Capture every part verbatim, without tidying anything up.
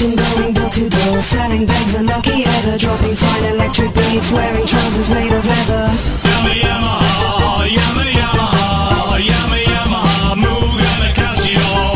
him going door to door, selling bags and lucky ever, dropping fine electric beats, wearing trousers made of leather. Yama Yamaha, Yama Yamaha, Yama Yamaha, Moog and a Casio.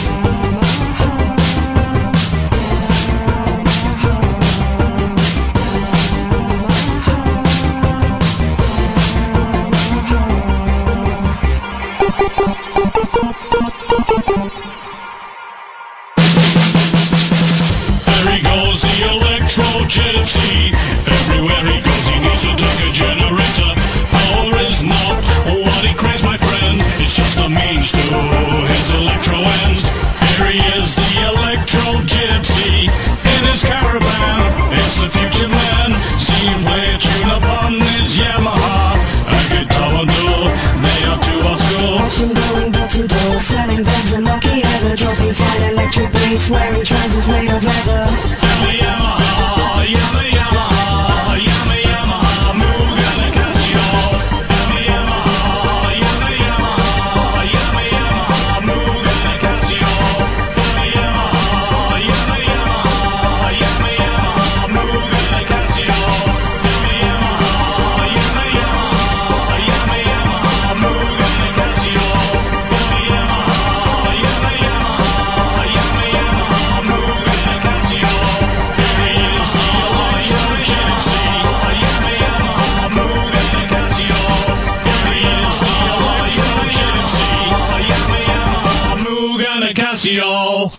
There he goes, the electro gypsy. Everywhere he goes, he needs to take a generator. Power is not what he craves, my friend. It's just a means to his electro ends. Here he is, the electro gypsy, in his caravan. It's the future man. See him play a tune upon his Yamaha. A guitar will do, they are too old school. Watch him going door to door, selling bags and lucky ever, dropping fine electric beats, wearing trousers made of leather. Yama Yamaha, Yama Yamaha, Yama Yamaha, Moog and a Casio. Yama Yamaha, Yama Yamaha, Yama Yamaha, Moog and a Casio. Yama Yamaha, Yama Yamaha, Yama Yamaha, Moog and a Casio. Yama Yamaha, Yama Yamaha, Yama Yamaha, Moog and a Casio. Yama Yamaha, Yama Yamaha, Yama Yamaha, Moog and a Casio. Here he is, the electro gypsy. Yama Yamaha, Moog and a Casio. Here he is, the electro gypsy. Yama Yamaha, Moog and a Casio.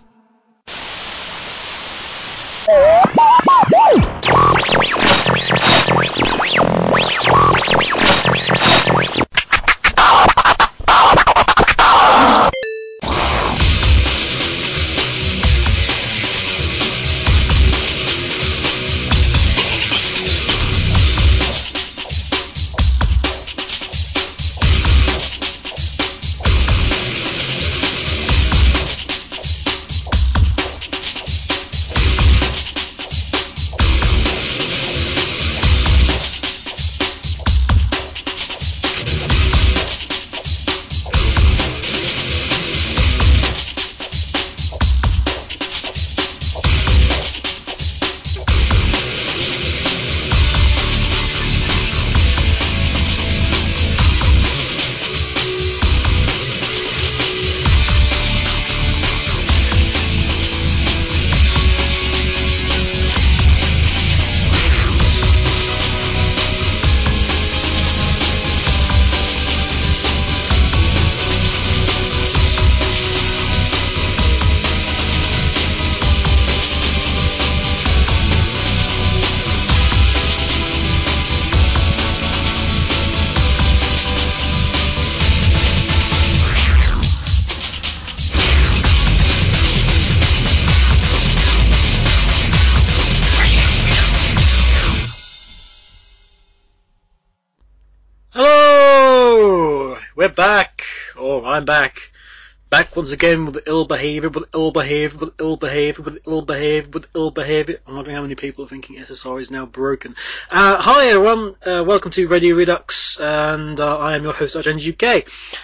Hello! We're back. Oh, I'm back. Back once again with ill behaviour, with ill behaviour, with ill behaviour, with ill behaviour, with ill behaviour. I'm wondering how many people are thinking S S R is now broken. Uh, hi everyone, uh, welcome to Radio Redux, and uh, I am your host, Argent U K.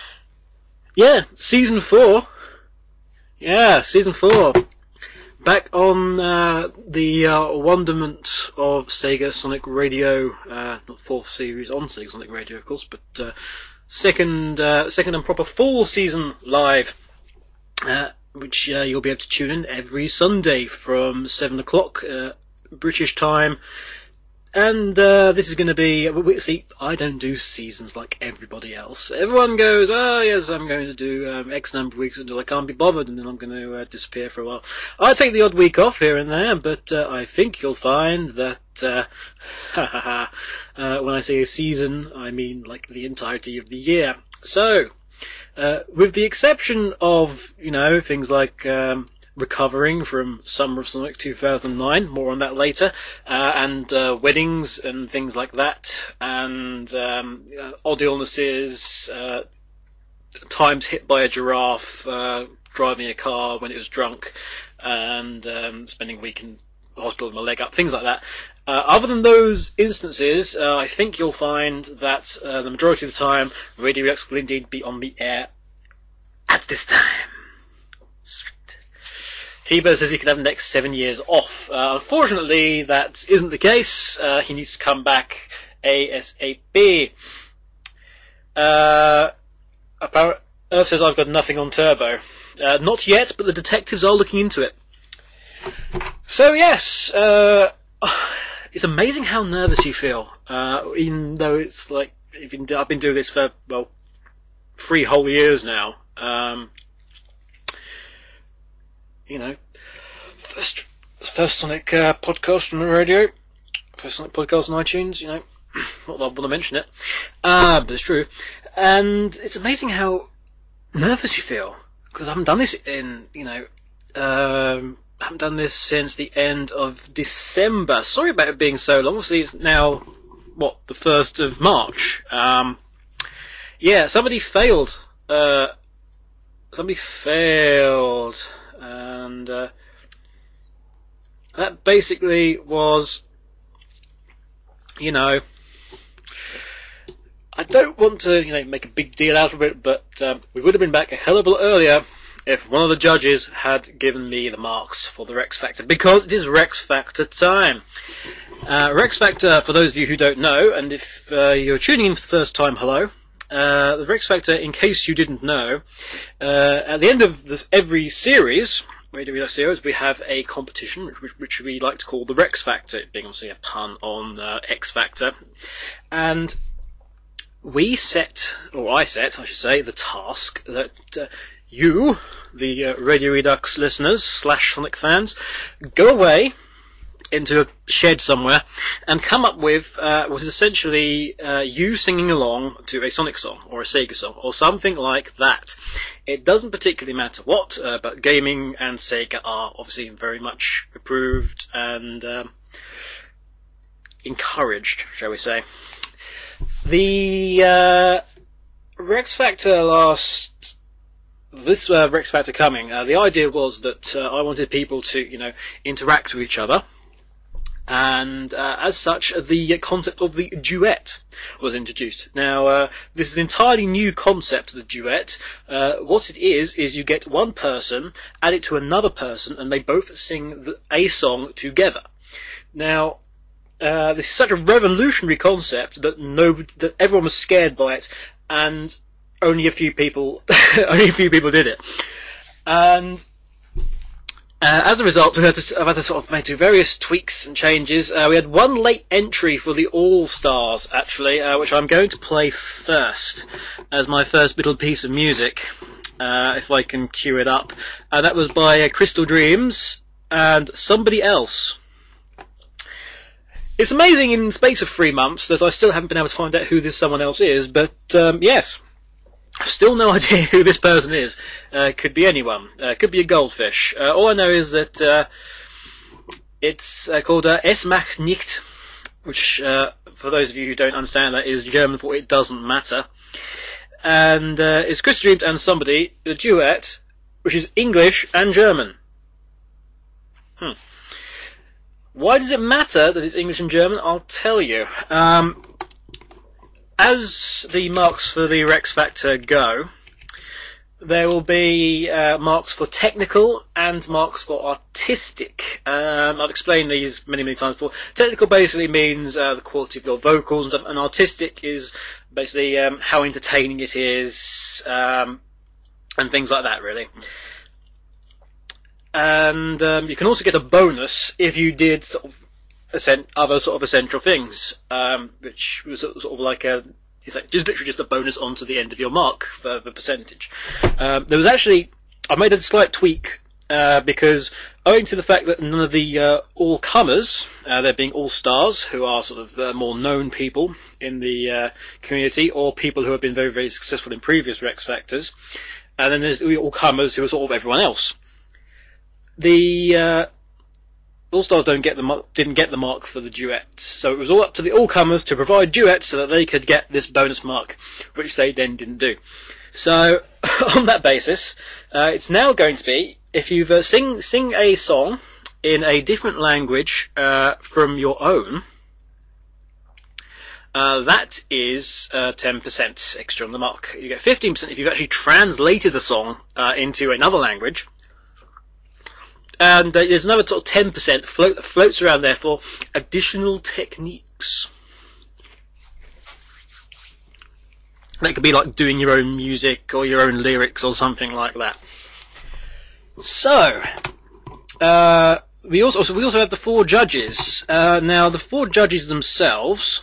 Yeah, season four. Yeah, season four. Back on uh, the uh, wonderment of Sega Sonic Radio, uh, not fourth series on Sega Sonic Radio, of course, but uh, second, uh, second and proper full season live, uh, which uh, you'll be able to tune in every Sunday from seven o'clock uh, British time. And uh, this is going to be, see, I don't do seasons like everybody else. Everyone goes, oh yes, I'm going to do um, X number of weeks until I can't be bothered, and then I'm going to uh, disappear for a while. I take the odd week off here and there, but uh, I think you'll find that, uh, ha ha ha, uh, when I say a season, I mean like the entirety of the year. So, uh, with the exception of, you know, things like um, recovering from Summer of Sonic two thousand nine, more on that later, uh, and uh, weddings and things like that, and um, uh, odd illnesses, uh, times hit by a giraffe, uh, driving a car when it was drunk, and um, spending a week in hospital with my leg up, things like that. Uh, other than those instances, uh, I think you'll find that uh, the majority of the time, Radio Redux will indeed be on the air at this time. Sweet. T-Bird says he can have the next seven years off. Uh, unfortunately, that isn't the case. Uh, he needs to come back ASAP. Uh, apparently, Earth says I've got nothing on Turbo. Uh, not yet, but the detectives are looking into it. So yes, uh, it's amazing how nervous you feel, uh, even though it's like, even, I've been doing this for, well, three whole years now. Um, you know, first, first Sonic uh, podcast on the radio, first Sonic podcast on iTunes, you know, not that I want to mention it, uh, but it's true. And it's amazing how nervous you feel, because I haven't done this in, you know, um, I haven't done this since the end of December. Sorry about it being so long. Obviously, it's now, what, the first of March. Um, yeah, somebody failed. Uh, somebody failed. And uh, that basically was, you know, I don't want to, you know, make a big deal out of it, but um, we would have been back a hell of a lot earlier if one of the judges had given me the marks for the Rex Factor, because it is Rex Factor time. Uh, Rex Factor, for those of you who don't know, and if uh, you're tuning in for the first time, hello. Uh, the Rex Factor, in case you didn't know, uh, at the end of this, every series, Radio Redux series, we have a competition, which, which we like to call the Rex Factor, it being obviously a pun on uh, X Factor. And we set, or I set, I should say, the task that uh, you, the uh, Radio Redux listeners slash Sonic fans, go away into a shed somewhere and come up with uh, what is essentially uh, you singing along to a Sonic song or a Sega song or something like that. It doesn't particularly matter what, uh, but gaming and Sega are obviously very much approved and um, encouraged, shall we say. The uh, Rex Factor last... This uh, Rex Factor coming, uh, the idea was that uh, I wanted people to, you know, interact with each other, and uh, as such, the concept of the duet was introduced. Now, uh, this is an entirely new concept, the duet. Uh, what it is, is you get one person, add it to another person, and they both sing the, a song together. Now, uh, this is such a revolutionary concept that nobody, that everyone was scared by it, and only a few people, only a few people did it, and uh, as a result, we had to, I've had to sort of make various tweaks and changes. Uh, we had one late entry for the All Stars, actually, uh, which I'm going to play first as my first little piece of music, uh, if I can cue it up. And that was by uh, Crystal Dreams and Somebody Else. It's amazing in the space of three months that I still haven't been able to find out who this someone else is, but um, yes. I've still no idea who this person is. Uh, could be anyone. Uh, could be a goldfish. Uh, all I know is that uh, it's uh, called uh, Es macht nicht, which, uh, for those of you who don't understand, that is German for it doesn't matter. And uh, it's Chris Dreams and Somebody, the duet, which is English and German. Hmm. Why does it matter that it's English and German? I'll tell you. Um... As the marks for the Rex Factor go, there will be uh, marks for technical and marks for artistic. Um, I've explained these many, many times before. Technical basically means uh, the quality of your vocals, and, stuff, and artistic is basically um, how entertaining it is, um, and things like that, really. And um, you can also get a bonus if you did sort of other sort of essential things, um, which was sort of like a, it's like just literally just a bonus onto the end of your mark for the percentage. Um, there was actually, I made a slight tweak, uh, because owing to the fact that none of the uh, all-comers, uh, there being all-stars, who are sort of uh, more known people in the uh, community, or people who have been very, very successful in previous Rex Factors, and then there's the all-comers who are sort of everyone else. The uh, All-Stars don't get the didn't get the mark for the duets, so it was all up to the all-comers to provide duets so that they could get this bonus mark, which they then didn't do. So, on that basis, uh, it's now going to be, if you uh, sing sing a song in a different language uh, from your own, uh, that is uh, ten percent extra on the mark. You get fifteen percent if you've actually translated the song uh, into another language. and uh, there's another sort of ten percent float that floats around there for additional techniques. That could be like doing your own music or your own lyrics or something like that. So, uh, we also, also we also have the four judges. Uh, now, the four judges themselves,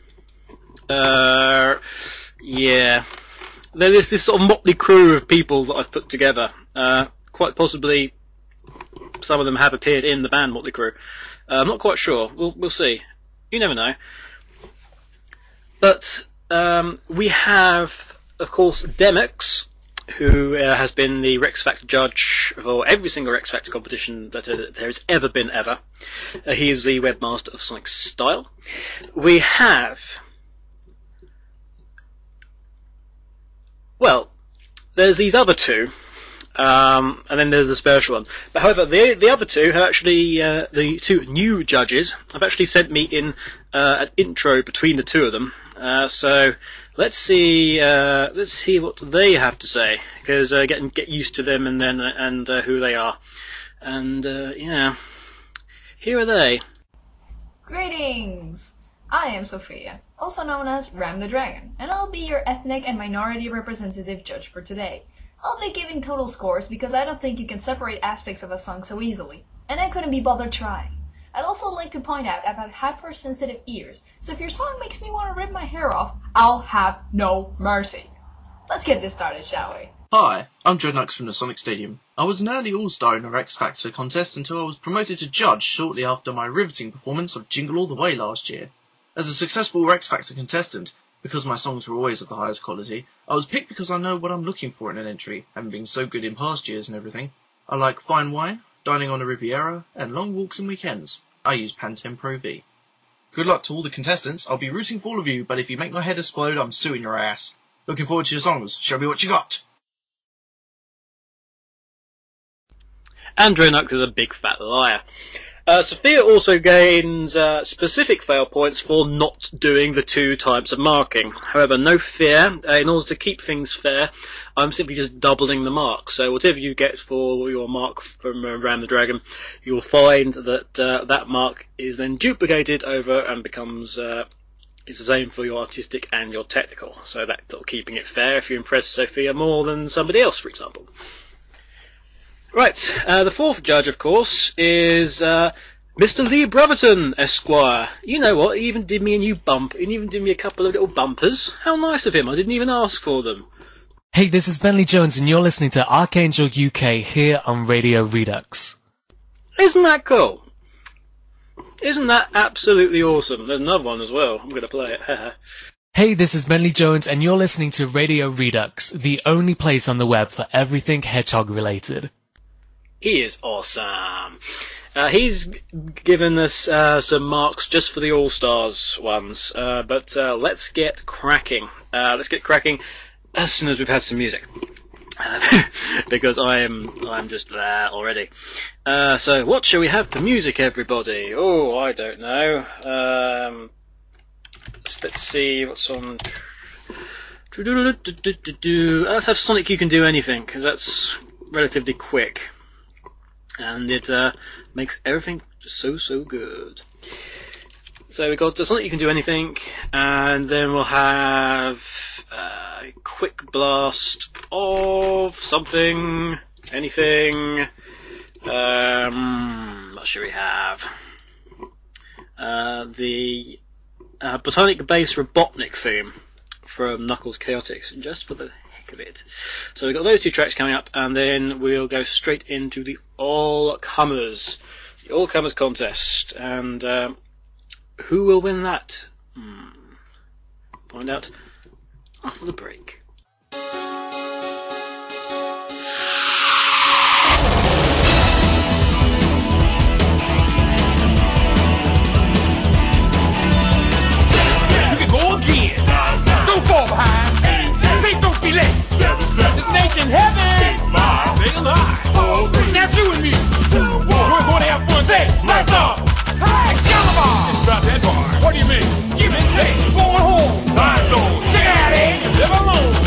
uh, yeah, there is this sort of motley crew of people that I've put together. Uh, quite possibly, some of them have appeared in the band Motley Crue. Uh, I'm not quite sure. We'll we'll see. You never know. But um, we have, of course, Demix, who uh, has been the Rex Factor judge for every single Rex Factor competition that uh, there has ever been ever. Uh, he is the webmaster of Sonic Style. We have, well, there's these other two, um, and then there's the special one. But however, the the other two have actually, uh, the two new judges have actually sent me in uh, an intro between the two of them. Uh, so let's see, uh, let's see what they have to say, because uh, get get used to them and then and uh, who they are, and uh, yeah, here are they. Greetings! I am Sophia, also known as Ram the Dragon, and I'll be your ethnic and minority representative judge for today. I'll be giving total scores because I don't think you can separate aspects of a song so easily, and I couldn't be bothered trying. I'd also like to point out I have hypersensitive ears, so if your song makes me want to rip my hair off, I'll have no mercy. Let's get this started, shall we? Hi, I'm Joe Nux from the Sonic Stadium. I was an early all-star in the Rex Factor contest until I was promoted to judge shortly after my riveting performance of Jingle All the Way last year. As a successful Rex Factor contestant, because my songs were always of the highest quality, I was picked because I know what I'm looking for in an entry, having been so good in past years and everything. I like fine wine, dining on a Riviera, and long walks and weekends. I use Pantene Pro V. Good luck to all the contestants. I'll be rooting for all of you, but if you make my head explode, I'm suing your ass. Looking forward to your songs. Show me what you got. Andrew Nux is a big fat liar. Uh, Sophia also gains uh, specific fail points for not doing the two types of marking. However, no fear, uh, in order to keep things fair, I'm simply just doubling the mark. So whatever you get for your mark from uh, Ram the Dragon, you'll find that uh, that mark is then duplicated over and becomes uh, it's the same for your artistic and your technical. So that's sort of keeping it fair if you impress Sophia more than somebody else, for example. Right, uh, the fourth judge, of course, is uh, Mister Lee Brotherton, Esquire. You know what, he even did me a new bump, he even did me a couple of little bumpers. How nice of him, I didn't even ask for them. Hey, this is Bentley Jones and you're listening to Archangel U K here on Radio Redux. Isn't that cool? Isn't that absolutely awesome? There's another one as well, I'm going to play it. Hey, this is Bentley Jones and you're listening to Radio Redux, the only place on the web for everything hedgehog related. He is awesome. Uh, he's g- given us uh, some marks just for the All-Stars ones, uh, but uh, let's get cracking. Uh, let's get cracking as soon as we've had some music, uh, because I am I'm just there already. Uh, so what shall we have for music, everybody? Oh, I don't know. Um, let's, let's see what's on. Let's have Sonic You Can Do Anything, because that's relatively quick. And it uh, makes everything so, so good. So we got uh, Sonic You Can Do Anything, and then we'll have uh, a quick blast of something, anything. Um, what should we have? Uh, the uh, Botanic Bass Robotnik theme from Knuckles Chaotix, just for the heck of it. So we've got those two tracks coming up, and then we'll go straight into the All Comers, the All Comers contest, and um, who will win that? Hmm. Find out after the break. You can go again. Don't fall behind. Say don't be late. Destination heaven. Say alive. That's you and me. We're going to have fun. Say, lights off. Hey, Excalibur. Just drop that bar. What do you mean? Give me cake. Going home. Time zone. Check it out, eh? Live alone.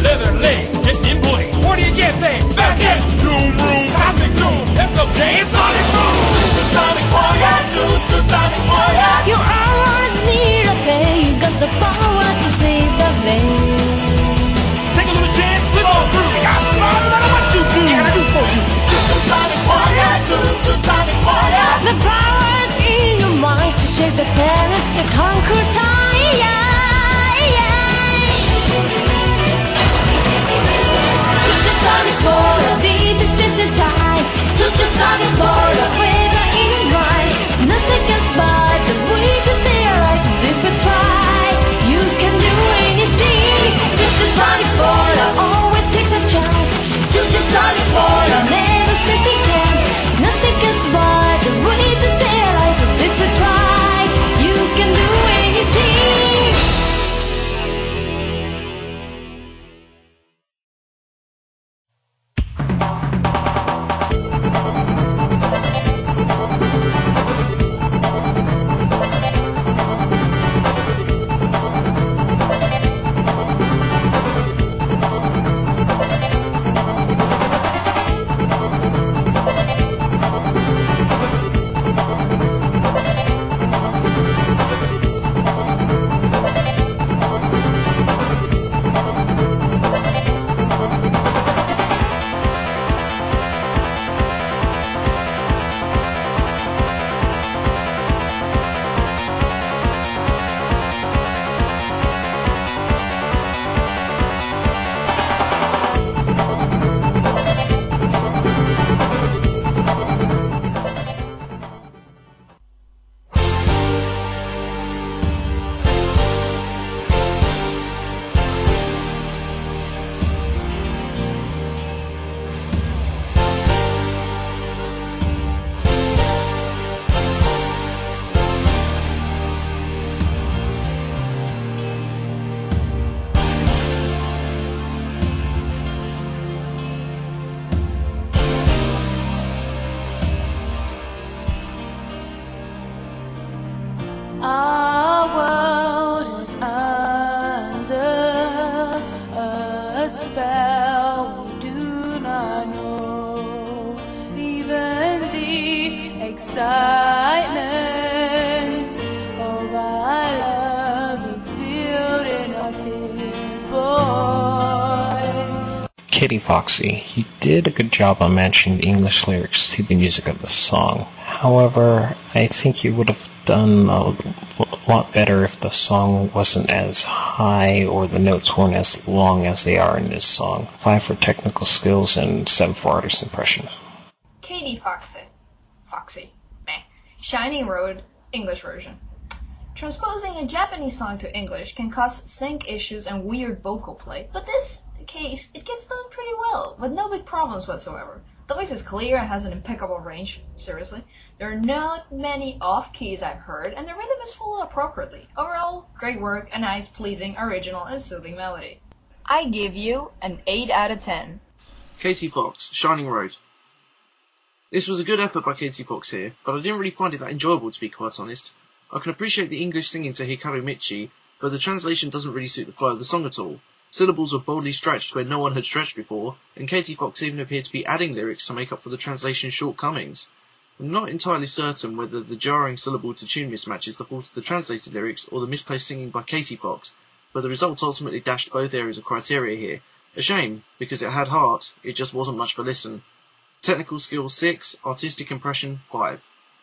Katie Foxy, he did a good job on matching the English lyrics to the music of the song. However, I think he would have done a lot better if the song wasn't as high or the notes weren't as long as they are in this song. Five for technical skills and seven for artist impression. Katie Foxy. Foxy. Meh. Shining Road, English version. Transposing a Japanese song to English can cause sync issues and weird vocal play, but this case, it gets done pretty well, with no big problems whatsoever. The voice is clear and has an impeccable range, seriously. There are not many off-keys I've heard, and the rhythm is followed appropriately. Overall, great work, a nice, pleasing, original, and soothing melody. I give you an eight out of ten. Katie Fox, Shining Road. This was a good effort by Katie Fox here, but I didn't really find it that enjoyable, to be quite honest. I can appreciate the English singing to Hikaru Michi, but the translation doesn't really suit the flow of the song at all. Syllables were boldly stretched where no one had stretched before, and Katie Fox even appeared to be adding lyrics to make up for the translation's shortcomings. I'm not entirely certain whether the jarring syllable-to-tune mismatch is the fault of the translated lyrics or the misplaced singing by Katie Fox, but the results ultimately dashed both areas of criteria here. A shame, because it had heart, it just wasn't much for listen. Technical skill six, artistic impression five.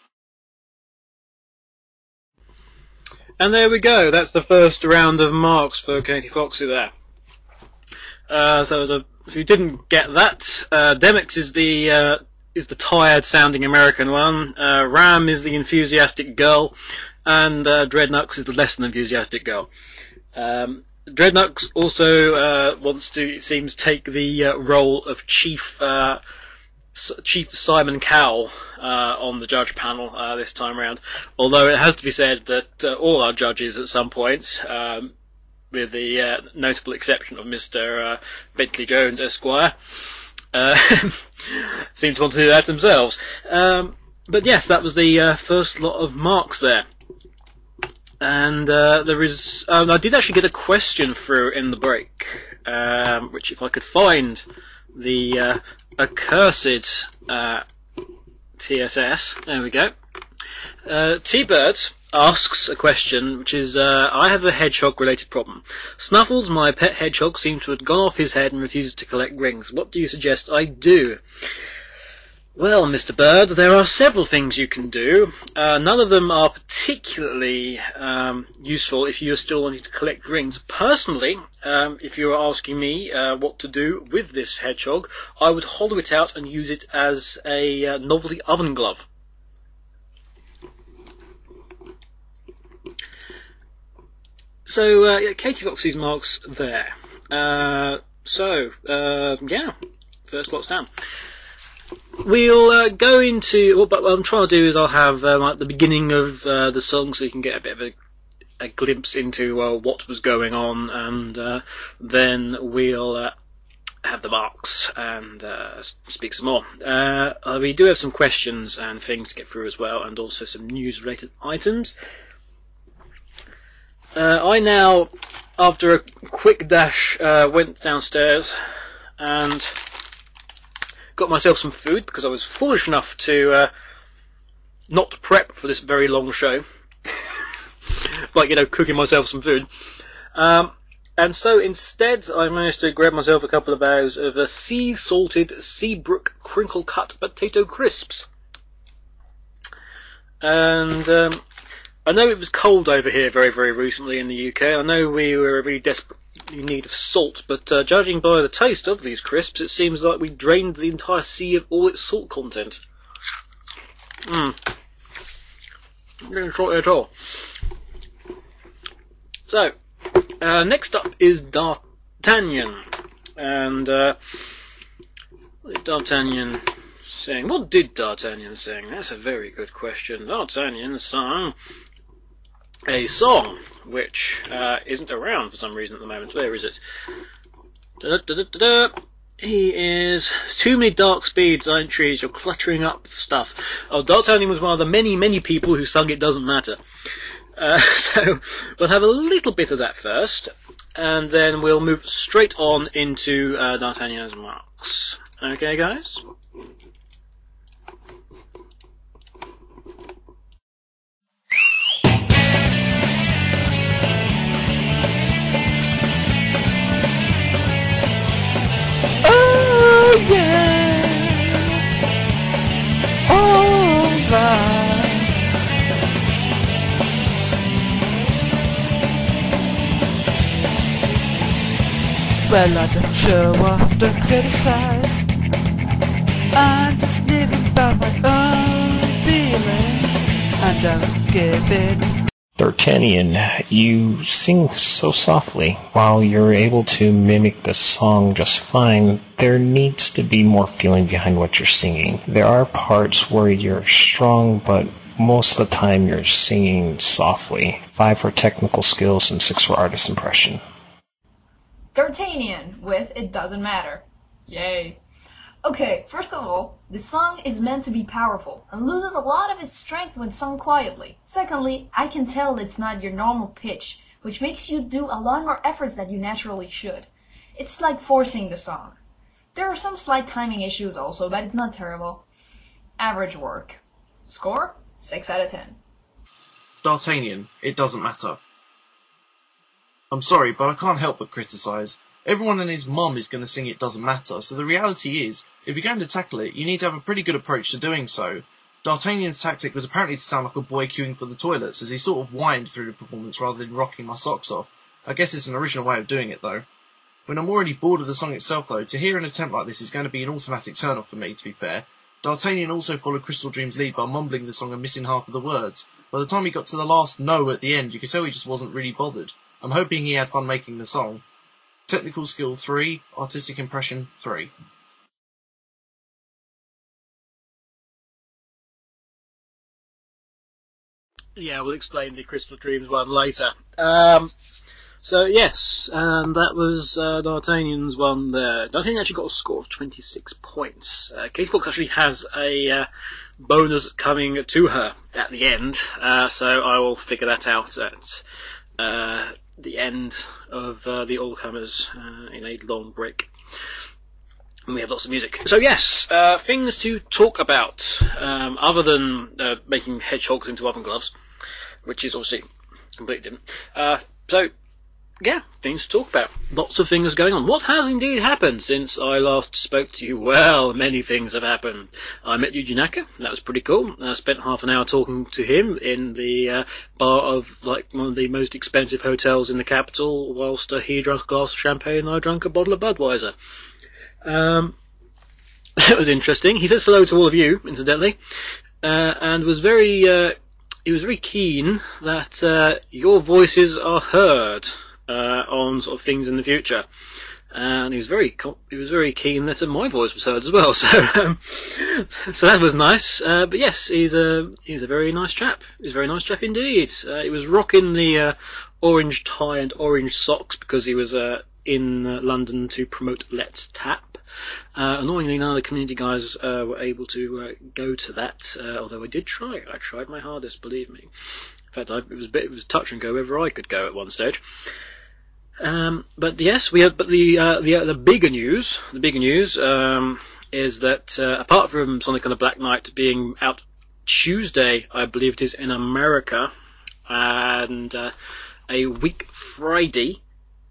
And there we go, that's the first round of marks for Katie Foxy there. Uh, so as a, if you didn't get that, uh, Demix is the uh, is the tired sounding American one, uh, Ram is the enthusiastic girl, and uh, Dreadnux is the less than enthusiastic girl. Um, Dreadnux also uh, wants to, it seems, take the uh, role of Chief uh, S- Chief Simon Cowell uh, on the judge panel uh, this time around. Although it has to be said that uh, all our judges at some point, um, with the uh, notable exception of Mister Uh, Bentley Jones, Esquire, uh, seem to want to do that themselves. Um, but yes, that was the uh, first lot of marks there. And uh, there is, um, I did actually get a question through in the break, um, which if I could find the uh, accursed uh, T S S, there we go. Uh, T-Bird asks a question, which is, uh, I have a hedgehog-related problem. Snuffles, my pet hedgehog, seems to have gone off his head and refuses to collect rings. What do you suggest I do? Well, Mister Bird, there are several things you can do. Uh, none of them are particularly um, useful if you're still wanting to collect rings. Personally, um, if you were asking me uh, what to do with this hedgehog, I would hollow it out and use it as a uh, novelty oven glove. So, uh, yeah, Katie Foxy's marks there. Uh, so, uh, yeah, first lot's down. We'll uh, go into, what, what I'm trying to do is I'll have um, like the beginning of uh, the song so you can get a bit of a, a glimpse into uh, what was going on, and uh, then we'll uh, have the marks and uh, speak some more. Uh, uh, we do have some questions and things to get through as well, and also some news-related items. Uh, I now, after a quick dash, uh, went downstairs and got myself some food because I was foolish enough to uh, not prep for this very long show. Like, you know, cooking myself some food. Um, and so instead I managed to grab myself a couple of bags of uh, sea-salted Seabrook crinkle-cut potato crisps. And um, I know it was cold over here very, very recently in the U K. I know we were really desperately in need of salt, but uh, judging by the taste of these crisps, it seems like we drained the entire sea of all its salt content. Mmm. Not sure at all. So, uh, next up is D'Artagnan. And, uh, what did D'Artagnan sing? What did D'Artagnan sing? That's a very good question. D'Artagnan sang a song which uh, isn't around for some reason at the moment. Where is it? Da-da-da-da-da. He is... Too many dark speeds, aren't trees? You're cluttering up stuff. Oh, D'Artagnan was one of the many, many people who sung It Doesn't Matter. Uh, so, we'll have a little bit of that first, and then we'll move straight on into uh, D'Artagnan's marks. Okay, guys? Oh! Well, I don't sure want to criticize. I'm just living by my own feelings and don't give it. D'Artagnan, you sing so softly. While you're able to mimic the song just fine, there needs to be more feeling behind what you're singing. There are parts where you're strong, but most of the time you're singing softly. Five for technical skills and six for artist impression. D'Artagnan with It Doesn't Matter. Yay. Okay, first of all, the song is meant to be powerful and loses a lot of its strength when sung quietly. Secondly, I can tell it's not your normal pitch, which makes you do a lot more efforts than you naturally should. It's like forcing the song. There are some slight timing issues also, but it's not terrible. Average work. Score? six out of ten. D'Artagnan, It Doesn't Matter. I'm sorry, but I can't help but criticise. Everyone and his mum is going to sing It Doesn't Matter, so the reality is, if you're going to tackle it, you need to have a pretty good approach to doing so. D'Artagnan's tactic was apparently to sound like a boy queuing for the toilets, as he sort of whined through the performance rather than rocking my socks off. I guess it's an original way of doing it, though. When I'm already bored of the song itself, though, to hear an attempt like this is going to be an automatic turn-off for me, to be fair. D'Artagnan also followed Crystal Dream's lead by mumbling the song and missing half of the words. By the time he got to the last no at the end, you could tell he just wasn't really bothered. I'm hoping he had fun making the song. Technical skill three, artistic impression three. Yeah, we'll explain the Crystal Dreams one later. Um, so yes, and that was uh, D'Artagnan's one there. D'Artagnan actually got a score of twenty-six points. Uh, Katie Fox actually has a uh, bonus coming to her at the end, uh, so I will figure that out at uh, the end of uh, the All Comers uh, in a long break. And we have lots of music. So yes, uh, things to talk about, um, other than uh, making hedgehogs into oven gloves, which is obviously completely different. Uh, so, yeah, things to talk about. Lots of things going on. What has indeed happened since I last spoke to you? Well, many things have happened. I met Yuji Naka. That was pretty cool. I spent half an hour talking to him in the uh, bar of like one of the most expensive hotels in the capital, whilst uh, he drank a glass of champagne and I drank a bottle of Budweiser. Um, that was interesting. He says hello to all of you, incidentally, uh, and was very, uh, he was very keen that uh, your voices are heard uh, on sort of things in the future, and he was very, he was very keen that uh, my voice was heard as well. So, um, so that was nice. Uh, but yes, he's a he's a very nice chap. He's a very nice chap indeed. Uh, he was rocking the uh, orange tie and orange socks because he was uh, in uh, London to promote Let's Tap. Uh, annoyingly, none of the community guys uh, were able to uh, go to that, uh, although I did try. I tried my hardest, believe me. In fact, I, it was a bit, it was touch and go wherever I could go at one stage. Um, but yes, we have. But the uh, the uh, the bigger news, the bigger news um, is that uh, apart from Sonic and the Black Knight being out Tuesday, I believe it is in America, and uh, a week Friday.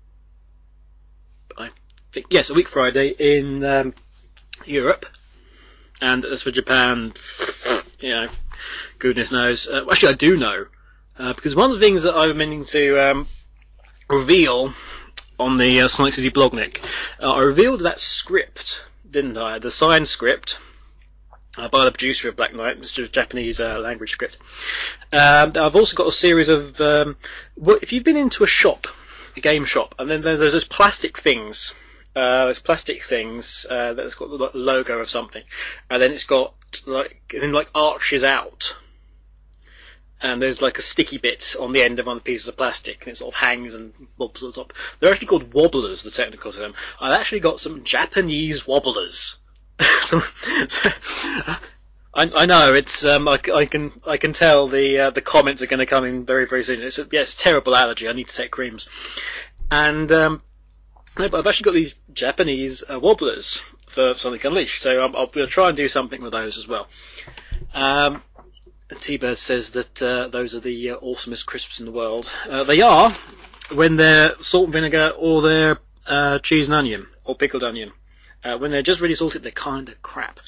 I think yes, a week Friday in um, Europe, and as for Japan, you know, goodness knows. Uh, well, actually, I do know uh, because one of the things that I've been meaning to um, reveal on the uh, Sonic City blog, Nick, uh, I revealed that script, didn't I? The signed script uh, by the producer of Black Knight, it's a Japanese uh, language script. Um, I've also got a series of um, what, if you've been into a shop, a game shop, and then there's, there's those plastic things. Uh, there's plastic things uh, that's got the logo of something, and then it's got like and then like arches out. And there's like a sticky bit on the end of one of the pieces of plastic, and it sort of hangs and bobs on the top. They're actually called wobblers, the technical term. I've actually got some Japanese wobblers. so, so, I, I know it's um, I, I can I can tell the uh, the comments are going to come in very very soon. It's a, yeah, it's a terrible allergy. I need to take creams, and um, no, but I've actually got these Japanese uh, wobblers for Sonic Unleashed. So I'll, I'll, I'll try and do something with those as well. Um, T-Bird says that uh, those are the uh, awesomest crisps in the world. Uh, they are when they're salt and vinegar or they're uh, cheese and onion or pickled onion. Uh, when they're just really salted, they're kind of crap.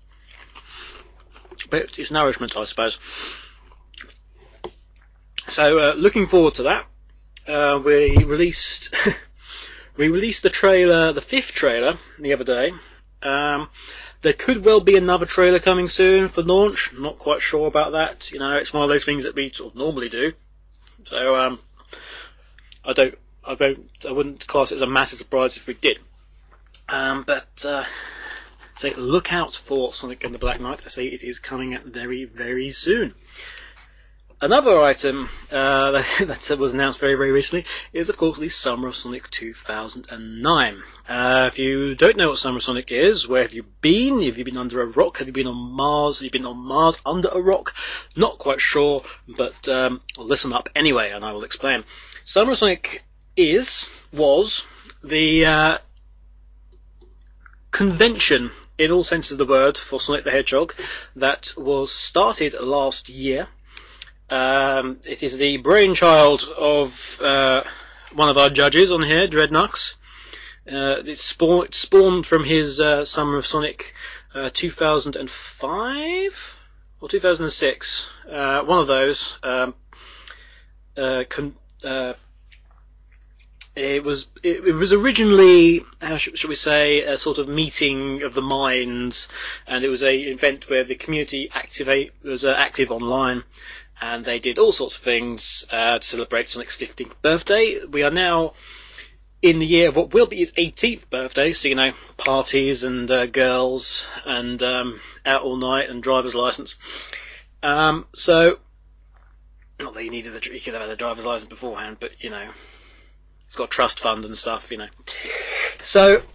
But it's nourishment, I suppose. So, uh, looking forward to that. Uh, we released we released the trailer, the fifth trailer, the other day. Um, there could well be another trailer coming soon for launch. Not quite sure about that. You know, it's one of those things that we sort of normally do. So, um, I don't, I don't, I wouldn't class it as a massive surprise if we did. Um, but, uh, so look out for Sonic and the Black Knight. I say it is coming out very, very soon. Another item uh, that, that was announced very, very recently is, of course, the Summer of Sonic two thousand nine. Uh, if you don't know what Summer of Sonic is, where have you been? Have you been under a rock? Have you been on Mars? Have you been on Mars under a rock? Not quite sure, but um, listen up anyway, and I will explain. Summer of Sonic is, was, the uh, convention, in all senses of the word, for Sonic the Hedgehog that was started last year. Um, it is the brainchild of uh, one of our judges on here, Dreadnux. Uh, it, spawn, it spawned from his uh, Summer of Sonic uh, two thousand five or two thousand six, uh, one of those. Um, uh, con- uh, it was it, it was originally, how should, should we say, a sort of meeting of the minds, and it was a event where the community activate was uh, active online. And they did all sorts of things uh, to celebrate Sonic's fifteenth birthday. We are now in the year of what will be his eighteenth birthday, so, you know, parties and uh, girls and um, out all night and driver's license. Um, so, not that you needed the, you could have had a driver's license beforehand, but, you know, it's got a trust fund and stuff, you know. So,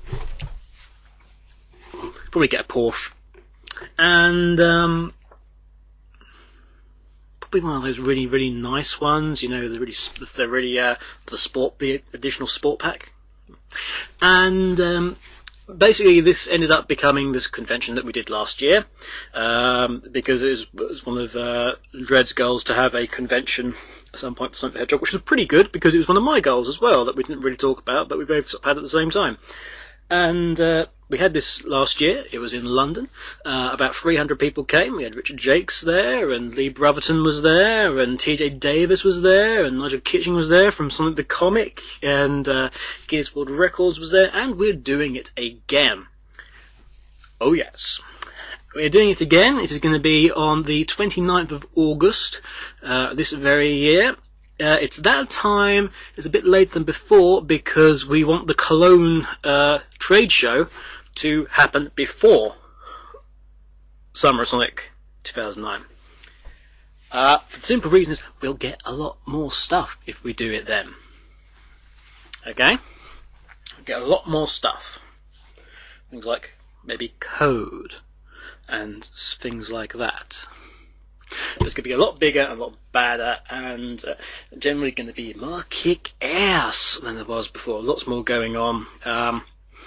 probably get a Porsche. And, um... probably one of those really, really nice ones, you know, the really, the really, uh, the sport, the additional sport pack. And, um, basically this ended up becoming this convention that we did last year, um, because it was, it was one of, uh, Dred's goals to have a convention at some point for Sonic the Hedgehog, which was pretty good, because it was one of my goals as well, that we didn't really talk about, but we both had at the same time. And, uh, we had this last year. It was in London. Uh, about three hundred people came. We had Richard Jakes there, and Lee Brotherton was there, and T J Davis was there, and Nigel Kitching was there from Sonic the Comic, and uh, Guinness World Records was there, and we're doing it again. Oh yes. We're doing it again. It is going to be on the twenty-ninth of August, uh, this very year. Uh, it's that time, it's a bit later than before, because we want the Cologne uh, trade show to happen before Summer of Sonic two thousand nine. Uh, for the simple reason is we'll get a lot more stuff if we do it then. Okay? We'll get a lot more stuff. Things like maybe code and things like that. It's going to be a lot bigger, a lot badder, and uh, generally going to be more kick-ass than it was before. Lots more going on. Um,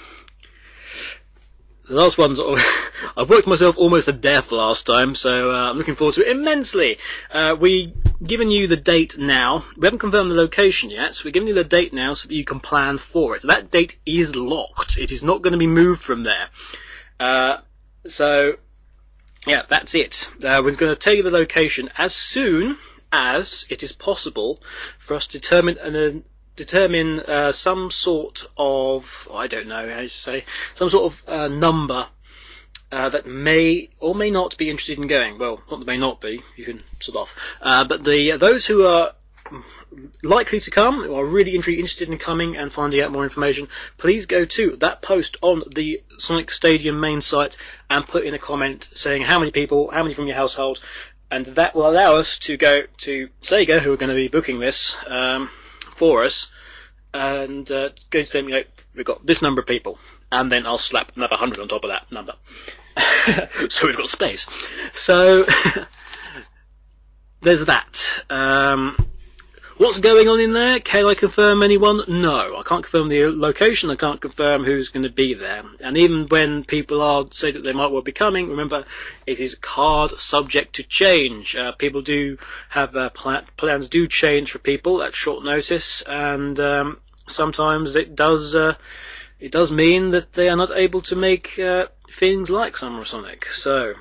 the last one's... I worked myself almost to death last time, so uh, I'm looking forward to it immensely. Uh, we've given you the date now. We haven't confirmed the location yet, so we're giving you the date now so that you can plan for it. So that date is locked. It is not going to be moved from there. Uh, so... Yeah, that's it. Uh, we're going to tell you the location as soon as it is possible for us to determine uh, determine uh, some sort of, I don't know how to say, some sort of uh, number uh, that may or may not be interested in going. Well, not that may not be, you can sort off. Uh, but the uh, those who are likely to come, who are really interested in coming and finding out more information, please go to that post on the Sonic Stadium main site and put in a comment saying how many people, how many from your household, and that will allow us to go to Sega, who are going to be booking this um, for us, and uh, go to them, you know, we've got this number of people, and then I'll slap another hundred on top of that number. So we've got space. So there's that. Um, What's going on in there? Can I confirm anyone? No. I can't confirm the location. I can't confirm who's going to be there. And even when people are say that they might well be coming, remember, it is card subject to change. Uh, people do have uh, pl- plans do change for people at short notice, and um, sometimes it does uh, it does mean that they are not able to make uh, things like Summer of Sonic. So.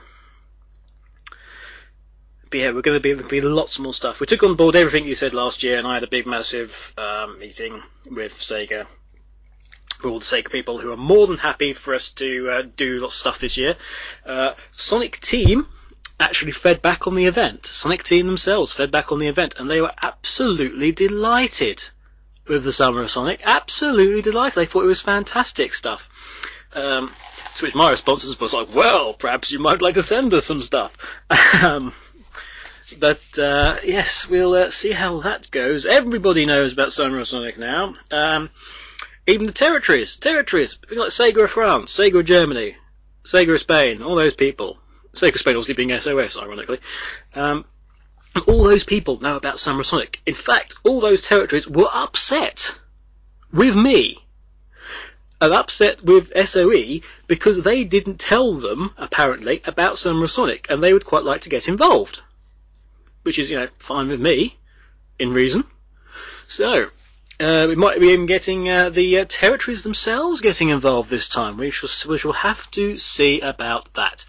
But yeah, we're going to be, there'll be lots more stuff. We took on board everything you said last year, and I had a big, massive um, meeting with Sega for all the Sega people who are more than happy for us to uh, do lots of stuff this year. Uh, Sonic Team actually fed back on the event. Sonic Team themselves fed back on the event, and they were absolutely delighted with the Summer of Sonic. Absolutely delighted. They thought it was fantastic stuff. Um, to which my response was like, well, perhaps you might like to send us some stuff. um, but, uh, yes, we'll uh, see how that goes. Everybody knows about Summer of Sonic now. Um, even the territories. Territories. People like Sega of France, Sega of Germany, Sega of Spain, all those people. Sega of Spain obviously being S O S, ironically. Um, all those people know about Summer of Sonic. In fact, all those territories were upset with me. And upset with S O E because they didn't tell them, apparently, about Summer of Sonic, and they would quite like to get involved. Which is, you know, fine with me, in reason. So, uh, we might be even getting uh, the uh, territories themselves getting involved this time. We shall, we shall have to see about that.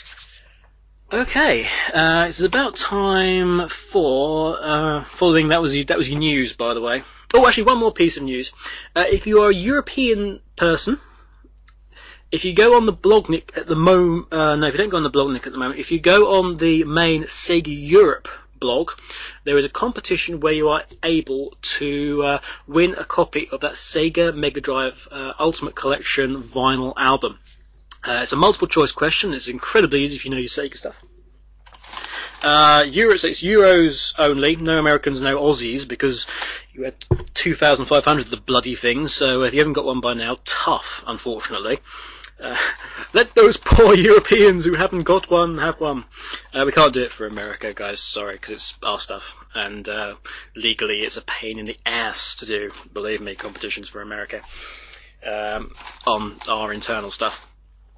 Okay, uh, it's about time for, uh, following, that was, that was your news, by the way. Oh, actually, one more piece of news. Uh, if you are a European person, if you go on the Blognik at the moment, uh, no, if you don't go on the Blognik at the moment, if you go on the main Sega Europe blog, there is a competition where you are able to uh, win a copy of that Sega Mega Drive uh, Ultimate Collection vinyl album. Uh, it's a multiple choice question. It's incredibly easy if you know your Sega stuff. Uh, Euros, it's Euros only, no Americans, no Aussies, because you had two thousand five hundred of the bloody things, so if you haven't got one by now, tough, unfortunately. Uh, let those poor Europeans who haven't got one have one. Uh, we can't do it for America, guys, sorry, because it's our stuff, and uh, legally it's a pain in the ass to do, believe me, competitions for America, um, on our internal stuff.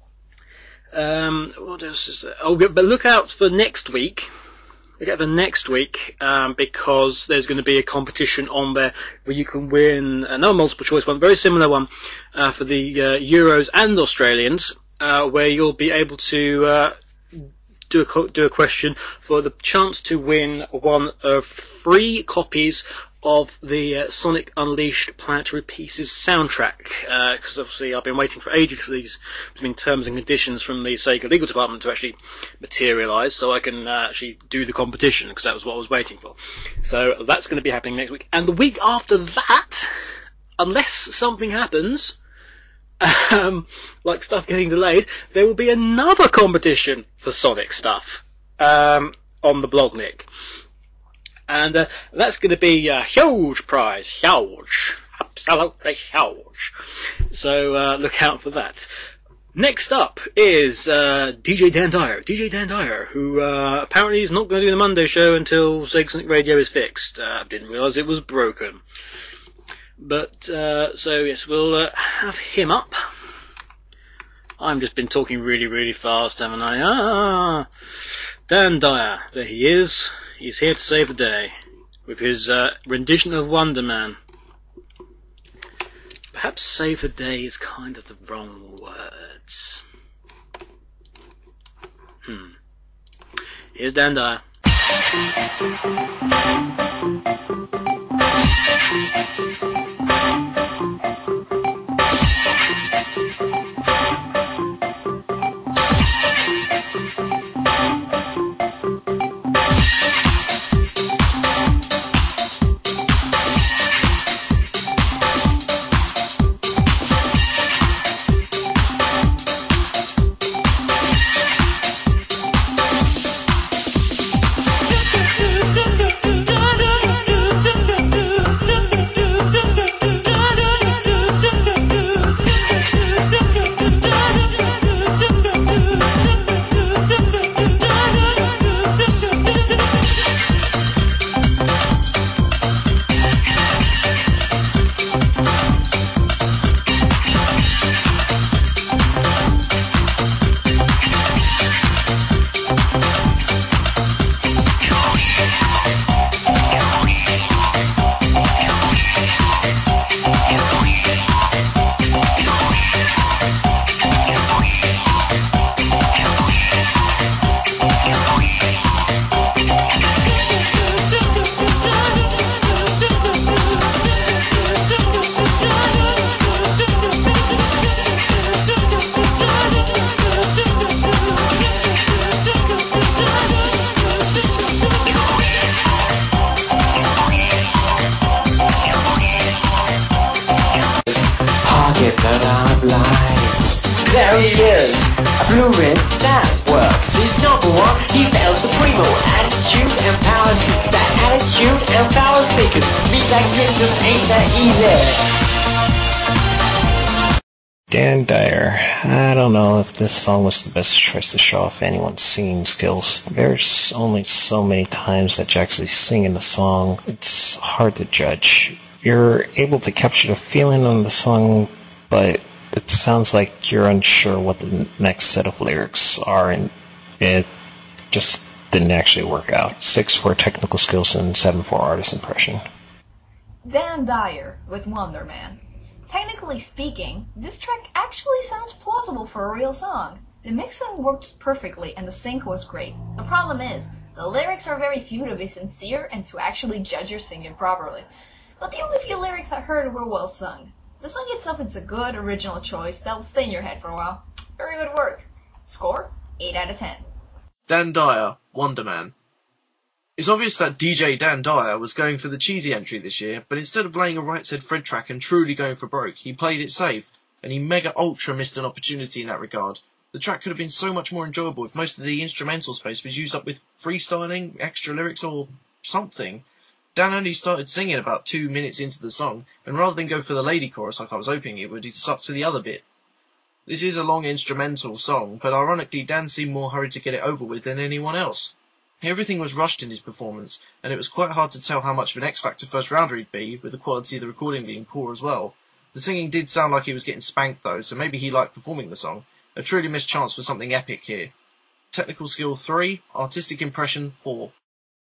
Um, what else is there? Oh, but look out for next week. Look out for next week, um, because there's going to be a competition on there where you can win another multiple choice one, very similar one, uh, for the, uh, Euros and Australians, uh, where you'll be able to, uh, do a, co- do a question for the chance to win one of three copies of the uh, Sonic Unleashed Planetary Pieces soundtrack, because uh, obviously I've been waiting for ages for these between terms and conditions from the Sega legal department to actually materialise, so I can uh, actually do the competition, because that was what I was waiting for. So that's going to be happening next week, and the week after that, unless something happens, um, like stuff getting delayed, there will be another competition for Sonic stuff um, on the Blognik. And uh, that's going to be a huge prize. Huge. Absolutely huge. So uh, look out for that. Next up is uh, D J Dan Dyer. D J Dan Dyer, who uh, apparently is not going to do the Monday show until Sega Sonic Radio is fixed. Uh, didn't realise it was broken. But, uh, so yes, we'll uh, have him up. I've just been talking really, really fast, haven't I? Ah, Dan Dyer. There he is. He's here to save the day with his uh, rendition of Wonder Man. Perhaps save the day is kind of the wrong words. Hmm. Here's Dan Dyer. Do tunes and power speakers. Beat like dreams just ain't that easy. Dan Dyer. I don't know if this song was the best choice to show off anyone's singing skills. There's only so many times that you actually sing in the song. It's hard to judge. You're able to capture the feeling on the song, but it sounds like you're unsure what the next set of lyrics are, and it just didn't actually work out. Six for technical skills and seven for artist impression. Dan Dyer with Wonder Man. Technically speaking, this track actually sounds plausible for a real song. The mixing worked perfectly and the sync was great. The problem is, the lyrics are very few to be sincere and to actually judge your singing properly. But the only few lyrics I heard were well sung. The song itself is a good original choice that'll stay in your head for a while. Very good work. Score, eight out of ten. Dan Dyer, Wonder Man. It's obvious that D J Dan Dyer was going for the cheesy entry this year, but instead of laying a Right Said Fred track and truly going for broke, he played it safe, and he mega ultra missed an opportunity in that regard. The track could have been so much more enjoyable if most of the instrumental space was used up with freestyling, extra lyrics, or something. Dan only started singing about two minutes into the song, and rather than go for the lady chorus like I was hoping it would, he stuck to the other bit. This is a long instrumental song, but ironically Dan seemed more hurried to get it over with than anyone else. Everything was rushed in his performance, and it was quite hard to tell how much of an X Factor first rounder he'd be, with the quality of the recording being poor as well. The singing did sound like he was getting spanked though, so maybe he liked performing the song. A truly missed chance for something epic here. Technical skill three, artistic impression four.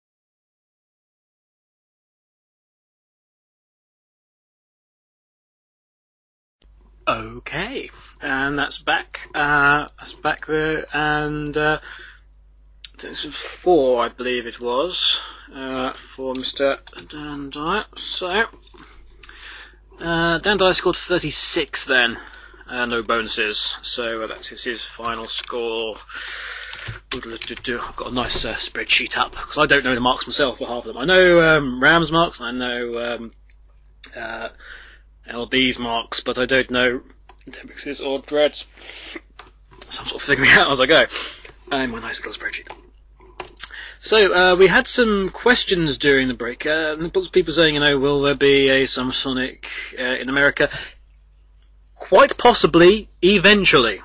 Okay, and that's back. Uh, that's back there, and uh, this is four, I believe it was, uh, for Mister Dan Dyer. So, uh, Dan Dyer scored thirty-six then, uh, no bonuses. So uh, that's his, his final score. I've got a nice uh, spreadsheet up because I don't know the marks myself for half of them. I know um, Ram's marks, and I know um, uh, L B's marks, but I don't know Debix's or Dread's. So I'm sort of figuring it out as I go. And my nice little spreadsheet. So, uh, we had some questions during the break. Uh, people saying, you know, will there be a Summer Sonic uh, in America? Quite possibly, eventually.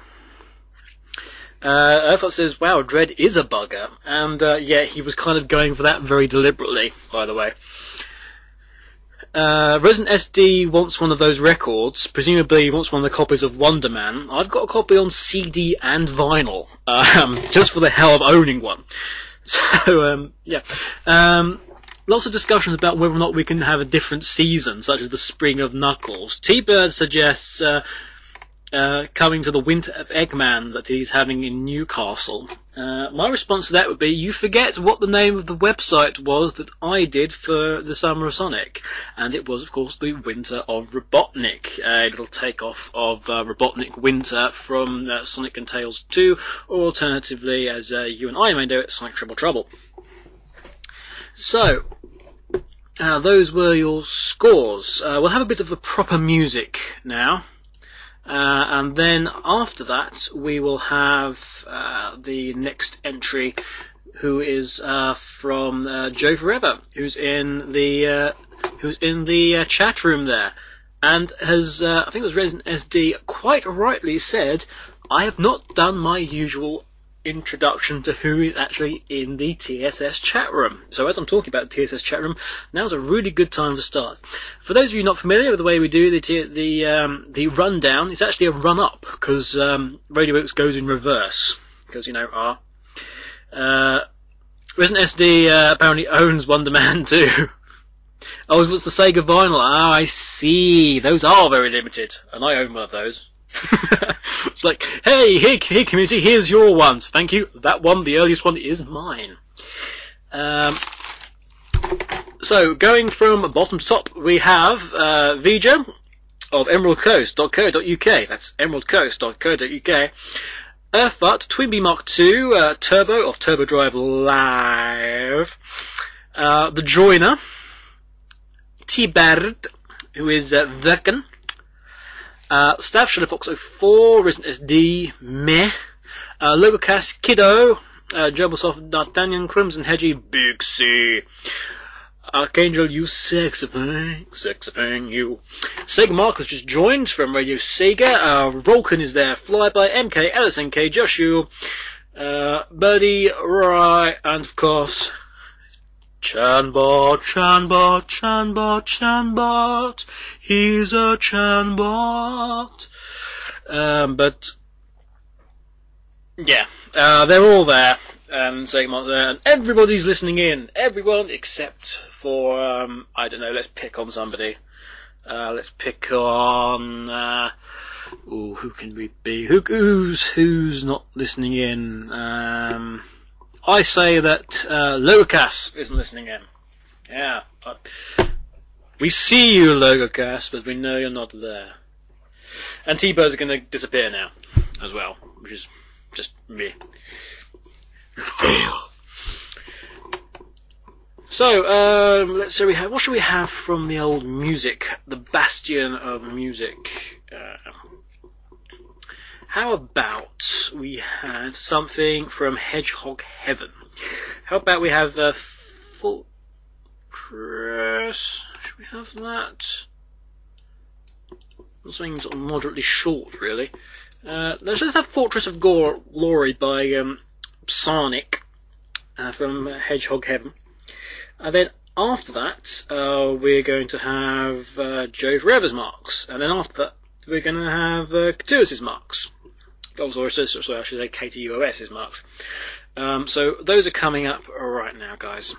Uh, Earthot says, wow, Dread is a bugger. And, uh, yeah, he was kind of going for that very deliberately, by the way. Uh, Resident S D wants one of those records, presumably he wants one of the copies of Wonder Man. I've got a copy on C D and vinyl, um, just for the hell of owning one. So, um, yeah. Um, lots of discussions about whether or not we can have a different season, such as the Spring of Knuckles. T-Bird suggests uh, uh, coming to the Winter of Eggman that he's having in Newcastle. Uh, my response to that would be, you forget what the name of the website was that I did for the Summer of Sonic. And it was, of course, the Winter of Robotnik, a little takeoff of uh, Robotnik Winter from uh, Sonic and Tails two, or alternatively, as uh, you and I may do it, Sonic Triple Trouble. So, uh, those were your scores. Uh, we'll have a bit of the proper music now. Uh, and then after that, we will have uh, the next entry, who is uh, from uh, Joe Forever, who's in the uh, who's in the uh, chat room there, and has uh, I think it was Resident S D quite rightly said, I have not done my usual introduction to who is actually in the T S S chat room. So as I'm talking about the T S S chat room, now's a really good time to start. For those of you not familiar with the way we do the t- the um, the rundown, it's actually a run up because um, Radio Works goes in reverse because you know our uh, Resident S D uh, apparently owns Wonder Man too. Oh, what's the Sega vinyl? Ah, I see. Those are very limited, and I own one of those. It's like, hey, hey, hey, community, here's your ones. Thank you. That one, the earliest one, is mine. Um, so, going from bottom to top, we have uh, Vija of emerald coast dot co dot uk. That's emerald coast dot co dot uk. Earthot, Twinbee Mark two, uh, Turbo of Turbo Drive Live. Uh, the Joiner, T-Bird, who is uh, Verken. Uh, Staff Shadow Fox oh four, Resident S D, Meh, uh, Logocast, Kiddo, uh, Gerbalsoft, D'Artagnan, Crimson Hedgie, Big C, Archangel, you sexy thing, sexy thing, you. Sega Mark has just joined from Radio Sega. Uh, Rolkin is there. Flyby, M K, L S N K, Josh U, uh, Buddy, Roy, and of course, Chanbot, Chanbot, Chanbot, Chanbot. He's a Chanbot. Um, but, yeah, uh, they're all there. Um, Segments there, and everybody's listening in. Everyone except for, um, I don't know, let's pick on somebody. Uh, let's pick on, uh, ooh, who can we be? Who, who's, who's not listening in? Um, I say that, uh, Logocast isn't listening in. Yeah. But we see you, Logocast, but we know you're not there. And T-Bird's gonna disappear now, as well, which is just me. So, um, let's see. We have what should we have from the old music, the bastion of music? Uh, how about we have something from Hedgehog Heaven? How about we have uh, Fortress? Should we have that? Something sort of moderately short, really. Uh, let's just have Fortress of Glory by um, Sonic uh, from Hedgehog Heaven. And then after that, uh, we're going to have uh, Joe Forever's Marks. And then after that, we're going to have uh, Catuous's Marks. Oh, sorry, sorry, I should say K T U O S's Marks. Um, so those are coming up right now, guys.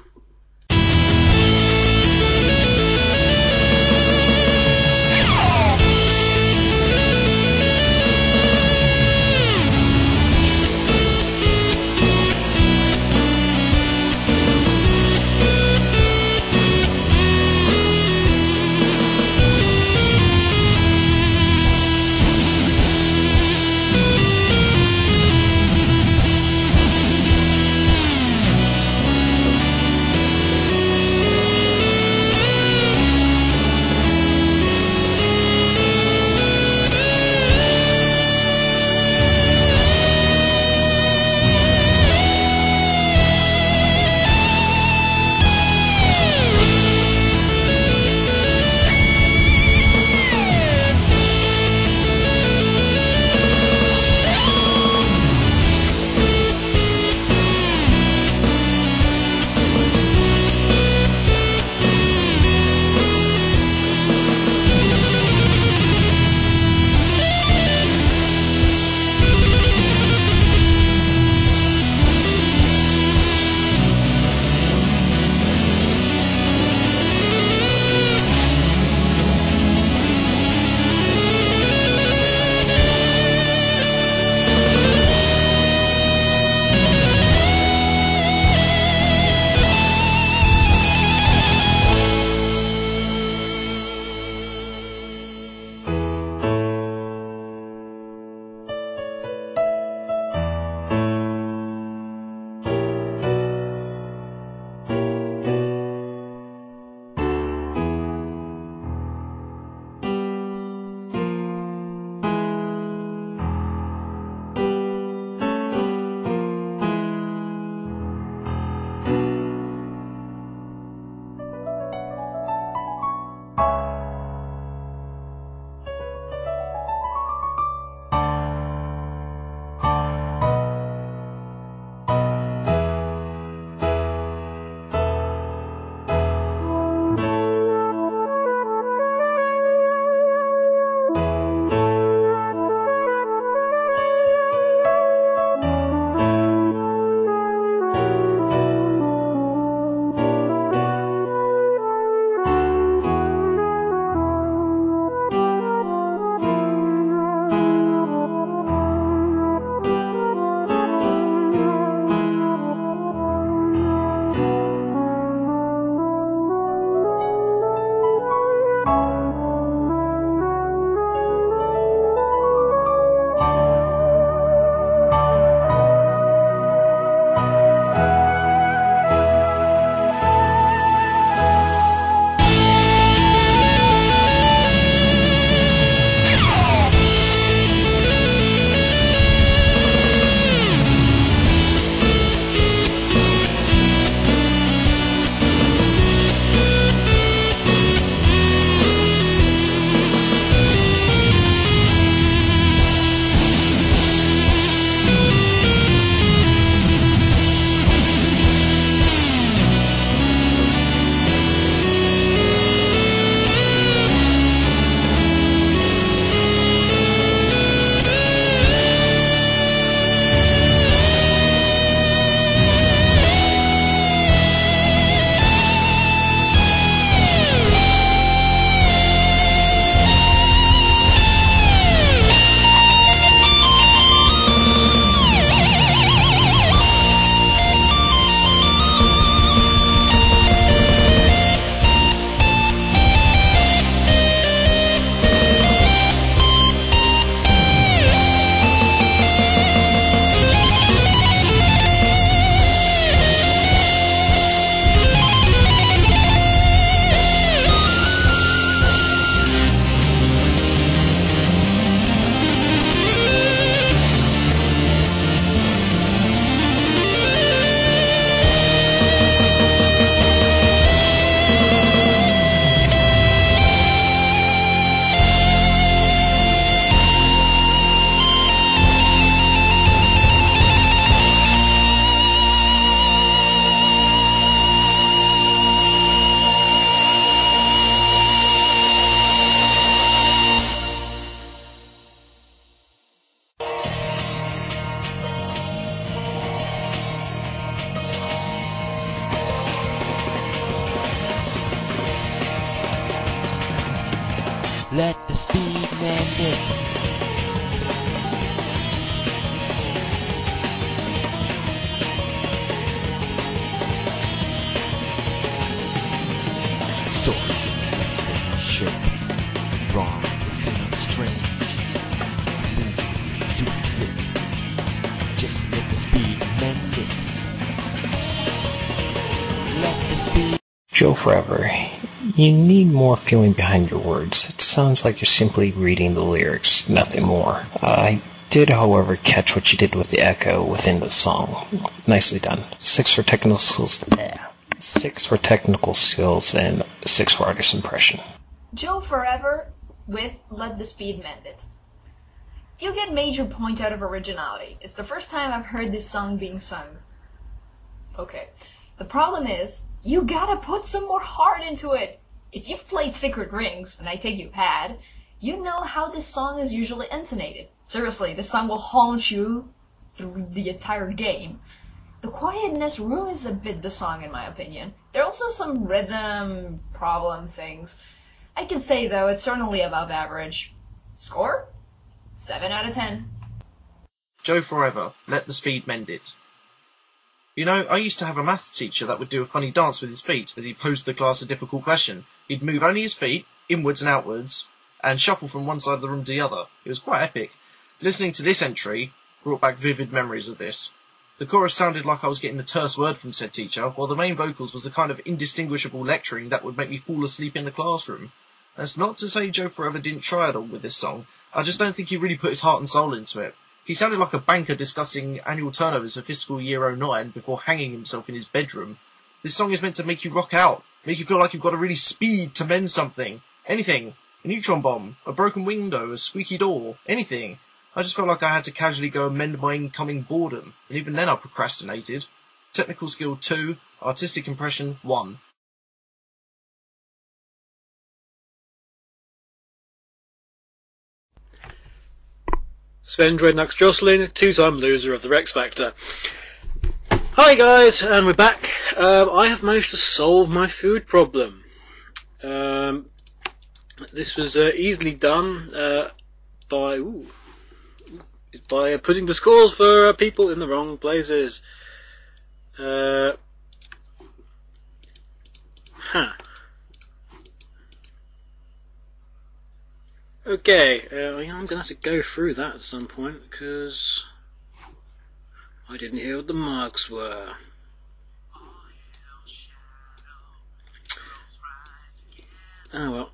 let the speed mend it. Stories of the western ship, wrong but still not strange. Live to exist, just let the speed mend it. Let the speed. Joe Forever, you need more feeling behind your words. It sounds like you're simply reading the lyrics, nothing more. I did, however, catch what you did with the echo within the song. Nicely done. Six for technical skills. Yeah. Six for technical skills and six for artist impression. Joe Forever with Let the Speed Mend It. You get major points out of originality. It's the first time I've heard this song being sung. Okay. The problem is, you gotta put some more heart into it. If you've played Secret Rings, and I take you had, you know how this song is usually intonated. Seriously, this song will haunt you through the entire game. The quietness ruins a bit the song, in my opinion. There are also some rhythm problem things. I can say, though, it's certainly above average. Score? seven out of ten. Joe Forever, let the speed mend it. You know, I used to have a maths teacher that would do a funny dance with his feet as he posed the class a difficult question. He'd move only his feet, inwards and outwards, and shuffle from one side of the room to the other. It was quite epic. Listening to this entry brought back vivid memories of this. The chorus sounded like I was getting a terse word from said teacher, while the main vocals was the kind of indistinguishable lecturing that would make me fall asleep in the classroom. That's not to say Joe Forever didn't try at all with this song. I just don't think he really put his heart and soul into it. He sounded like a banker discussing annual turnovers for fiscal year oh nine before hanging himself in his bedroom. This song is meant to make you rock out, make you feel like you've got to really speed to mend something. Anything. A neutron bomb, a broken window, a squeaky door, anything. I just felt like I had to casually go and mend my incoming boredom, and even then I procrastinated. Technical skill two, artistic impression one. Sven Dreadnoughts Jocelyn, two-time loser of the Rex Factor. Hi guys, and we're back. Um, I have managed to solve my food problem. Um, this was uh, easily done uh, by ooh, by uh, putting the scores for uh, people in the wrong places. Uh, huh. Okay, uh, I'm going to have to go through that at some point, because I didn't hear what the marks were. Oh well.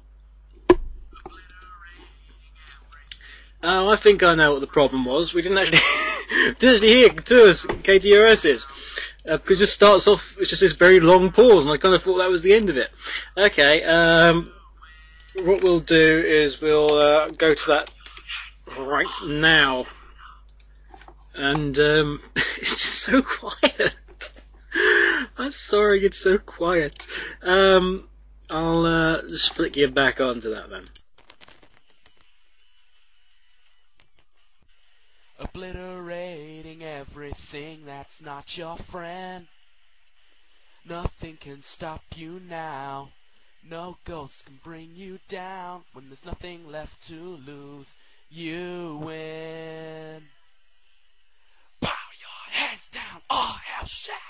Oh, I think I know what the problem was. We didn't actually didn't actually hear Tours, K T R S's, uh, because it just starts off, it's just this very long pause, and I kind of thought that was the end of it. Okay, um... what we'll do is we'll uh, go to that right now, and um, it's just so quiet. I'm sorry, it's so quiet. Um, I'll uh, just flick you back onto that then. Obliterating everything that's not your friend. Nothing can stop you now. No ghost can bring you down. When there's nothing left to lose, you win. Bow your heads down, all hell shadow.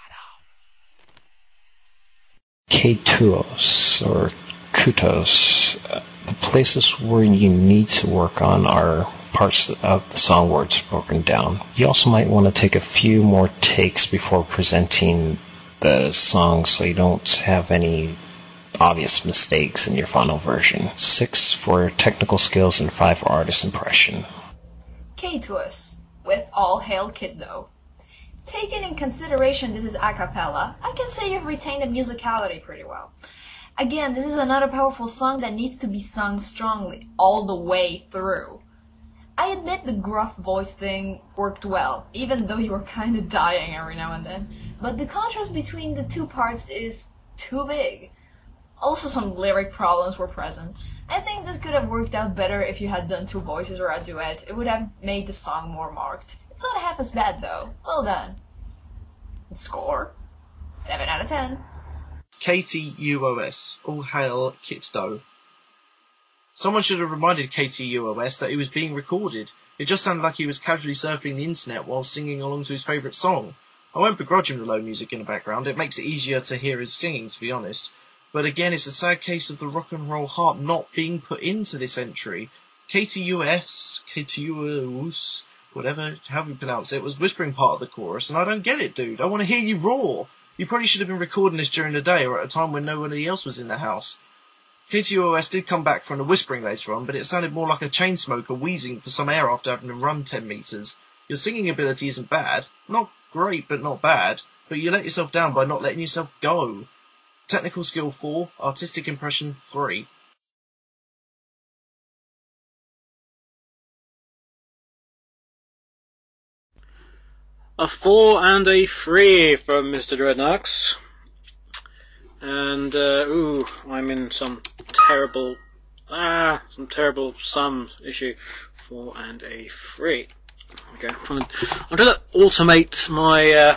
K-Tuos, or Kutos, uh, the places where you need to work on are parts of the song where it's broken down. You also might want to take a few more takes before presenting the song so you don't have any obvious mistakes in your final version. Six for technical skills and five for artist impression. K-Tuos with All Hail Kiddo. Taking in consideration this is a cappella, I can say you've retained the musicality pretty well. Again, this is another powerful song that needs to be sung strongly, all the way through. I admit the gruff voice thing worked well, even though you were kinda dying every now and then, but the contrast between the two parts is too big. Also, some lyric problems were present. I think this could have worked out better if you had done two voices or a duet. It would have made the song more marked. It's not half as bad though. Well done. Score? seven out of ten. K T U O S, All Hail Kiddo. Someone should have reminded K T U O S that he was being recorded. It just sounded like he was casually surfing the internet while singing along to his favourite song. I won't begrudge him the low music in the background, it makes it easier to hear his singing, to be honest. But again, it's a sad case of the rock and roll heart not being put into this entry. K T U S, K T U O S, whatever, however you pronounce it, was whispering part of the chorus, and I don't get it, dude. I want to hear you roar. You probably should have been recording this during the day or at a time when nobody else was in the house. K T U O S did come back from the whispering later on, but it sounded more like a chain smoker wheezing for some air after having run ten metres. Your singing ability isn't bad. Not great, but not bad. But you let yourself down by not letting yourself go. Technical skill four, artistic impression three. A four and a three from Mister Dreadnox. And, uh, ooh, I'm in some terrible, ah, some terrible sum issue. Four and a three. Okay, I'm trying to, I'm trying to automate my, uh,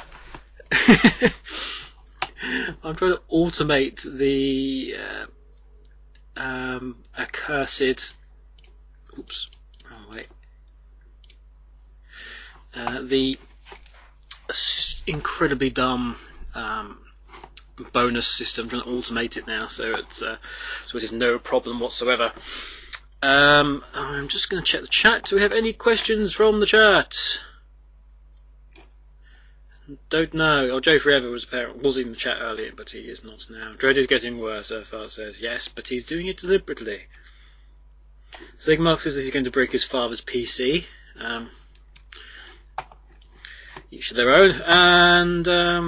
I'm trying to automate the, uh, um, accursed, oops, oh wait, uh, the incredibly dumb, um, bonus system. I'm trying to automate it now, so it's uh, so it is no problem whatsoever. Um, I'm just going to check the chat. Do we have any questions from the chat? Don't know. Oh, Joe Forever was apparently was in the chat earlier, but he is not now. Dread is getting worse. So far says yes, but he's doing it deliberately. Sigmark says that he's going to break his father's P C. Um, each of their own. And um,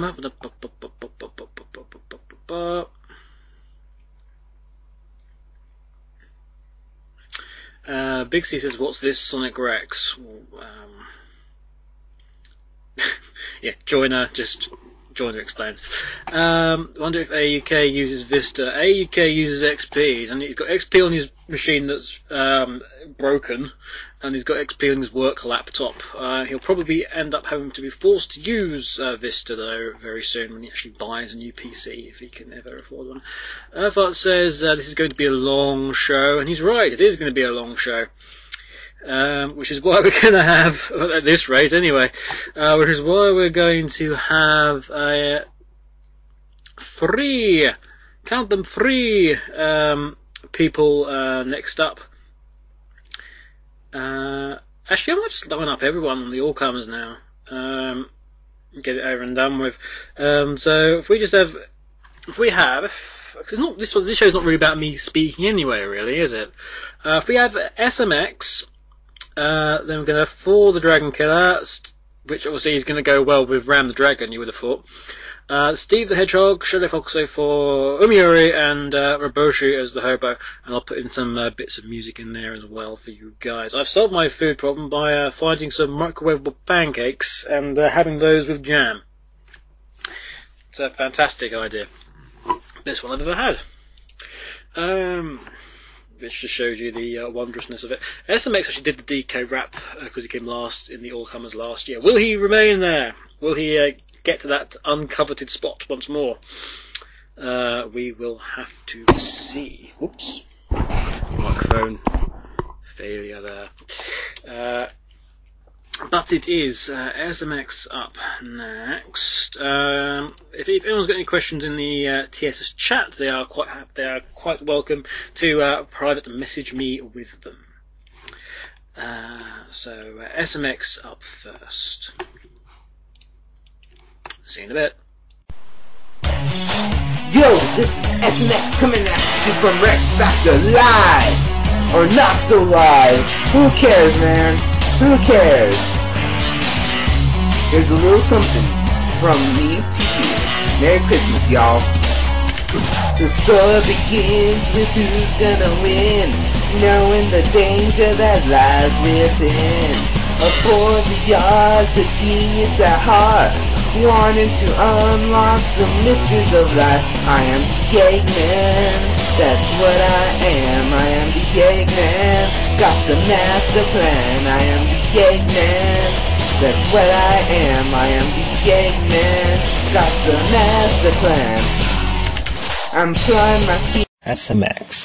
uh, Big C says, "What's this Sonic Rex?" Well, um, yeah, Joiner just Joiner explains. Um, I wonder if A U K uses Vista. A U K uses X P, and he's got X P on his machine that's um, broken, and he's got X P on his work laptop. Uh, he'll probably end up having to be forced to use uh, Vista though very soon when he actually buys a new P C, if he can ever afford one. Erfart says uh, this is going to be a long show, and he's right. It is going to be a long show. Um, which is why we're going to have, at this rate anyway, uh, which is why we're going to have uh, three, count them, three um, people uh, next up. Uh, actually, I might just line up everyone on the all-comers now, um, get it over and done with. Um, so if we just have, if we have, because it's not this this show's not really about me speaking anyway, really, is it? Uh, if we have S M X. Uh, then we're going to have For the Dragon Killer, which obviously is going to go well with Ram the Dragon, you would have thought. Uh, Steve the Hedgehog, Shadow Foxo for Umiuri, and uh, Raboshi as the Hobo. And I'll put in some uh, bits of music in there as well for you guys. I've solved my food problem by uh, finding some microwavable pancakes and uh, having those with jam. It's a fantastic idea. Best one I've ever had. Um... Which just shows you the uh, wondrousness of it. S M X actually did the D K rap because uh, he came last in the All-Comers last year. Will he remain there? Will he uh, get to that uncoveted spot once more? Uh, we will have to see. Whoops. Microphone failure there. Uh, but it is uh, S M X up next. Um, if, if anyone's got any questions in the uh, T S S chat, they are quite ha- they are quite welcome to uh, private message me with them. Uh, so uh, S M X up first. See you in a bit. Yo, this is S M X coming at you from Rex Factor live or not so live. Who cares, man? Who cares? Here's a little something from me to you. Merry Christmas, y'all. The story begins with who's gonna win, knowing the danger that lies within. A for the yards, a genius at heart, wanting to unlock the mysteries of life. I am the Eggman, that's what I am. I am the Eggman, got the master plan. I am the Eggman, that's what I am. I am the Eggman, got the master plan. I'm trying my feet. S M X.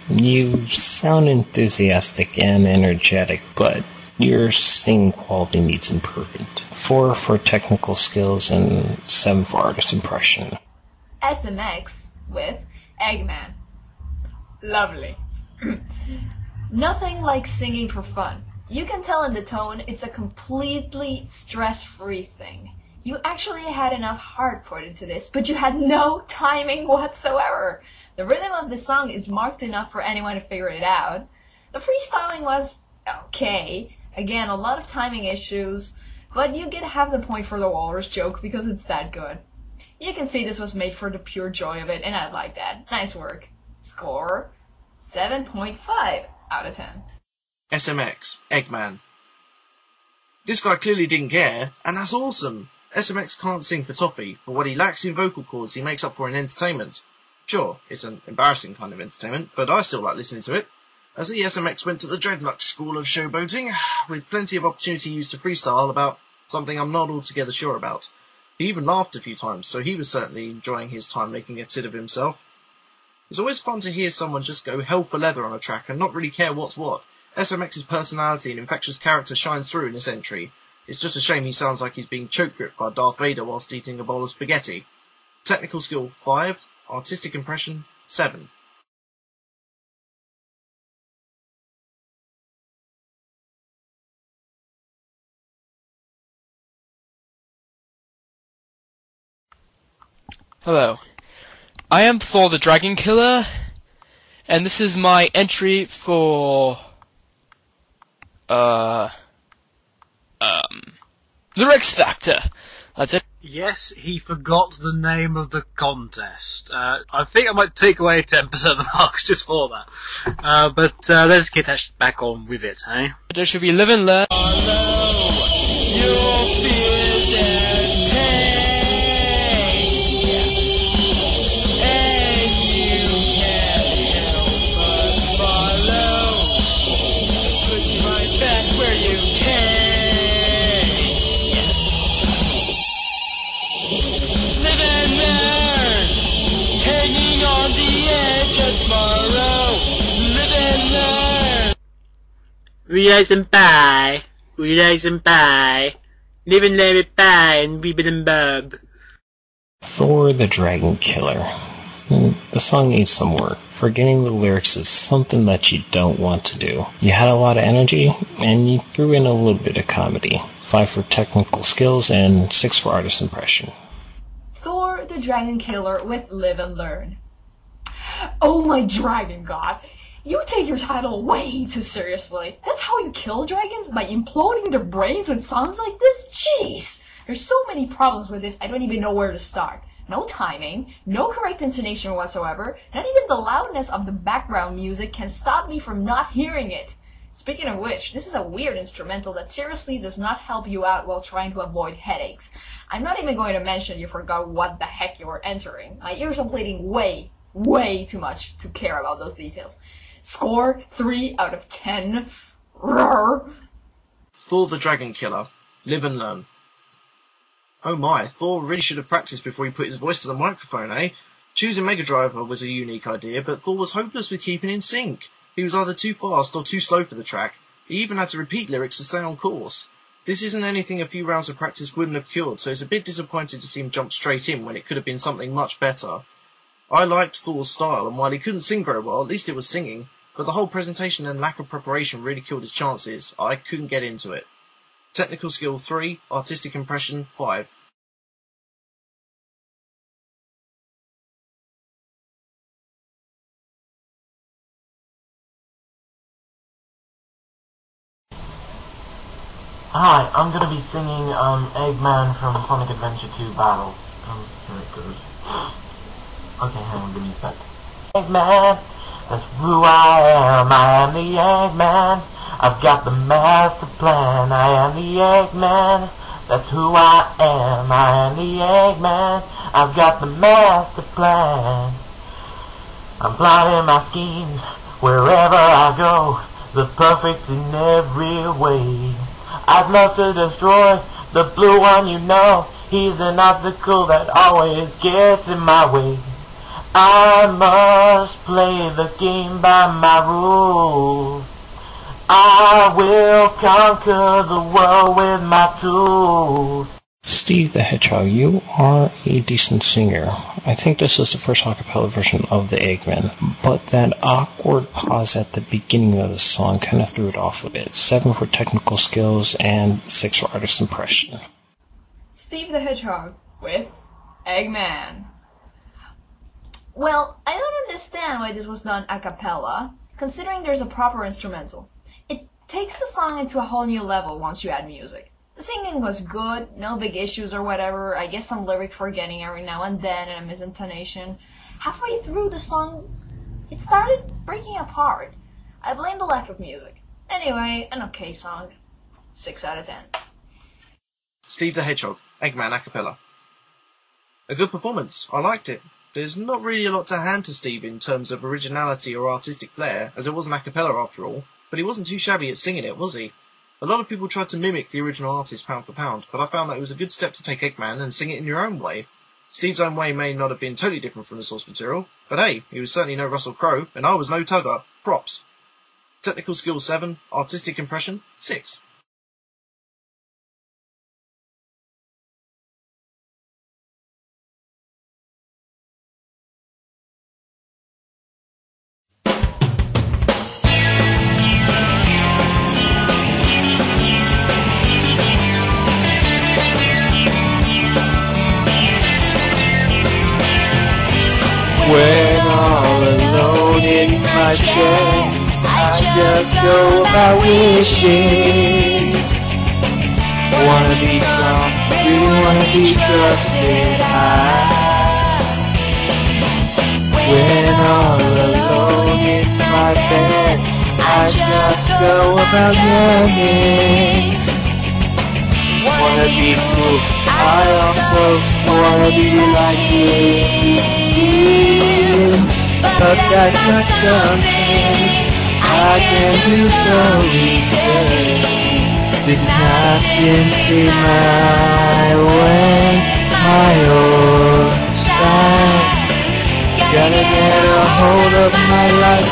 You sound enthusiastic and energetic, but your singing quality needs improvement. Four for technical skills and seven for artist impression. S M X with Eggman. Lovely. Nothing like singing for fun. You can tell in the tone it's a completely stress-free thing. You actually had enough heart put into this, but you had no timing whatsoever. The rhythm of the song is marked enough for anyone to figure it out. The freestyling was okay. Again, a lot of timing issues, but you get half the point for the walrus joke because it's that good. You can see this was made for the pure joy of it, and I like that. Nice work. Score seven point five out of ten. S M X, Eggman. This guy clearly didn't care, and that's awesome. S M X can't sing for toffee, but what he lacks in vocal cords he makes up for in entertainment. Sure, it's an embarrassing kind of entertainment, but I still like listening to it. I see S M X went to the Dreadnought School of Showboating, with plenty of opportunity used to freestyle about something I'm not altogether sure about. He even laughed a few times, so he was certainly enjoying his time making a tit of himself. It's always fun to hear someone just go hell for leather on a track and not really care what's what. S M X's personality and infectious character shines through in this entry. It's just a shame he sounds like he's being choke-gripped by Darth Vader whilst eating a bowl of spaghetti. Technical skill five, artistic impression seven. Hello, I am Thor the Dragon Killer, and this is my entry for, uh, um, the X Factor. That's it. Yes, he forgot the name of the contest. Uh, I think I might take away ten percent of the marks just for that. Uh, but uh, let's get back on with it, eh? There should be live and learn. We rise and buy, we rise and buy, live and let it buy, and weep it and bub. Thor the Dragon Killer. The song needs some work. Forgetting the lyrics is something that you don't want to do. You had a lot of energy, and you threw in a little bit of comedy. Five for technical skills, and six for artist impression. Thor the Dragon Killer with Live and Learn. Oh my dragon god! You take your title way too seriously. That's how you kill dragons? By imploding their brains with songs like this? Jeez! There's so many problems with this, I don't even know where to start. No timing, no correct intonation whatsoever, not even the loudness of the background music can stop me from not hearing it. Speaking of which, this is a weird instrumental that seriously does not help you out while trying to avoid headaches. I'm not even going to mention you forgot what the heck you were entering. My ears are bleeding way, way too much to care about those details. Score three out of ten. Roar. Thor the Dragon Killer. Live and learn. Oh my, Thor really should have practiced before he put his voice to the microphone, eh? Choosing Mega Driver was a unique idea, but Thor was hopeless with keeping in sync. He was either too fast or too slow for the track. He even had to repeat lyrics to stay on course. This isn't anything a few rounds of practice wouldn't have cured, so it's a bit disappointing to see him jump straight in when it could have been something much better. I liked Thor's style, and while he couldn't sing very well, at least it was singing. But the whole presentation and lack of preparation really killed his chances. I couldn't get into it. Technical skill three, artistic impression five. Hi, I'm gonna be singing um, Eggman from Sonic Adventure two Battle. Um, here it goes. Okay, hang on, give me a sec. Eggman, that's who I am, I am the Eggman. I've got the master plan, I am the Eggman. That's who I am, I am the Eggman. I've got the master plan. I'm plotting my schemes wherever I go, the perfect in every way. I'd love to destroy the blue one, you know. He's an obstacle that always gets in my way. I must play the game by my rules. I will conquer the world with my tools. Steve the Hedgehog, you are a decent singer. I think this is the first a cappella version of the Eggman, but that awkward pause at the beginning of the song kind of threw it off a bit. Seven for technical skills and six for artist impression. Steve the Hedgehog with Eggman. Well, I don't understand why this was done a cappella, considering there's a proper instrumental. It takes the song into a whole new level once you add music. The singing was good, no big issues or whatever, I guess some lyric forgetting every now and then and a misintonation. Halfway through the song, it started breaking apart. I blame the lack of music. Anyway, an okay song. six out of ten. Steve the Hedgehog, Eggman a cappella. A good performance, I liked it. There's not really a lot to hand to Steve in terms of originality or artistic flair, as it was an a cappella after all, but he wasn't too shabby at singing it, was he? A lot of people tried to mimic the original artist pound for pound, but I found that it was a good step to take Eggman and sing it in your own way. Steve's own way may not have been totally different from the source material, but hey, he was certainly no Russell Crowe, and I was no Tugger. Props. Technical skill seven, artistic impression six. When all alone in my chair, I just go about wishing. Wanna be strong, really wanna be trusted. I, when all alone in my bed, I just go about yearning. Wanna be cool, I also wanna be like you. But that's not something I can do so easily. This is not simply my way, my own style. Gotta get a hold of my life.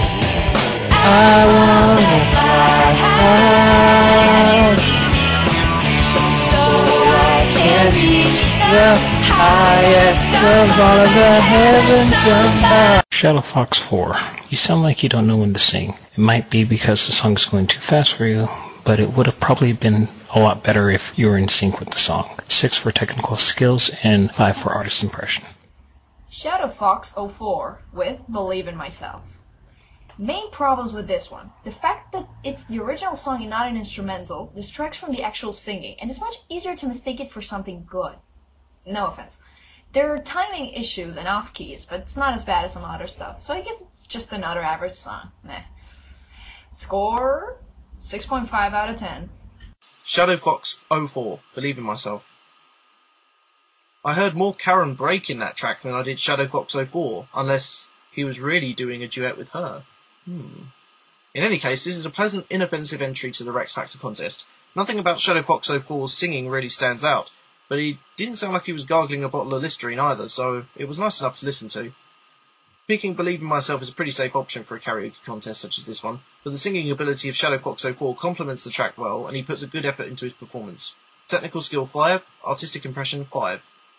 I wanna fly high, so I can reach the highest of all of the heavens above. Shadow Fox four. You sound like you don't know when to sing. It might be because the song is going too fast for you, but it would have probably been a lot better if you were in sync with the song. six for technical skills and five for artist impression. Shadow Fox oh four with Believe in Myself. Main problems with this one. The fact that it's the original song and not an instrumental distracts from the actual singing, and it's much easier to mistake it for something good. No offense. There are timing issues and off keys, but it's not as bad as some other stuff, so I guess it's just another average song. Meh. Score six point five out of ten. Shadow Fox oh four, Believe in Myself. I heard more Karen Brake in that track than I did Shadow Fox oh four, unless he was really doing a duet with her. Hmm. In any case, this is a pleasant, inoffensive entry to the Rex Factor contest. Nothing about Shadow Fox oh four's singing really stands out, but he didn't sound like he was gargling a bottle of Listerine either, so it was nice enough to listen to. Picking Believe in Myself is a pretty safe option for a karaoke contest such as this one, but the singing ability of Shadow Fox oh four complements the track well, and he puts a good effort into his performance. Technical skill five, artistic impression five.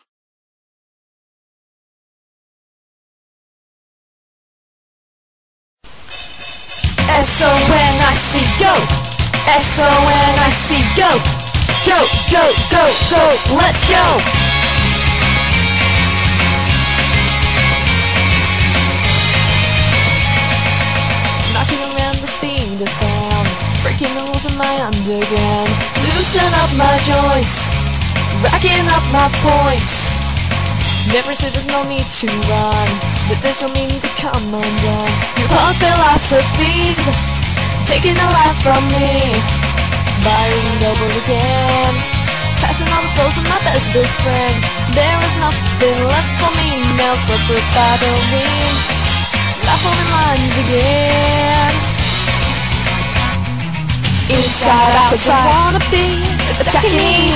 S O N I C go! S O N I C go! Go, go, go, go, let's go! Knocking around the speed of sound, breaking the rules of my underground. Loosen up my joints, racking up my points. Never said there's no need to run, but there's no meaning to come undone. Your punk philosophies taking a life from me, buying double again, passing on the flows of my bestest friends. There is nothing left for me now, what's a battling? Laugh on the lines again. Inside, outside, I wanna be attacking.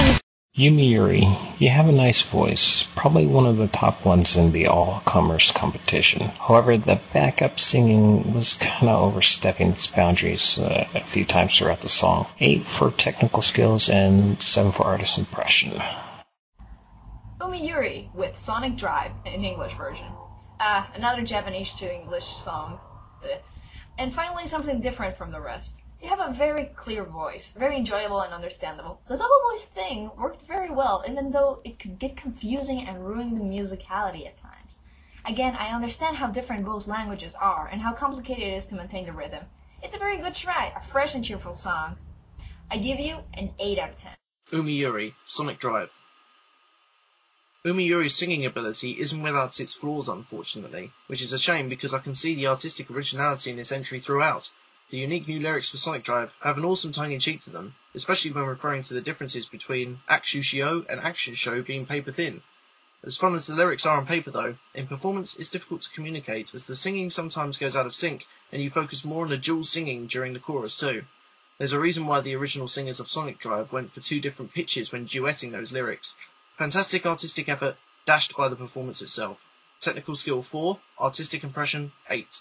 Yumi Yuri, you have a nice voice, probably one of the top ones in the all-comers competition. However, the backup singing was kinda overstepping its boundaries uh, a few times throughout the song. eight for technical skills and seven for artist impression. Umi Yuri with Sonic Drive in English version. Ah, uh, another Japanese to English song. Ugh. And finally something different from the rest. You have a very clear voice, very enjoyable and understandable. The double voice thing worked very well, even though it could get confusing and ruin the musicality at times. Again, I understand how different both languages are, and how complicated it is to maintain the rhythm. It's a very good try, a fresh and cheerful song. I give you an eight out of ten. Umi Yuri, Sonic Drive. Umi Yuri's singing ability isn't without its flaws, unfortunately, which is a shame because I can see the artistic originality in its entry throughout. The unique new lyrics for Sonic Drive have an awesome tongue-in-cheek to them, especially when referring to the differences between Akshushio and Action Show being paper-thin. As fun as the lyrics are on paper though, in performance it's difficult to communicate as the singing sometimes goes out of sync and you focus more on the dual singing during the chorus too. There's a reason why the original singers of Sonic Drive went for two different pitches when duetting those lyrics. Fantastic artistic effort, dashed by the performance itself. Technical skill four, artistic impression eight.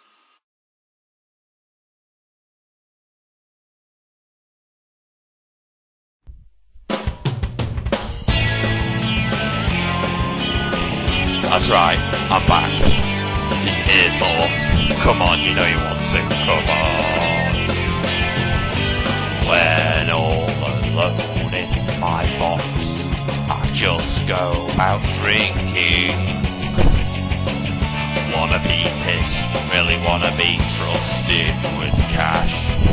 That's right, I'm back. Here's more. Come on, you know you want to. Come on. When all alone in my box, I just go out drinking. Wanna be pissed, really wanna be trusted with cash.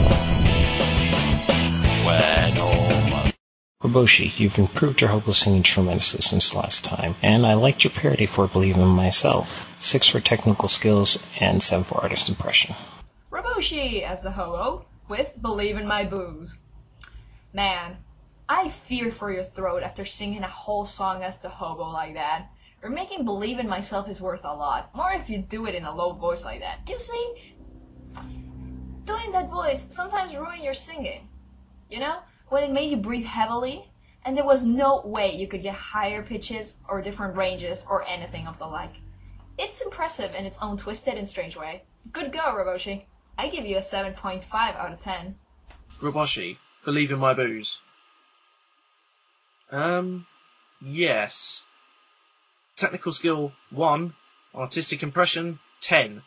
When all Roboshi, you've improved your hobo singing tremendously since last time, and I liked your parody for Believe in Myself. six for technical skills and seven for artist impression. Roboshi as the hobo with Believe in My Booze. Man, I fear for your throat after singing a whole song as the hobo like that. Or making Believe in Myself is worth a lot, more if you do it in a low voice like that. You see, doing that voice sometimes ruins your singing. You know? When it made you breathe heavily, and there was no way you could get higher pitches or different ranges or anything of the like. It's impressive in its own twisted and strange way. Good go, Roboshi. I give you a seven point five out of ten. Roboshi, Believe in My Booze. Um, yes. Technical skill one, artistic impression ten.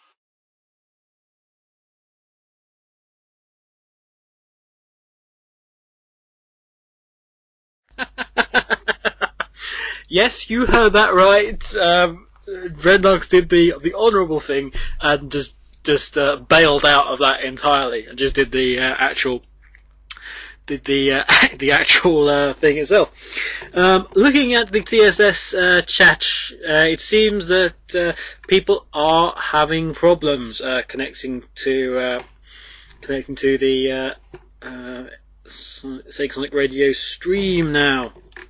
Yes, you heard that right. Um, Redlux did the the honourable thing and just just uh, bailed out of that entirely and just did the uh, actual did the uh, the actual uh, thing itself. Um, looking at the T S S uh, chat, uh, it seems that uh, people are having problems uh, connecting to uh, connecting to the uh, uh, Sega Sonic Radio stream now.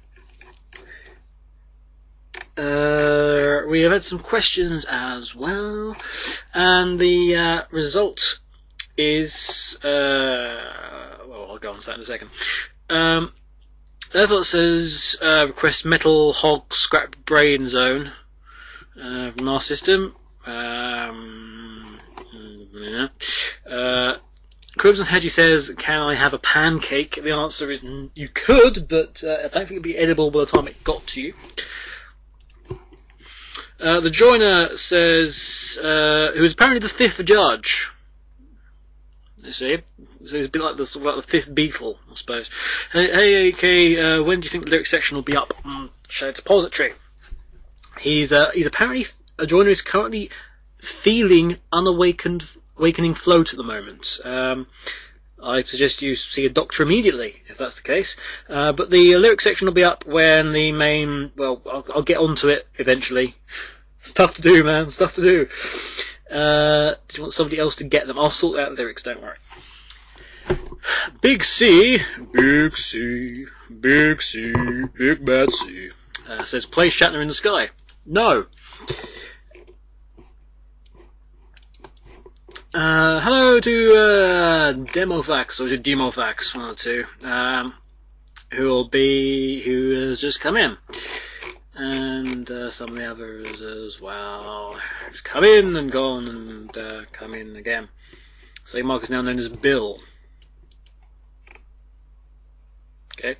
Uh, we have had some questions as well, and the uh, result is, uh, well, I'll go on to that in a second. Um, Level says, uh, request Metal Hog Scrap Brain Zone, uh, from our system. Um, yeah. Uh, Crimson Hedgie says, can I have a pancake? The answer is, you could, but uh, I don't think it'd be edible by the time it got to you. Uh, the joiner says, uh, who is apparently the fifth judge. You see? So he's a bit like the, sort of like the fifth Beatle, I suppose. Hey, hey okay, uh, when do you think the lyric section will be up? Mm, Shared Depository. He's, uh, he's apparently, a joiner is currently feeling unawakened, awakening float at the moment. Um, I suggest you see a doctor immediately, if that's the case. Uh, but the lyric section will be up when the main, well, I'll, I'll get onto it eventually. Stuff to do, man, stuff to do. Uh, do you want somebody else to get them? I'll sort out the lyrics, don't worry. Big C, Big C, Big C, Big Bad C, uh, says, play Shatner in the Sky. No. Uh, hello to, uh, Demofax, or to Demofax, one or two, um, who will be who has just come in, and uh, some of the others as well. Just come in and gone and uh, come in again. So Mark is now known as Bill. Okay.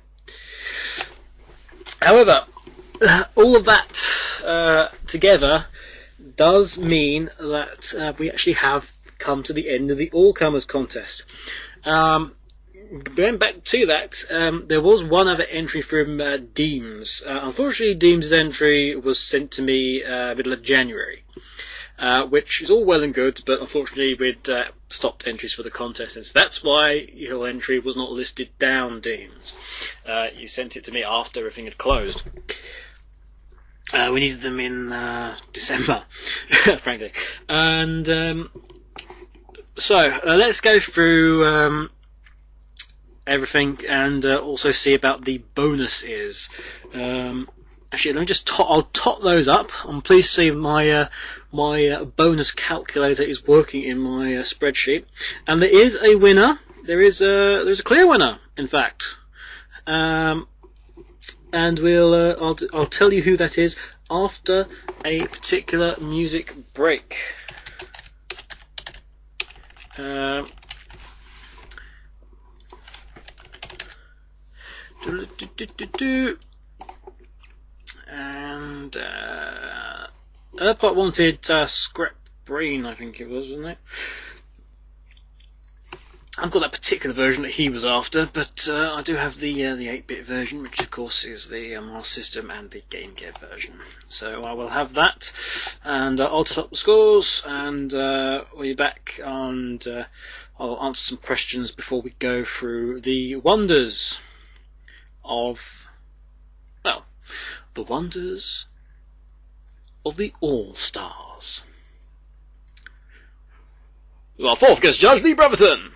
However, all of that uh, together does mean that uh, we actually have come to the end of the all-comers contest. Um, going back to that, um, there was one other entry from uh, Deems. Uh, unfortunately, Deems' entry was sent to me uh, middle of January, uh, which is all well and good, but unfortunately we'd uh, stopped entries for the contest, and so that's why your entry was not listed down, Deems. Uh, you sent it to me after everything had closed. Uh, we needed them in uh, December, frankly. And um, so uh, let's go through um, everything and uh, also see about the bonuses. Um, actually, let me just tot. I'll tot those up. I'm pleased to see my uh, my uh, bonus calculator is working in my uh, spreadsheet, and there is a winner. There is a there's a clear winner, in fact. Um, and we'll uh, I'll, I'll tell you who that is after a particular music break. Uh, do, do, do, do, do. And uh, Urpot wanted uh, Scrap Brain, I think it was, wasn't it? I've got that particular version that he was after, but uh, I do have the uh, the eight-bit version, which of course is the uh, Master System and the Game Gear version. So I will have that, and uh, I'll top the scores, and uh, we'll be back, and uh, I'll answer some questions before we go through the wonders of, well, the wonders of the All-Stars. Our fourth guest judge, Lee Brotherton.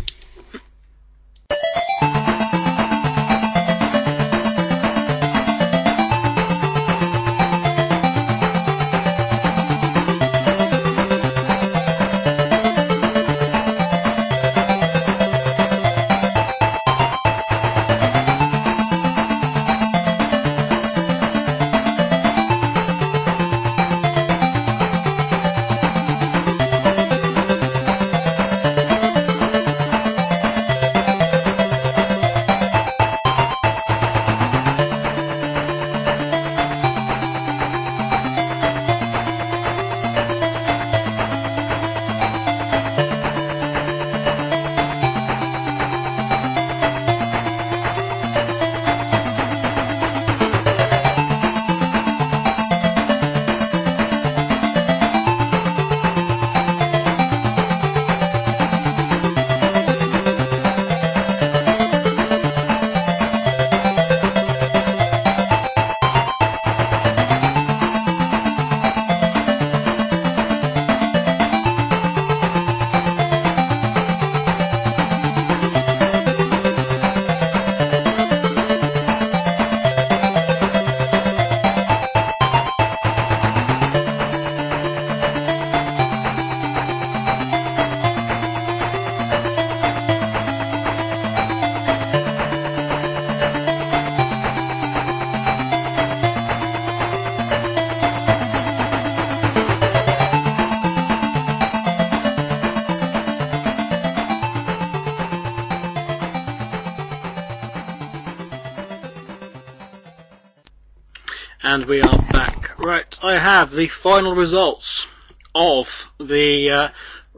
And we are back. Right, I have the final results of the uh,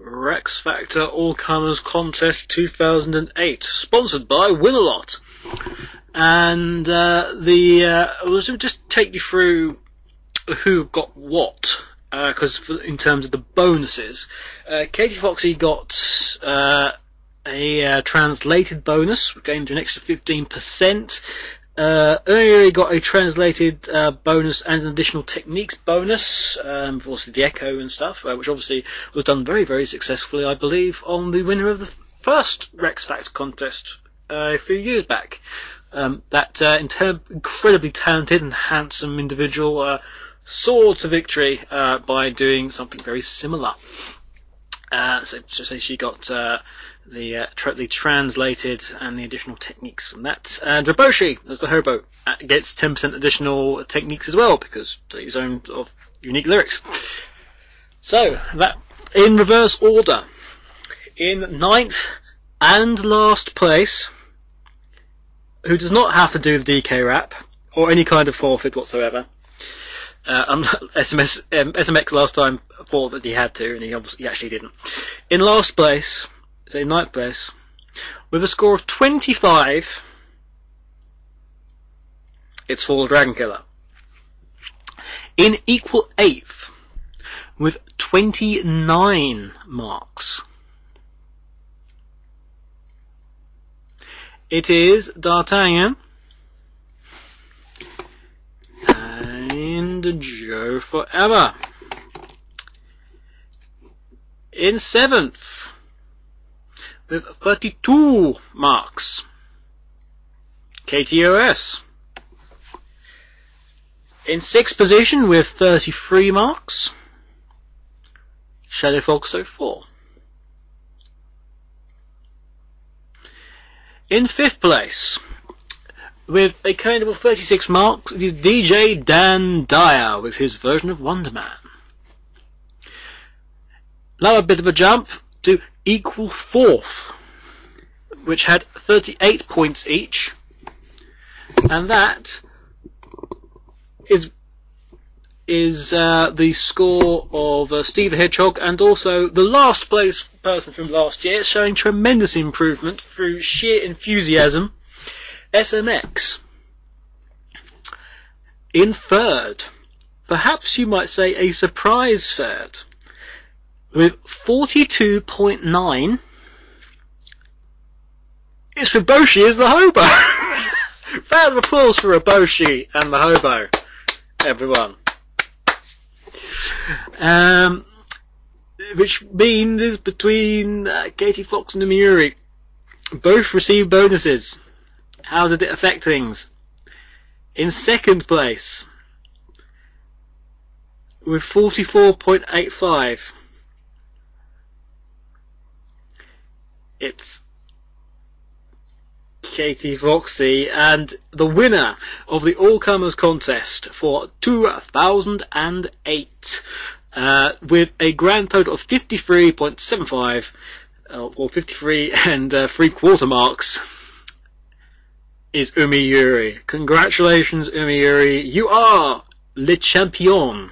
Rex Factor All Comers Contest two thousand eight, sponsored by Win-A-Lot. And uh, the uh, I'll just take you through who got what, because uh, in terms of the bonuses, uh, Katie Foxy got uh, a uh, translated bonus, gained an extra fifteen percent. Uh, Ernie got a translated uh, bonus and an additional techniques bonus, um, for obviously the echo and stuff, uh, which obviously was done very, very successfully, I believe, on the winner of the first Rex Factor contest uh, a few years back. Um, that uh, inter- incredibly talented and handsome individual uh, soared to victory uh, by doing something very similar. Uh, so, so she got uh, the uh, tra- the translated and the additional techniques from that. And Raboshi, as the hobo, uh, gets ten percent additional techniques as well because of his own sort of unique lyrics. So that in reverse order, in ninth and last place, who does not have to do the D K rap or any kind of forfeit whatsoever. Uh, um, S M S, um, S M X last time thought that he had to, and he obviously he actually didn't. In last place, so in ninth place, with a score of twenty-five, it's Fall Dragon Killer. In equal eighth, with twenty-nine marks, it is D'Artagnan and Joe Forever. In seventh, with thirty-two marks, K T O S. In sixth position with thirty-three marks, Shadow Fox oh four. In fifth place, with a kind of thirty-six marks, it is D J Dan Dyer with his version of Wonder Man. Now a bit of a jump to equal fourth, which had thirty-eight points each, and that is is uh, the score of uh, Steve the Hedgehog, and also the last place person from last year, showing tremendous improvement through sheer enthusiasm, S M X. In third, perhaps you might say a surprise third, with forty-two point nine, it's Raboshi as the hobo. Round of applause for Raboshi and the hobo, everyone. Um, which means is between uh, Katie Fox and Umiyuri. Both received bonuses. How did it affect things? In second place, with forty-four point eight five, it's Katie Foxy, and the winner of the All Comers contest for two thousand eight, uh, with a grand total of fifty-three point seven five, uh, or fifty-three and uh, three quarter marks, is Umiyuri. Congratulations, Umiyuri. You are le champion.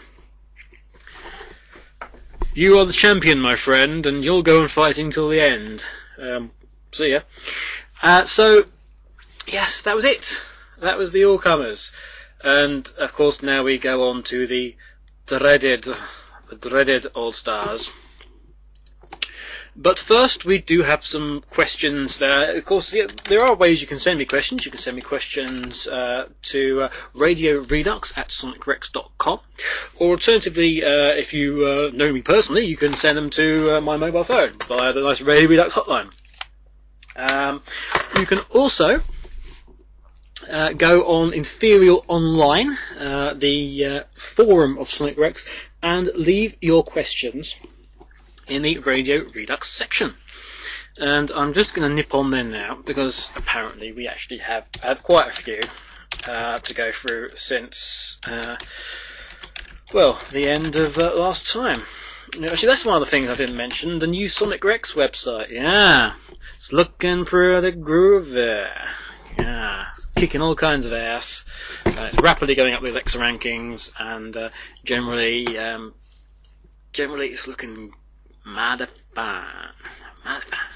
You are the champion, my friend, and you'll go on fighting till the end. Um, see ya. Uh, so, yes, that was it. That was the all-comers. And, of course, now we go on to the dreaded, the dreaded All-Stars. But first, we do have some questions there. Of course, yeah, there are ways you can send me questions. You can send me questions uh, to uh, Radio Redux at sonic rex dot com. Or alternatively, uh, if you uh, know me personally, you can send them to uh, my mobile phone via the nice Radio Redux hotline. Um, you can also uh, go on Inferial Online, uh, the uh, forum of Sonic Rex, and leave your questions in the Radio Redux section. And I'm just going to nip on there now, because apparently we actually have had quite a few uh, to go through since, uh, well, the end of uh, last time. Actually, that's one of the things I didn't mention, the new Sonic Rex website. Yeah, it's looking pretty groovy. Yeah, it's kicking all kinds of ass. Uh, it's rapidly going up the Alexa rankings, and uh, generally, um, generally it's looking mad fun. Mad fun.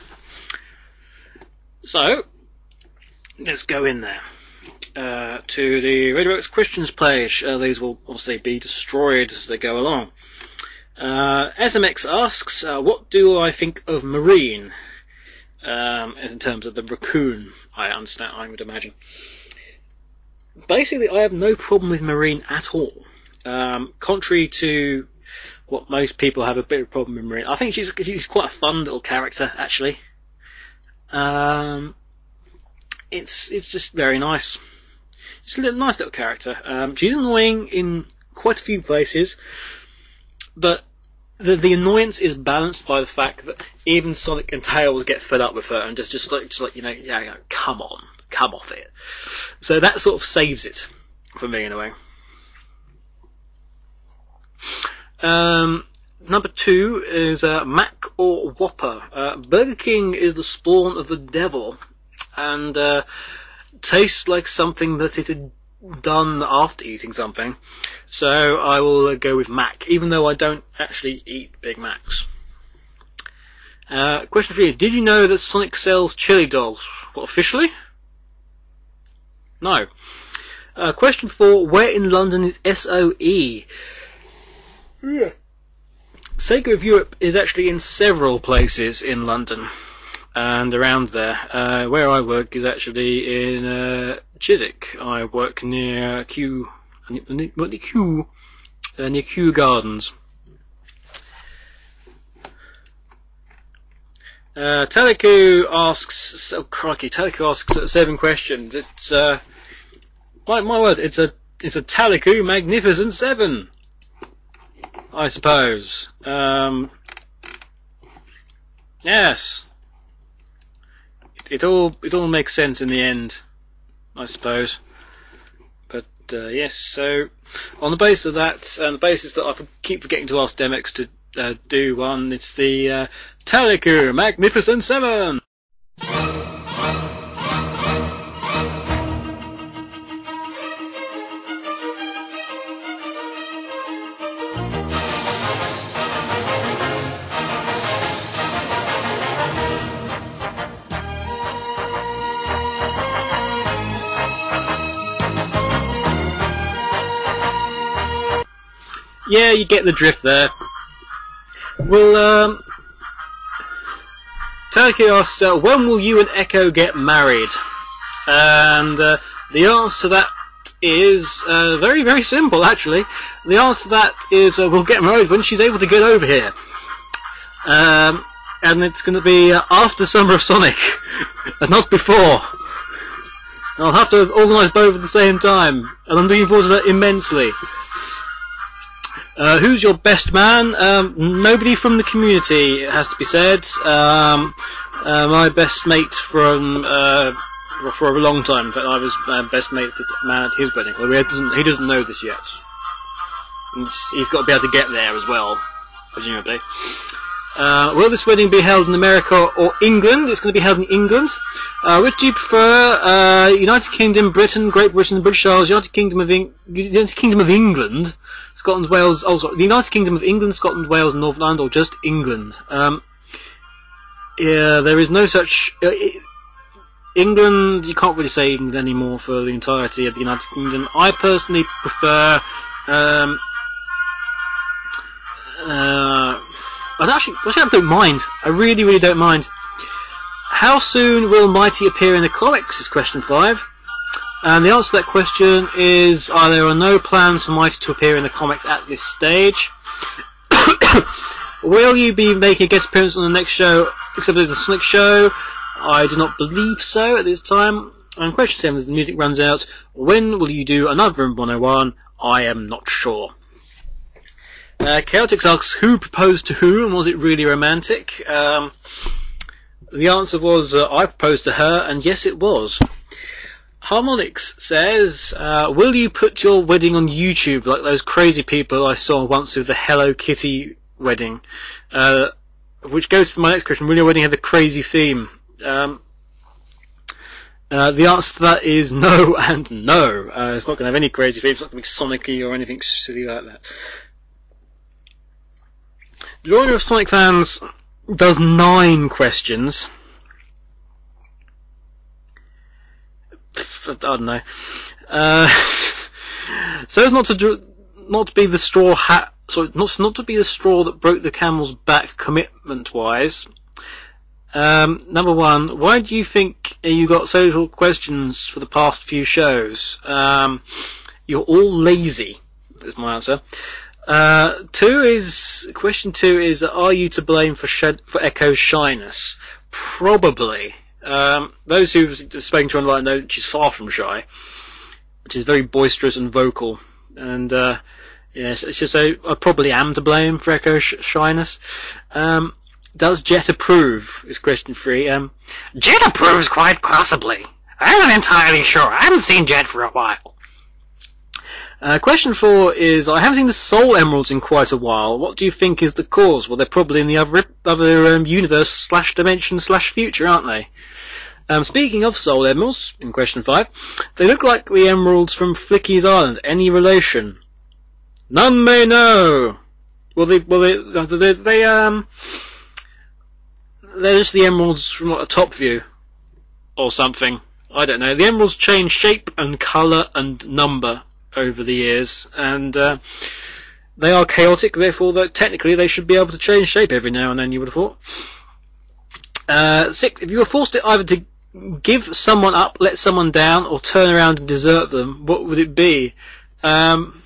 So, let's go in there. Uh, to the Radio Rex questions page. Uh, these will obviously be destroyed as they go along. Uh, S M X asks, uh, what do I think of Marine? Um, in terms of the raccoon, I understand, I would imagine. Basically, I have no problem with Marine at all. Um, contrary to what most people have a bit of a problem with Marine. I think she's, she's quite a fun little character, actually. Um, it's, it's just very nice. It's a little, nice little character. Um, she's annoying in quite a few places, but the the annoyance is balanced by the fact that even Sonic and Tails get fed up with her and just just like just like you know yeah, yeah come on, come off it. So that sort of saves it for me in a way. Um, number two is uh, Mac or Whopper. Uh, Burger King is the spawn of the devil, and uh, tastes like something that it had done after eating something. So I will uh, go with Mac, even though I don't actually eat Big Macs. Uh, question three: did you know that Sonic sells chili dogs? What, officially? No. Uh, question four: where in London is S O E? Yeah. Sega of Europe is actually in several places in London and around there. Uh, where I work is actually in uh, Chiswick. I work near Kew, near, near Kew, uh, near Kew Gardens. Uh, Teleco asks, oh crikey, Teleco asks seven questions. It's uh, my my word, it's a it's a Teleco Magnificent Seven, I suppose. Um, yes, it, it all it all makes sense in the end, I suppose. But uh, yes, so on the basis of that, and the basis that I keep forgetting to ask Demex to uh, do one, it's the uh, Teleco Magnificent Seven. Yeah, you get the drift there. Well, um, Turkey asks, uh, when will you and Echo get married? And uh, the answer to that is uh, very, very simple, actually. The answer to that is uh, we'll get married when she's able to get over here. Um, and it's going to be uh, after Summer of Sonic, and not before. I'll have to organise both at the same time, and I'm looking forward to that immensely. Uh, who's your best man? Um, nobody from the community, it has to be said. Um, uh, my best mate from uh, for a long time. In fact, I was uh, best mate with the man at his wedding. Well, he doesn't he doesn't know this yet. It's, he's got to be able to get there as well, presumably. Uh, will this wedding be held in America or England? It's going to be held in England. Uh, which do you prefer? Uh, United Kingdom, Britain, Great Britain, the British Isles, United Kingdom of Eng- United Kingdom of England, Scotland, Wales. Oh, sorry, the United Kingdom of England, Scotland, Wales, and Northern Ireland, or just England? Um, yeah, there is no such. Uh, England, you can't really say England anymore for the entirety of the United Kingdom. I personally prefer. Um, uh, I actually, actually, I don't mind. I really, really don't mind. How soon will Mighty appear in the comics? Is question five. And the answer to that question is uh, there are no plans for Mighty to appear in the comics at this stage. Will you be making a guest appearance on the next show, except for the Sonic show? I do not believe so at this time. And question seven, as the music runs out, when will you do another Room one oh one? I am not sure. Uh, Chaotix asks, who proposed to who, and was it really romantic? Um, the answer was, uh, I proposed to her, and yes it was. Harmonix says, uh, will you put your wedding on YouTube like those crazy people I saw once with the Hello Kitty wedding? Uh, which goes to my next question, will your wedding have a crazy theme? Um, uh, the answer to that is no and no. Uh, it's not going to have any crazy theme, it's not going to be Sonic-y or anything silly like that. Joiner of Sonic Fans does nine questions. I don't know. Uh, so as not to dr- not to be the straw hat, sorry, not not to be the straw that broke the camel's back, commitment-wise. Um, number one, why do you think you got so little questions for the past few shows? Um, you're all lazy. Is my answer. Uh, two is, question two is, are you to blame for shed, for Echo's shyness? Probably. Um, those who've spoken to her online know she's far from shy. She's very boisterous and vocal. And, uh, Yes, it's just so I probably am to blame for Echo's sh- shyness. Um, does Jet approve? Is question three. Um, Jet approves quite possibly. I'm not entirely sure. I haven't seen Jet for a while. Uh, question four is, I haven't seen the Soul Emeralds in quite a while. What do you think is the cause? Well, they're probably in the other other um, universe slash dimension slash future, aren't they? Um, speaking of Soul Emeralds, in question five, they look like the emeralds from Flicky's Island. Any relation? None may know. Well, they, well, they, they, they um, they're just the emeralds from like, a top view, or something. I don't know. The emeralds change shape and colour and number over the years, and uh, they are chaotic, therefore that technically they should be able to change shape every now and then, you would have thought. Uh, six, if you were forced to either to give someone up, let someone down, or turn around and desert them, what would it be? Um,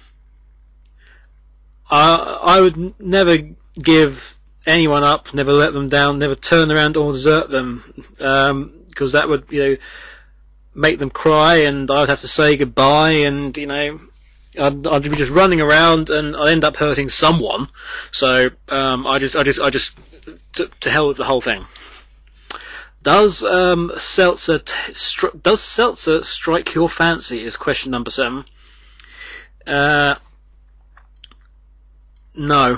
I, I would n- never give anyone up, never let them down, never turn around or desert them, because um, that would, you know, make them cry, and I'd have to say goodbye, and you know, I'd, I'd be just running around, and I'd end up hurting someone. So um, I just, I just, I just, to, to hell with the whole thing. Does um, Seltzer t- stri- does Seltzer strike your fancy? Is question number seven. Uh, no.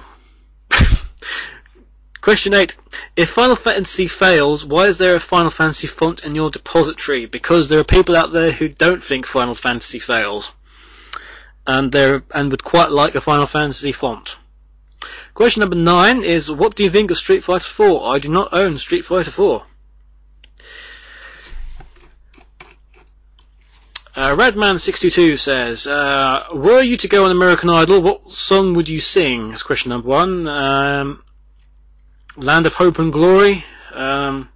Question eight. If Final Fantasy fails, why is there a Final Fantasy font in your depository? Because there are people out there who don't think Final Fantasy fails, and they and would quite like a Final Fantasy font. Question number nine is, what do you think of Street Fighter four? I do not own Street Fighter four. Uh, Radman six two two says, uh, were you to go on American Idol, what song would you sing? That's question number one. Um, Land of Hope and Glory, um,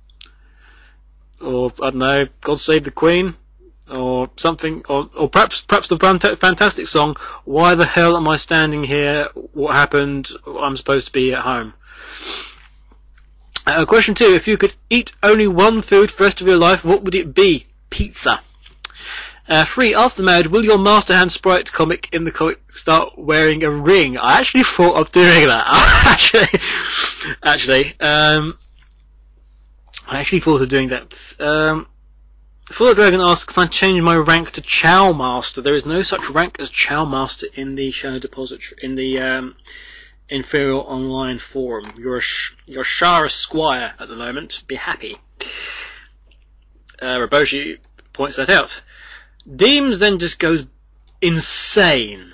or I don't know, God Save the Queen, or something, or, or perhaps perhaps the fant- fantastic song, Why the Hell Am I Standing Here? What Happened? I'm Supposed to Be at Home. Uh, question two, if you could eat only one food for the rest of your life, what would it be? Pizza. Uh, three, after marriage, will your Master Hand Sprite comic in the comic start wearing a ring? I actually thought of doing that. actually, actually, um, I actually thought of doing that. Um, Full Dragon asks, can I change my rank to Chow Master? There is no such rank as Chow Master in the Shadow Depository, in the um, Inferior Online forum. You're a sh- you're Shara Squire at the moment. Be happy. Uh, Raboshi points that out. Deems then just goes insane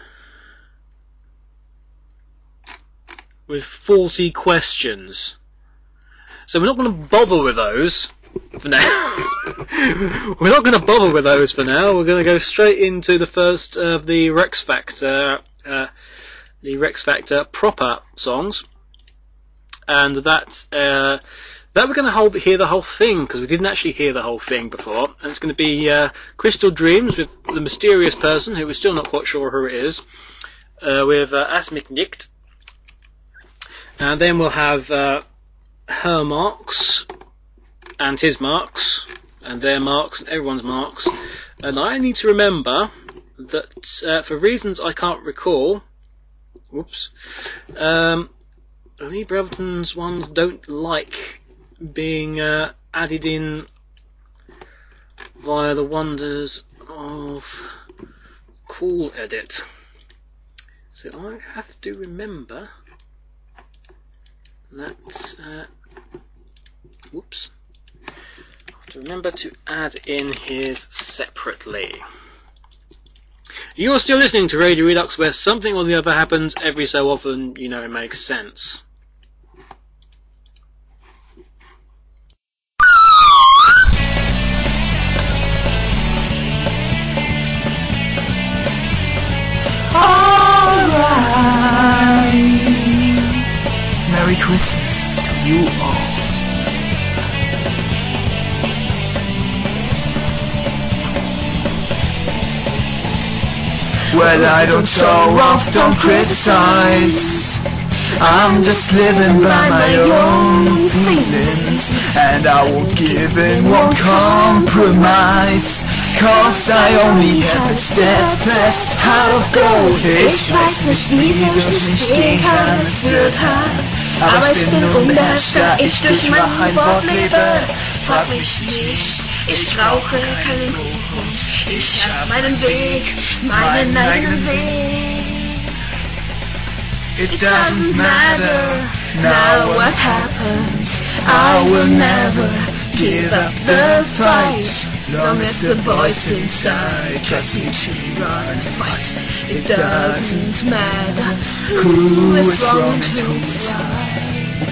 with forty questions. So we're not going to bother with those for now. We're not going to bother with those for now. We're going to go straight into the first of the Rex Factor, uh, the Rex Factor proper songs, and that. Uh, That we're going to hold, hear the whole thing, because we didn't actually hear the whole thing before. And it's going to be uh, Crystal Dreams with the mysterious person, who we're still not quite sure who it is, uh, with uh, Asmik Nikt. And then we'll have uh, her marks, and his marks, and their marks, and everyone's marks. And I need to remember that, uh, for reasons I can't recall, whoops, um, Lee Brotherton's ones don't like being uh, added in via the wonders of Cool Edit. So I have to remember that, uh, whoops, I have to remember to add in his separately. You're still listening to Radio Redux, where something or the other happens every so often, you know, it makes sense. Merry Christmas to you all. Well, I don't show off, don't criticize. I'm just living by my own feelings, and I won't give in, won't compromise. 'cause I only have a steadfast heart of gold. Ich weiß nicht, wieso ich nicht gehen kann, es wird hart, aber ich bin unbeherrscht, da ich durch mein Wort lebe. Frag mich nicht, ich brauche keinen Grund, ich hab meinen Weg, meinen eigenen Weg. It doesn't matter now what happens, I will never give up the fight, long as the voice inside drives me to run and fight. It doesn't matter who is wrong and who is right.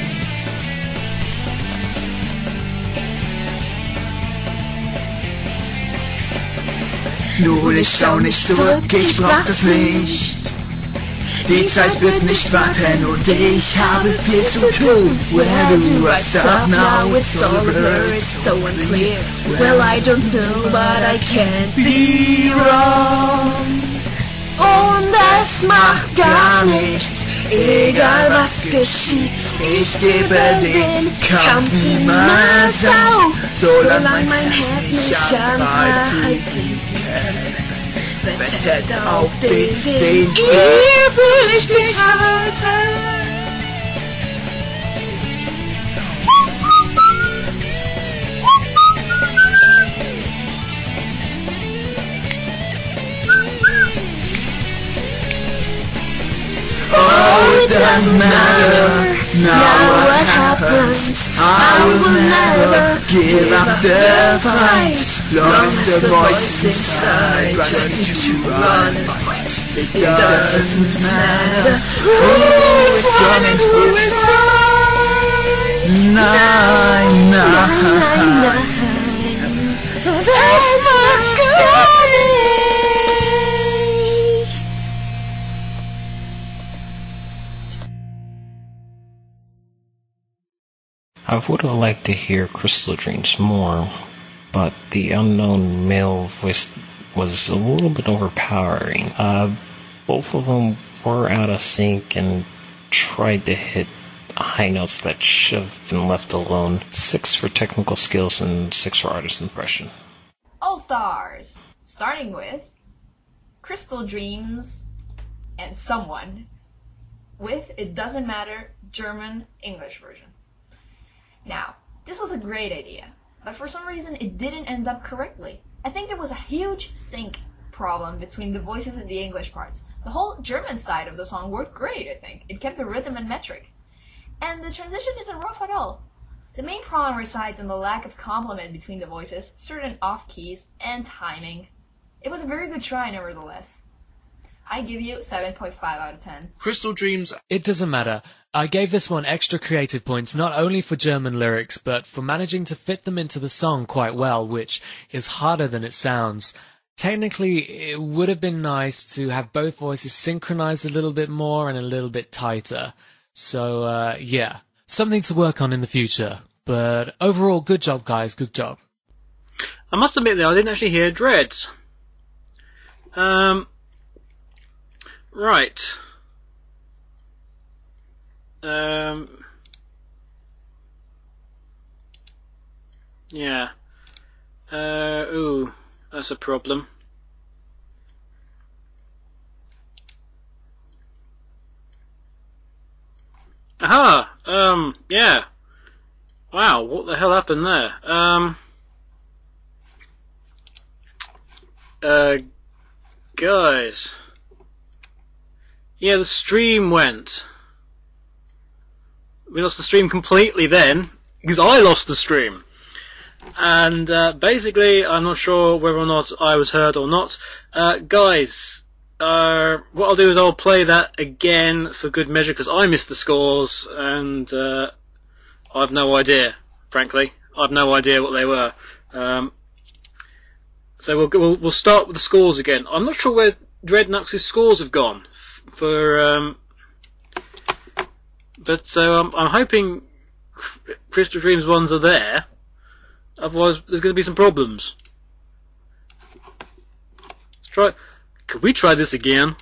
Nun, ich schau nicht zurück, ich brauch das nicht. Die Zeit wird nicht warten und ich habe viel zu tun. Where do I stop now? It's all blurred, it's so unclear. Well, I don't know, but I can't be wrong. Und es macht gar nichts, egal was geschieht. Ich gebe den Kampf niemals auf, solange mein Herz mich an Freiheit zieht. Wettet auf den, den ihr fühl ich mich halte. Oh, it doesn't matter now what happens, I will never give up the fight, long as the voice inside drives me to run and fight. It doesn't matter who is wrong and who is right. Nein, nein, das macht gar nichts. I would have liked to hear Crystal Dreams more, but the unknown male voice was a little bit overpowering. Uh, both of them were out of sync and tried to hit high notes that should have been left alone. Six for technical skills and six for artist impression. All Stars, starting with Crystal Dreams and someone with It Doesn't Matter German English version. Now, this was a great idea, but for some reason it didn't end up correctly. I think there was a huge sync problem between the voices and the English parts. The whole German side of the song worked great, I think. It kept the rhythm and metric. And the transition isn't rough at all. The main problem resides in the lack of complement between the voices, certain off-keys, and timing. It was a very good try, nevertheless. I give you seven point five out of ten. Crystal Dreams. It doesn't matter. I gave this one extra creative points not only for German lyrics, but for managing to fit them into the song quite well, which is harder than it sounds. Technically, it would have been nice to have both voices synchronized a little bit more and a little bit tighter. So, uh, yeah, something to work on in the future. But overall, good job, guys, good job. I must admit, though, I didn't actually hear Dreads. Um... Right. Um. Yeah. Uh. Ooh, that's a problem. Aha. Um. Yeah. Wow. What the hell happened there? Um. Uh. Guys. Yeah, the stream went. We lost the stream completely then, because I lost the stream. And uh, basically, I'm not sure whether or not I was heard or not. Uh, guys, uh, what I'll do is I'll play that again for good measure, because I missed the scores, and uh, I've no idea, frankly. I've no idea what they were. Um, so we'll, we'll we'll start with the scores again. I'm not sure where Dreadnux's scores have gone. For um, but so um, I'm hoping Crystal Dreams ones are there. Otherwise, there's going to be some problems. Let's try. Could we try this again?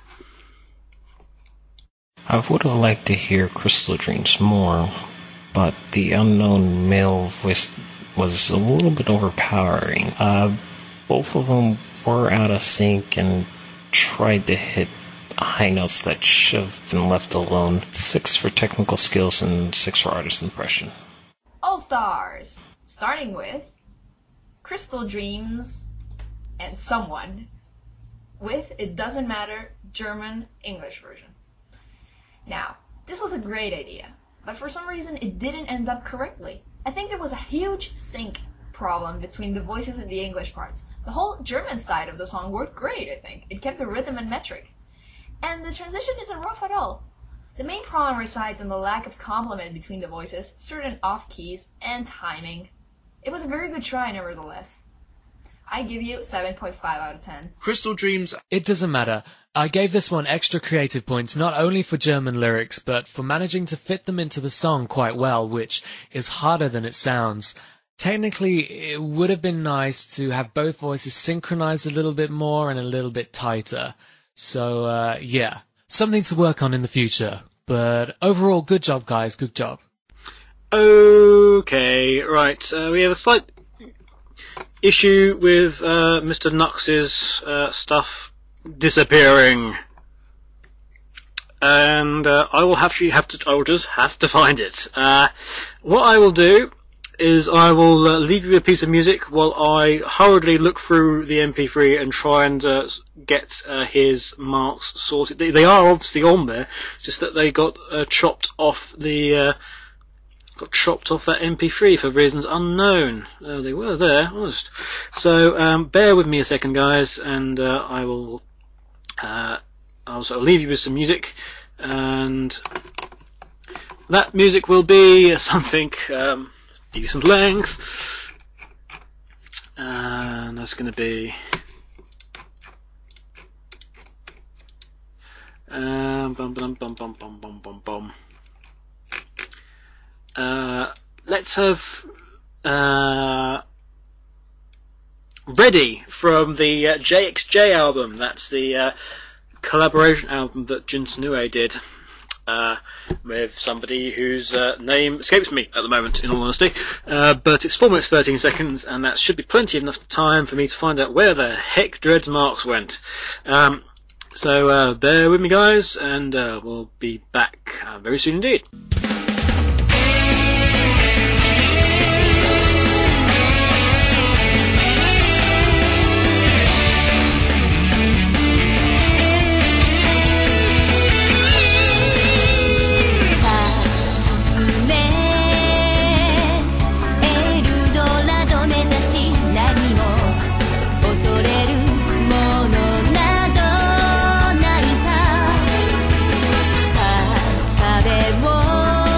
I would have liked to hear Crystal Dreams more, but the unknown male voice was a little bit overpowering. Uh, both of them were out of sync and tried to hit high notes that should have been left alone. Six for technical skills and six for artist impression. All Stars, starting with Crystal Dreams and Someone, with It Doesn't Matter German English version. Now, this was a great idea, but for some reason it didn't end up correctly. I think there was a huge sync problem between the voices and the English parts. The whole German side of the song worked great, I think. It kept the rhythm and metric. And the transition isn't rough at all. The main problem resides in the lack of complement between the voices, certain off-keys, and timing. It was a very good try, nevertheless. I give you seven point five out of ten. Crystal Dreams. It doesn't matter. I gave this one extra creative points not only for German lyrics, but for managing to fit them into the song quite well, which is harder than it sounds. Technically, it would have been nice to have both voices synchronized a little bit more and a little bit tighter. So, uh, yeah, something to work on in the future. But overall, good job, guys, good job. Okay, right, uh, we have a slight issue with uh, Mister Nux's uh, stuff disappearing. And uh, I will have to, have to, I will just have to find it. Uh, what I will do is I will uh, leave you a piece of music while I hurriedly look through the M P three and try and uh, get uh, his marks sorted. They, they are obviously on there, just that they got uh, chopped off the uh, got chopped off that M P three for reasons unknown. Uh, they were there, honest. So um, bear with me a second, guys, and uh, I will uh, I'll sort of leave you with some music, and that music will be something. Um, decent length, and that's going to be um, bum, bum, bum, bum, bum, bum, bum, bum. Uh, let's have uh, Ready from the uh, J X J album. That's the uh, collaboration album that Jun Senue did. Uh, with somebody whose uh, name escapes me at the moment, in all honesty. Uh, but it's four minutes thirteen seconds, and that should be plenty enough time for me to find out where the heck Dread's marks went. Um, so uh, bear with me, guys, and uh, we'll be back uh, very soon indeed. Whoa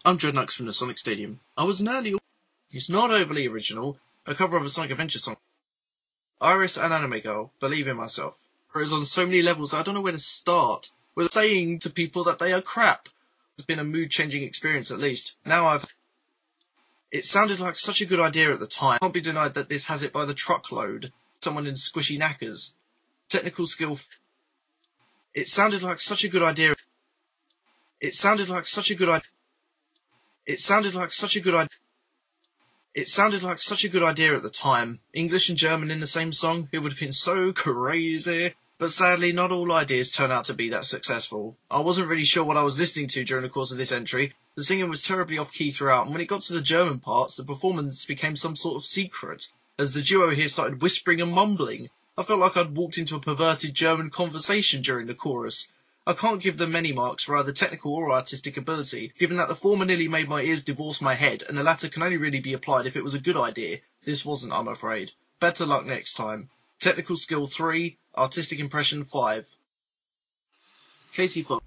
I'm Dreadnux from the Sonic Stadium. I was an early... It's not overly original, a cover of a Sonic Adventure song. Iris and Anime Girl, Believe in Myself. It is on so many levels I don't know where to start. With saying to people that they are crap. It's been a mood-changing experience at least. Now I've... It sounded like such a good idea at the time. It can't be denied that this has it by the truckload. Someone in squishy knackers. Technical skill... It sounded like such a good idea... It sounded like such a good idea... It sounded like such a good idea... It sounded like such a good idea at the time. English and German in the same song, it would have been so crazy. But sadly, not all ideas turn out to be that successful. I wasn't really sure what I was listening to during the course of this entry. The singing was terribly off-key throughout, and when it got to the German parts, the performance became some sort of secret, as the duo here started whispering and mumbling. I felt like I'd walked into a perverted German conversation during the chorus. I can't give them many marks for either technical or artistic ability, given that the former nearly made my ears divorce my head, and the latter can only really be applied if it was a good idea. This wasn't, I'm afraid. Better luck next time. Technical skill three, artistic impression five. Casey Fuller.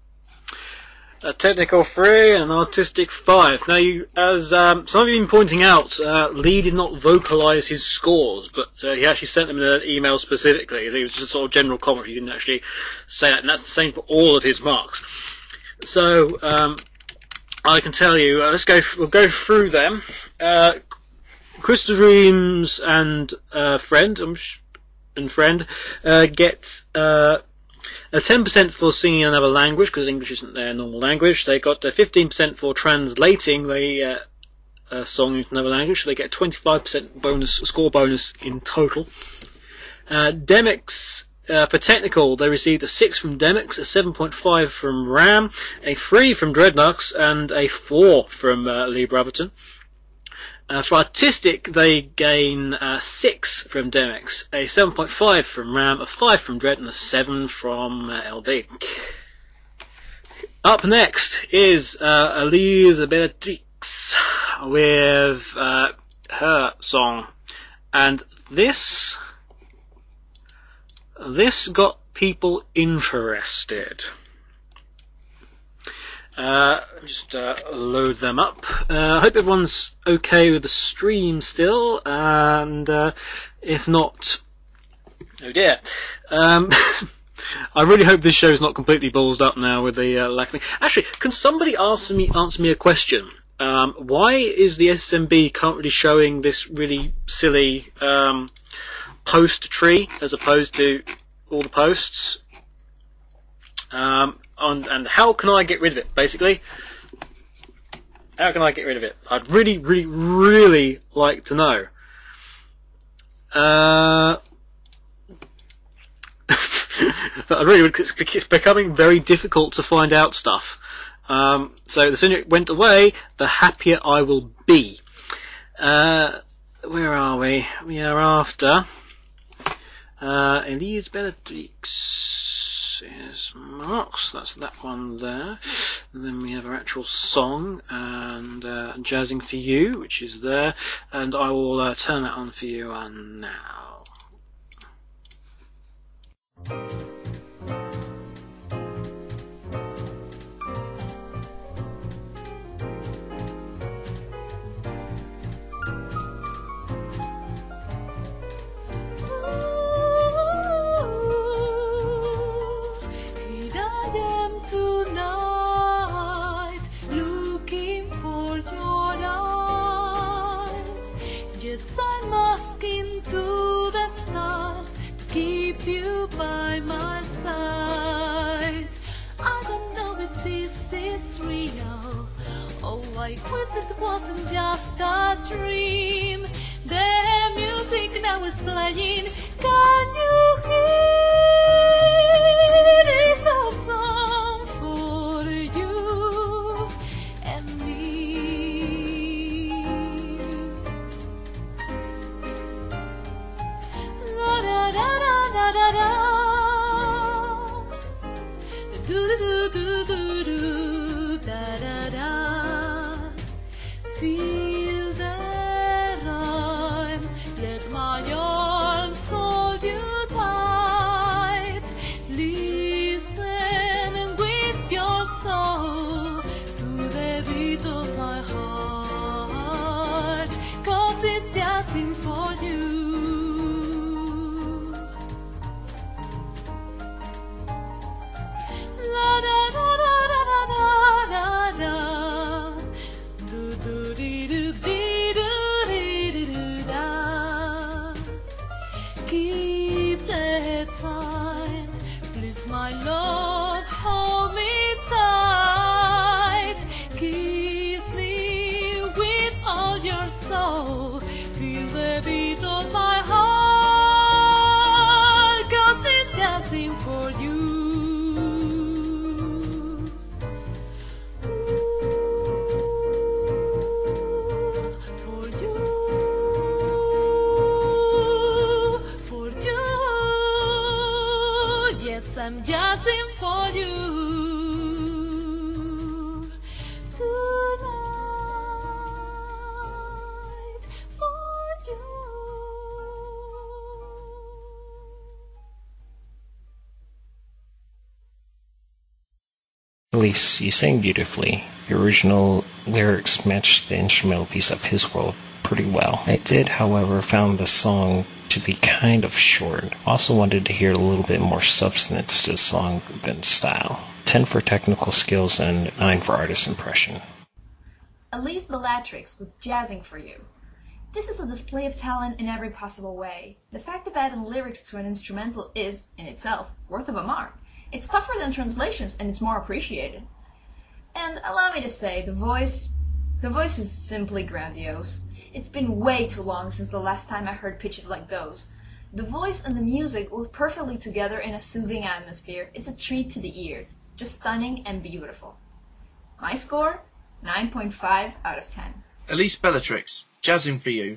A technical three and an artistic five. Now, you, as um, some of you have been pointing out, uh, Lee did not vocalise his scores, but uh, he actually sent them in an email specifically. It was just a sort of general comment. He didn't actually say that, and that's the same for all of his marks. So um, I can tell you. Uh, let's go. We'll go through them. Uh, Crystal Dreams and uh, friend um, and friend uh, get. Uh, Uh, ten percent for singing another language, because English isn't their normal language. They got uh, fifteen percent for translating the uh, uh, song into another language, so they get twenty-five percent bonus score bonus in total. Uh, Demix, uh, for technical, they received a six from Demix, a seven point five from Ram, a three from Dreadnux, and a four from uh, Lee Brotherton. Uh, for artistic, they gain uh, six from Demix, a seven point five from Ram, a five from Dread, and a seven from uh, L B. Up next is uh, Elise Beatrix with uh, her song, and this this got people interested. Uh, just uh, load them up. I uh, hope everyone's okay with the stream still, and uh, if not, oh dear. Um, I really hope this show's not completely ballsed up now with the uh, lack of... Actually, can somebody answer me answer me a question? Um, why is the S M B currently showing this really silly um, post tree as opposed to all the posts? Um, on, and how can I get rid of it, basically? How can I get rid of it? I'd really, really, really like to know. Uh, but I really would, it's, it's becoming very difficult to find out stuff. Um, so the sooner it went away, the happier I will be. Uh, where are we? We are after uh, Elise Beatrix. Is marks, that's that one there. And then we have our actual song and uh, Jazzing for You, which is there, and I will uh, turn that on for you uh, now. By my side, I don't know if this is real. Oh, I wish it wasn't just a dream. The music now is playing. Can you hear? It's a song for you and me. La da da da. Da da da, do do do do do, da da da. Feel the sing for you. La da da da da da da da. Do do dee do dee do dee dee do da. Keep the time, please my love, hold me tight. Kiss me with all your soul, feel the beat of my heart, 'cause it's dancing for you. For you, for you, yes, I'm dancing for you tonight, for you. Elise, you sang beautifully. Your original lyrics matched the instrumental piece of His World pretty well. I did, however, found the song to be kind of short. Also wanted to hear a little bit more substance to the song than style. ten for technical skills and nine for artist impression. Elise Bellatrix with Jazzing for You. This is a display of talent in every possible way. The fact of adding lyrics to an instrumental is, in itself, worth of a mark. It's tougher than translations and it's more appreciated. And allow me to say, the voice, the voice is simply grandiose. It's been way too long since the last time I heard pitches like those. The voice and the music work perfectly together in a soothing atmosphere. It's a treat to the ears. Just stunning and beautiful. My score? nine point five out of ten. Elise Bellatrix, Jazzing for You.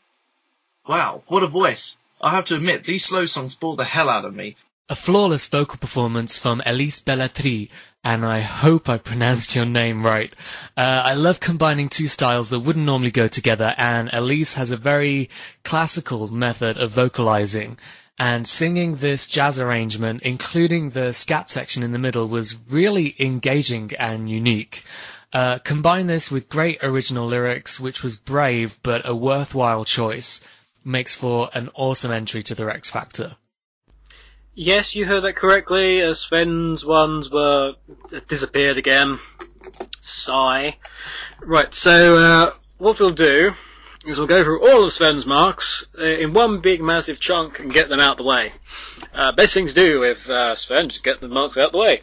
Wow, what a voice. I have to admit, these slow songs bore the hell out of me. A flawless vocal performance from Elise Bellatrix, and I hope I pronounced your name right. Uh, I love combining two styles that wouldn't normally go together, and Elise has a very classical method of vocalizing. And singing this jazz arrangement, including the scat section in the middle, was really engaging and unique. Uh, combine this with great original lyrics, which was brave but a worthwhile choice, makes for an awesome entry to the X Factor. Yes, you heard that correctly. Uh, Sven's ones were uh, disappeared again. Sigh. Right, so uh, what we'll do is we'll go through all of Sven's marks uh, in one big massive chunk and get them out the way. Uh, best thing to do with uh, Sven, just get the marks out the way.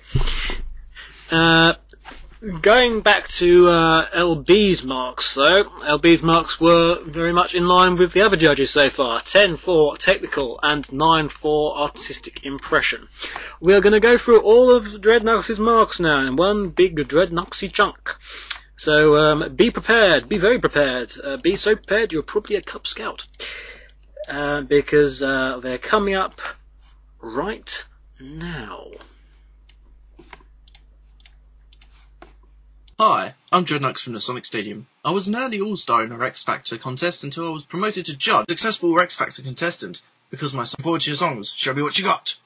Uh, Going back to uh, L B's marks, though, L B's marks were very much in line with the other judges so far. ten for technical and nine for artistic impression. We are going to go through all of Dreadnox's marks now in one big Dreadnoxy chunk. So um, be prepared, be very prepared. Uh, be so prepared you're probably a Cub Scout. Uh, because uh, they're coming up right now. Hi, I'm Dreadnox from the Sonic Stadium. I was an early all-star in our X Factor contest until I was promoted to judge, successful X Factor contestant, because my support to your songs. Show me what you got!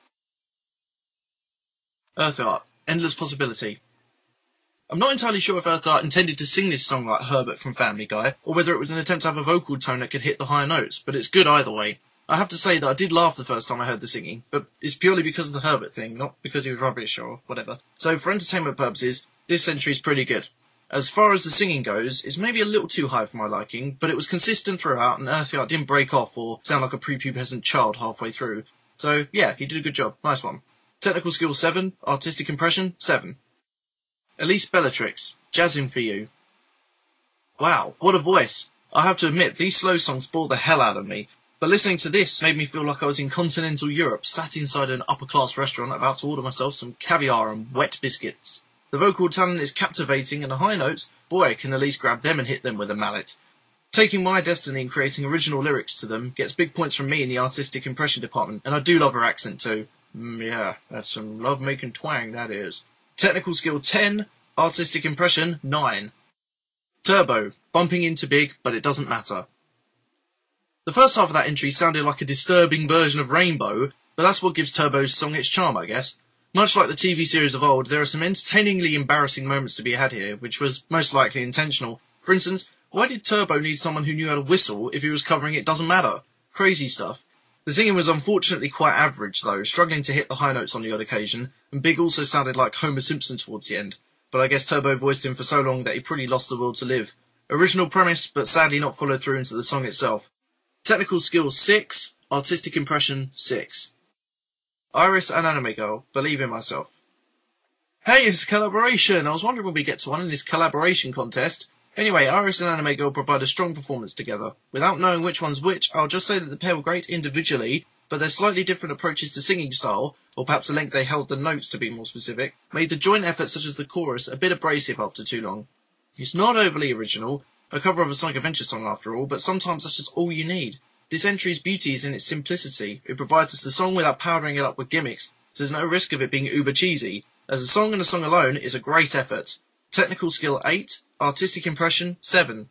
Earth Art, Endless Possibility. I'm not entirely sure if Earth Art intended to sing this song like Herbert from Family Guy, or whether it was an attempt to have a vocal tone that could hit the higher notes, but it's good either way. I have to say that I did laugh the first time I heard the singing, but it's purely because of the Herbert thing, not because he was rubbish or whatever. So for entertainment purposes, this entry is pretty good. As far as the singing goes, it's maybe a little too high for my liking, but it was consistent throughout and Earthyard didn't break off or sound like a prepubescent child halfway through. So yeah, he did a good job. Nice one. Technical skill seven, artistic impression seven. Elise Bellatrix, Jazzing for You. Wow, what a voice. I have to admit, these slow songs bore the hell out of me. But listening to this made me feel like I was in continental Europe, sat inside an upper-class restaurant about to order myself some caviar and wet biscuits. The vocal talent is captivating, and the high notes, boy, can Elise grab them and hit them with a mallet. Taking my destiny and creating original lyrics to them gets big points from me in the artistic impression department, and I do love her accent too. Mm, yeah, that's some love-making twang, that is. Technical skill ten, artistic impression nine. Turbo, bumping into big, but it doesn't matter. The first half of that entry sounded like a disturbing version of Rainbow, but that's what gives Turbo's song its charm, I guess. Much like the T V series of old, there are some entertainingly embarrassing moments to be had here, which was most likely intentional. For instance, Why did Turbo need someone who knew how to whistle if he was covering It Doesn't Matter? Crazy stuff. The singing was unfortunately quite average though, struggling to hit the high notes on the odd occasion, and Big also sounded like Homer Simpson towards the end, but I guess Turbo voiced him for so long that he pretty lost the will to live. Original premise, but sadly not followed through into the song itself. Technical skill six, artistic impression six. Iris and Anime Girl, Believe in Myself. Hey, it's a collaboration! I was wondering when we get to one in this collaboration contest. Anyway, Iris and Anime Girl provide a strong performance together. Without knowing which one's which, I'll just say that the pair were great individually, but their slightly different approaches to singing style, or perhaps the length they held the notes to be more specific, made the joint effort such as the chorus a bit abrasive after too long. It's not overly original, a cover of a Sonic Adventure song after all, but sometimes that's just all you need. This entry's beauty is in its simplicity. It provides us the song without powdering it up with gimmicks, so there's no risk of it being uber cheesy. As a song and a song alone is a great effort. Technical skill eight, artistic impression seven.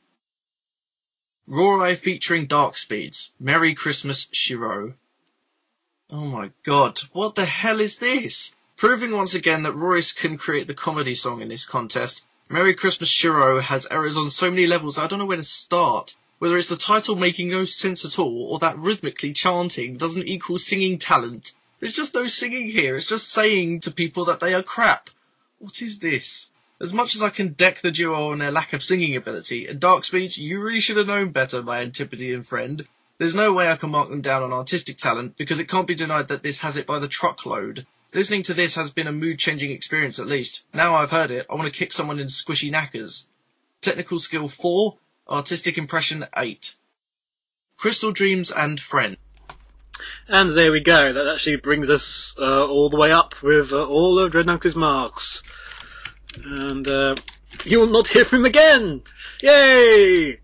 Rorai featuring Dark Speeds, Merry Christmas Shiro. Oh my god, what the hell is this? Proving once again that Royce can create the comedy song in this contest, Merry Christmas Shiro has errors on so many levels I don't know where to start. Whether it's the title making no sense at all, or that rhythmically chanting doesn't equal singing talent. There's just no singing here, it's just saying to people that they are crap. What is this? As much as I can deck the duo on their lack of singing ability, and Dark Speech, you really should have known better, my Antipodean friend. There's no way I can mark them down on artistic talent, because it can't be denied that this has it by the truckload. Listening to this has been a mood-changing experience at least. Now I've heard it, I want to kick someone in squishy knackers. Technical skill four, artistic impression eight. Crystal Dreams and Friend. And there we go, that actually brings us uh, all the way up with uh, all of Dreadnough's marks. And uh, you will not hear from him again! Yay!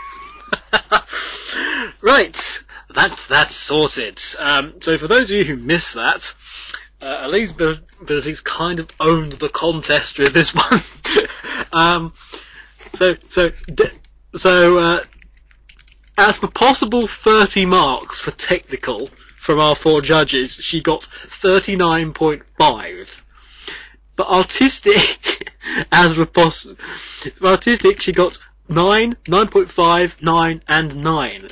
Right, that's that's sorted. Um, so for those of you who missed that, uh, Elise Abilities kind of owned the contest with this one. um, so so so uh, as for possible thirty marks for technical from our four judges, she got thirty-nine point five. But artistic, as with poss- for artistic, she got nine, nine point five, nine, and nine.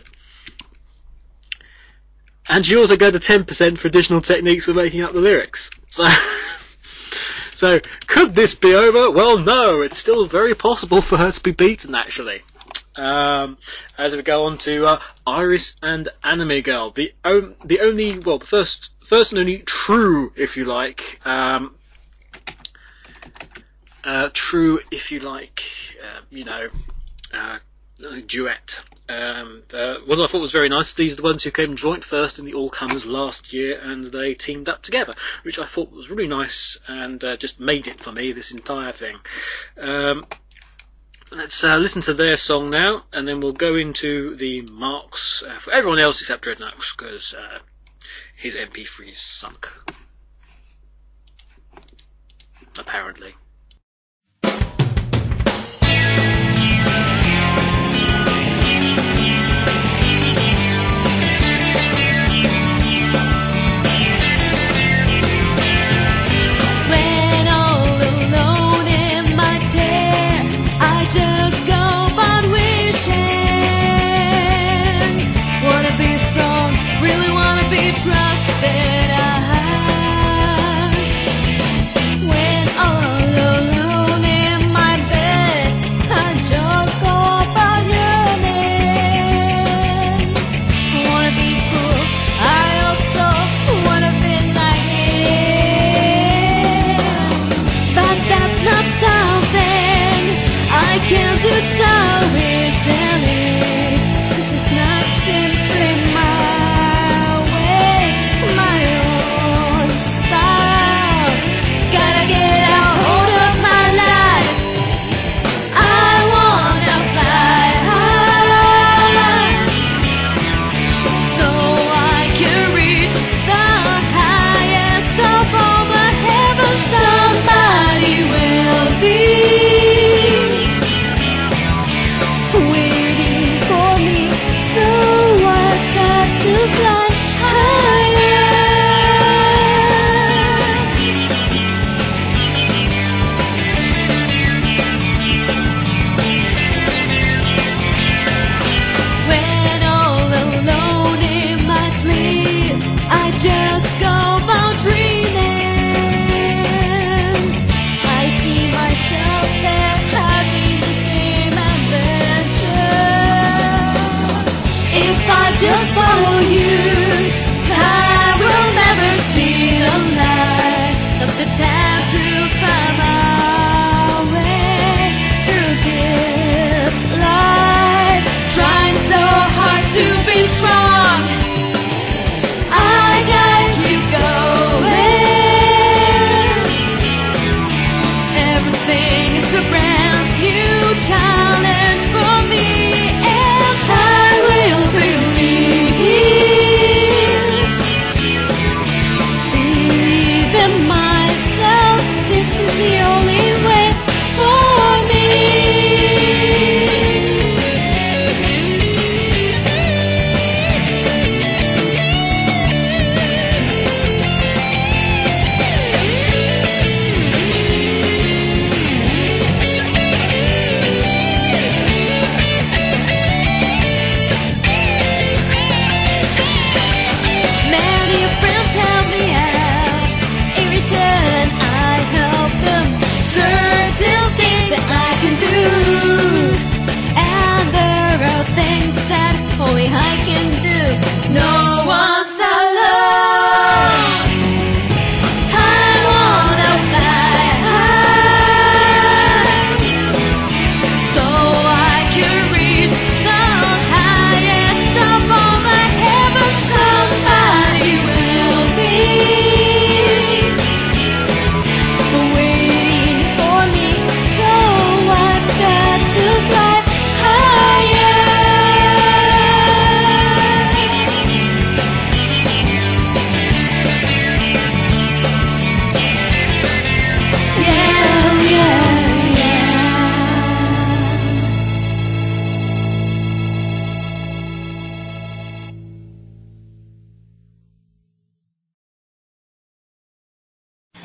And she also got a ten percent for additional techniques for making up the lyrics. So, so could this be over? Well, no, it's still very possible for her to be beaten, actually. Um, as we go on to uh, Iris and Anime Girl, the on- the only, well, the first, first and only true, if you like, um, uh, true, if you like, uh, you know, uh, duet. Um, uh, what I thought was very nice, these are the ones who came joint first in the All-Comers last year, and they teamed up together, which I thought was really nice, and uh, just made it for me, this entire thing. Um, let's uh, listen to their song now, and then we'll go into the marks uh, for everyone else except Dreadnoughts, because uh, his M P three's sunk. Apparently. Trusted I when all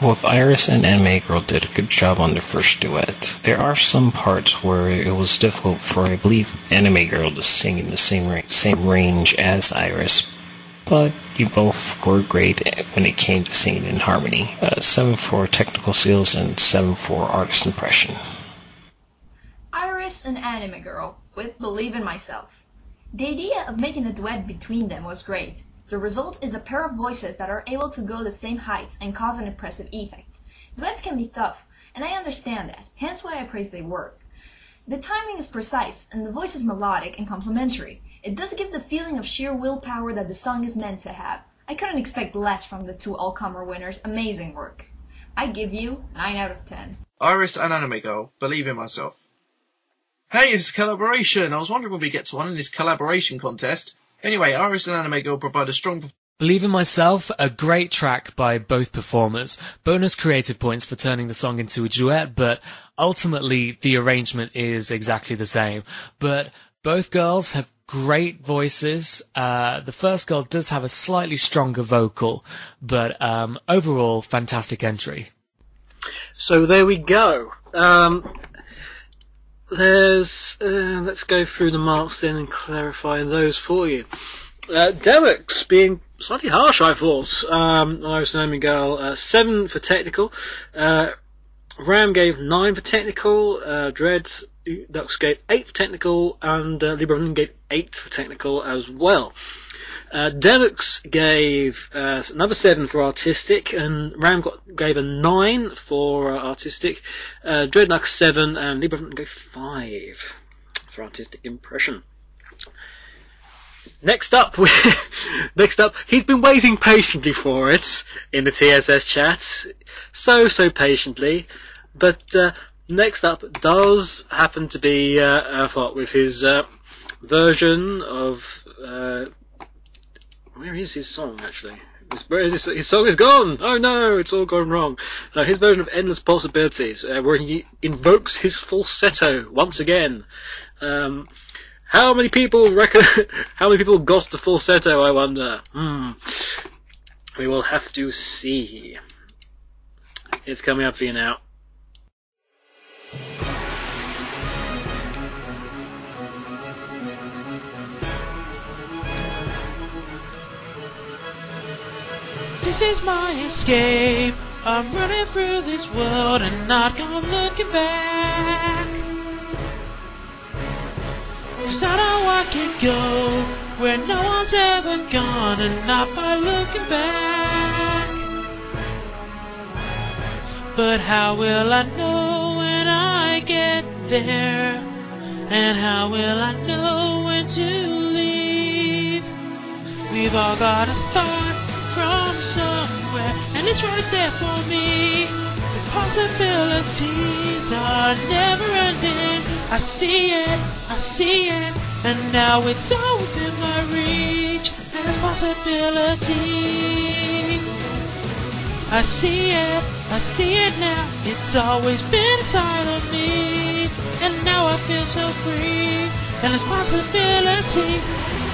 Both Iris and Anime Girl did a good job on their first duet. There are some parts where it was difficult for, I believe, Anime Girl to sing in the same ra- same range as Iris, but you both were great when it came to singing in harmony. Uh, seven for technical skills and seven for artist impression. Iris and Anime Girl with Believe in Myself. The idea of making a duet between them was great. The result is a pair of voices that are able to go the same heights and cause an impressive effect. Duets can be tough, and I understand that, hence why I praise their work. The timing is precise, and the voice is melodic and complementary. It does give the feeling of sheer willpower that the song is meant to have. I couldn't expect less from the two all-comer winners. Amazing work. I give you nine out of ten. Iris and Anime Girl, Believe in Myself. Hey, it's a collaboration! I was wondering when we get to one in this collaboration contest. Anyway, Iris and Anime Girl provide a strong... Believe in Myself, a great track by both performers. Bonus creative points for turning the song into a duet, but ultimately the arrangement is exactly the same. But both girls have great voices. Uh, the first girl does have a slightly stronger vocal, but um, overall, fantastic entry. So there we go. Um, there's. Uh, let's go through the marks then and clarify those for you. Uh, Derek's being slightly harsh, I thought. Um, Iris and Anime Girl, uh, seven for technical. Uh, Ram gave nine for technical. Uh, Dread Dux gave eight for technical, and uh, Lieberman gave eight for technical as well. Uh, Deluxe gave uh, another seven for artistic, and Ram got, gave a nine for uh, artistic. Uh, Dreadnought seven, and Lieberman gave five for artistic impression. Next up, next up, he's been waiting patiently for it in the T S S chat, so so patiently. But uh, next up does happen to be uh, Earthheart with his uh, version of. Uh, Where is his song, actually? His, where is his, his song is gone! Oh no, it's all gone wrong. Uh, his version of Endless Possibilities, uh, where he invokes his falsetto once again. Um, how many people reckon, how many people got the falsetto, I wonder? Hmm. We will have to see. It's coming up for you now. This is my escape. I'm running through this world and not gonna looking back. Cause I know I can go where no one's ever gone, and not by looking back. But how will I know when I get there? And how will I know when to leave? We've all gotta start from somewhere, and it's right there for me. The possibilities are never ending. I see it, I see it, and now it's all within my reach. And it's possibility. I see it, I see it now. It's always been inside of me, and now I feel so free. And it's possibility.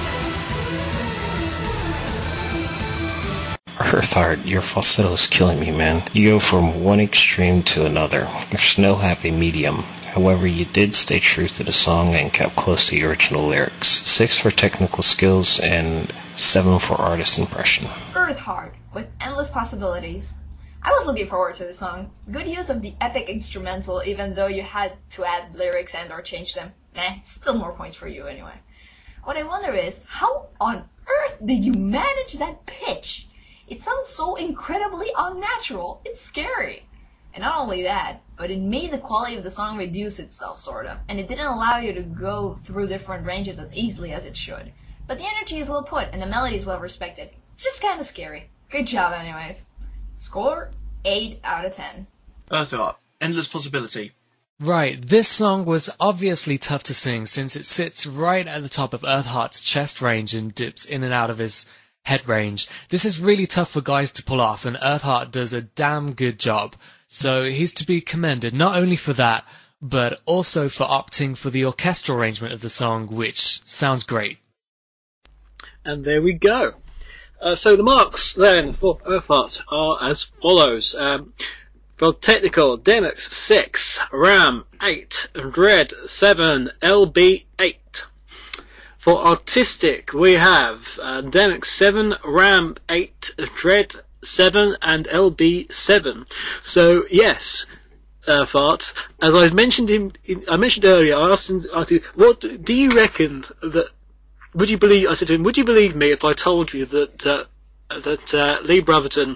Earthheart, your falsetto is killing me, man. You go from one extreme to another. There's no happy medium. However, you did stay true to the song and kept close to the original lyrics. Six for technical skills and seven for artist impression. Earthheart with Endless Possibilities. I was looking forward to the song. Good use of the epic instrumental, even though you had to add lyrics and or change them. Nah, still more points for you anyway. What I wonder is, how on earth did you manage that pitch? It sounds so incredibly unnatural. It's scary. And not only that, but it made the quality of the song reduce itself, sort of. And it didn't allow you to go through different ranges as easily as it should. But the energy is well put, and the melody is well respected. It's just kind of scary. Good job, anyways. Score, eight out of ten. Earthheart, Endless Possibility. Right, this song was obviously tough to sing since it sits right at the top of Earthheart's chest range and dips in and out of his head range. This is really tough for guys to pull off, and Earthheart does a damn good job. So he's to be commended, not only for that, but also for opting for the orchestral arrangement of the song, which sounds great. And there we go. Uh, so the marks then for Earth Art are as follows. Um, for technical, Demix six, RAM eight, Dread seven, L B eight. For artistic, we have uh, Demix seven, RAM eight, Dread seven, and L B seven. So yes, Earth Art, as I mentioned him, in, I mentioned earlier, I asked him, I asked him, what do, do you reckon that? Would you believe? I said to him, would you believe me if I told you that uh, that uh, Lee Brotherton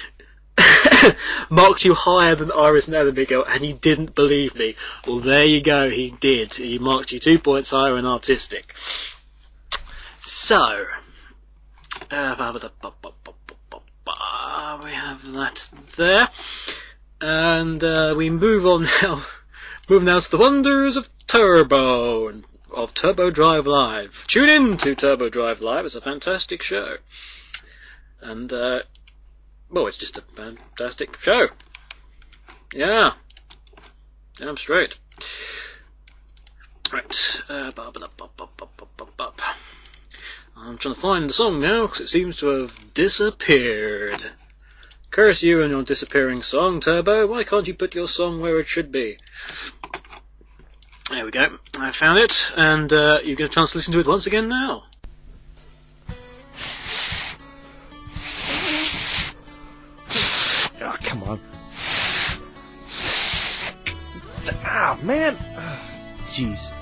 marked you higher than Iris and Elamigo, and he didn't believe me? Well, there you go, he did. He marked you two points higher in artistic. So, uh, we have that there, and uh, we move on now. Move now to the wonders of Turbo and of Turbo Drive Live. Tune in to Turbo Drive Live. It's a fantastic show. And, uh, well, it's just a fantastic show. Yeah. Damn straight. Right. Uh, I'm trying to find the song now, because it seems to have disappeared. Curse you and your disappearing song, Turbo. Why can't you put your song where it should be? There we go. I found it, and uh, you get a chance to listen to it once again now. Oh, come on. Ah, man. Jeez.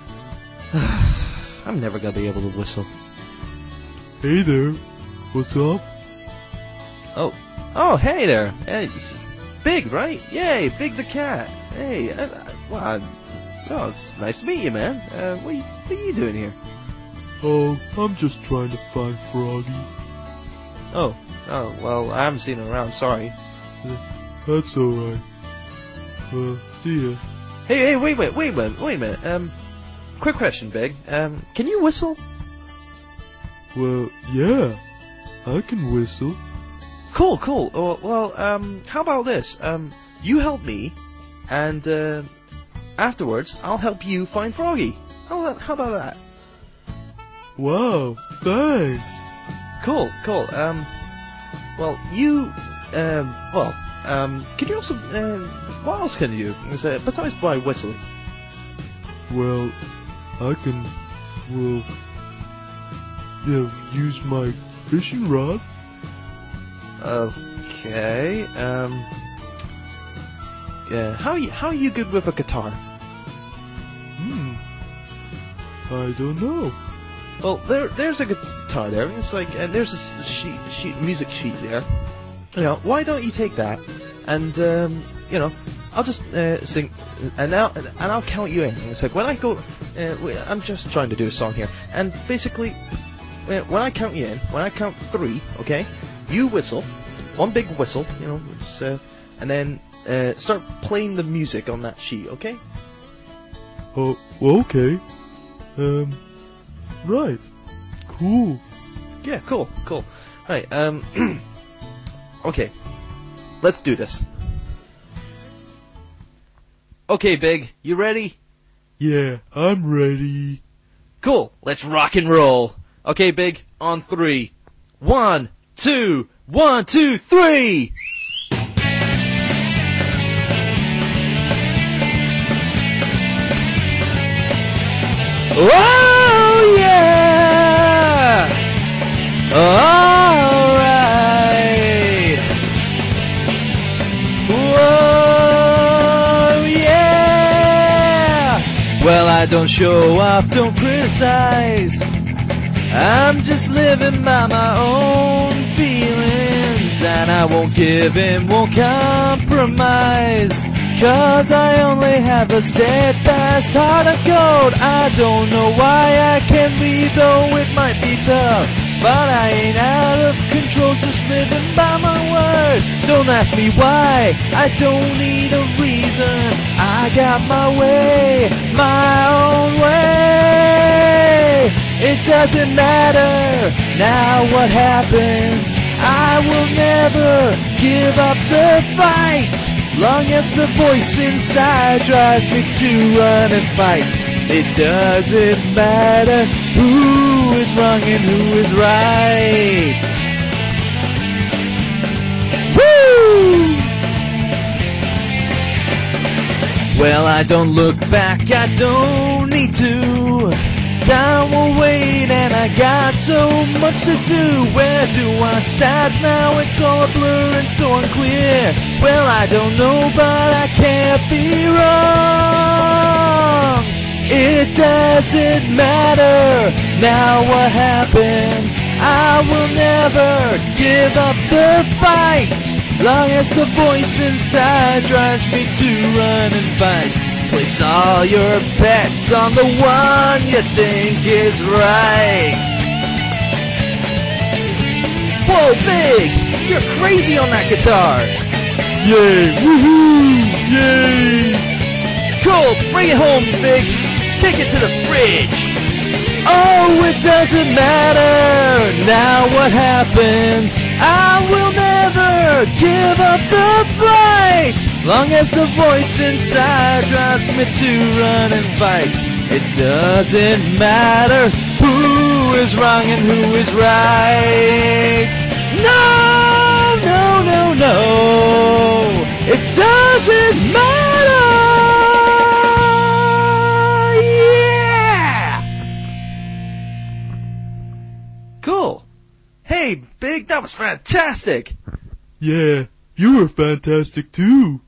I'm never gonna be able to whistle. Hey there. What's up? Oh. Oh, hey there. Hey, this is Big, right? Yay, Big the cat. Hey, uh, well, I, oh, it's nice to meet you, man. Uh, what are you, what are you doing here? Oh, I'm just trying to find Froggy. Oh, oh, well, I haven't seen him around, sorry. Uh, that's alright. Uh, see ya. Hey, hey, wait, wait, wait a minute, wait a minute. Um, quick question, Big. Um, can you whistle? Well, yeah, I can whistle. Cool, cool. Oh, well, um, how about this? Um, you help me, and, uh, afterwards, I'll help you find Froggy. How, how about that? Wow, thanks. Cool, cool. Um, well, you, um, well, um, can you also, um, what else can you do, uh, besides by whistling? Well, I can, well, yeah, use my fishing rod. Okay, um, yeah, how are you, how are you good with a guitar? Hmm, I don't know. Well, there, there's a guitar there, it's like, and there's a sheet, sheet, music sheet there. You know, why don't you take that, and, um, you know, I'll just, uh, sing, and I'll, and I'll count you in. It's like, when I go, uh, I'm just trying to do a song here, and basically, uh, when I count you in, when I count three, okay, you whistle, one big whistle, you know, it's, uh, and then uh, start playing the music on that sheet, okay? Oh, well, okay. Um, right. Cool. Yeah, cool, cool. Right, um, okay, let's do this. Okay, Big, you ready? Yeah, I'm ready. Cool, let's rock and roll. Okay, Big, on three. One, two, one, two, three! Oh, yeah! Alright! Whoa, yeah! Well, I don't show off, don't criticize. I'm just living by my own feelings, and I won't give in, won't compromise, 'cause I only have a steadfast heart of gold. I don't know why I can't leave, though it might be tough, but I ain't out of control, just living by my word. Don't ask me why, I don't need a reason, I got my way, my own way. It doesn't matter now what happens, I will never give up the fight, long as the voice inside drives me to run and fight. It doesn't matter who is wrong and who is right. I don't look back, I don't need to. Time will wait and I got so much to do. Where do I start now? It's all a blur and so unclear. Well, I don't know, but I can't be wrong. It doesn't matter now what happens. I will never give up the fight, long as the voice inside drives me to run and fight. Place all your bets on the one you think is right. Whoa, Big! You're crazy on that guitar! Yay! Woohoo! Yay! Cool! Bring it home, Big! Take it to the fridge! Oh, it doesn't matter now what happens. I will never give up the fight, long as the voice inside drives me to run and fight. It doesn't matter who is wrong and who is right. No, no, no, no. It doesn't matter. Cool. Hey, Big, that was fantastic. Yeah, you were fantastic too.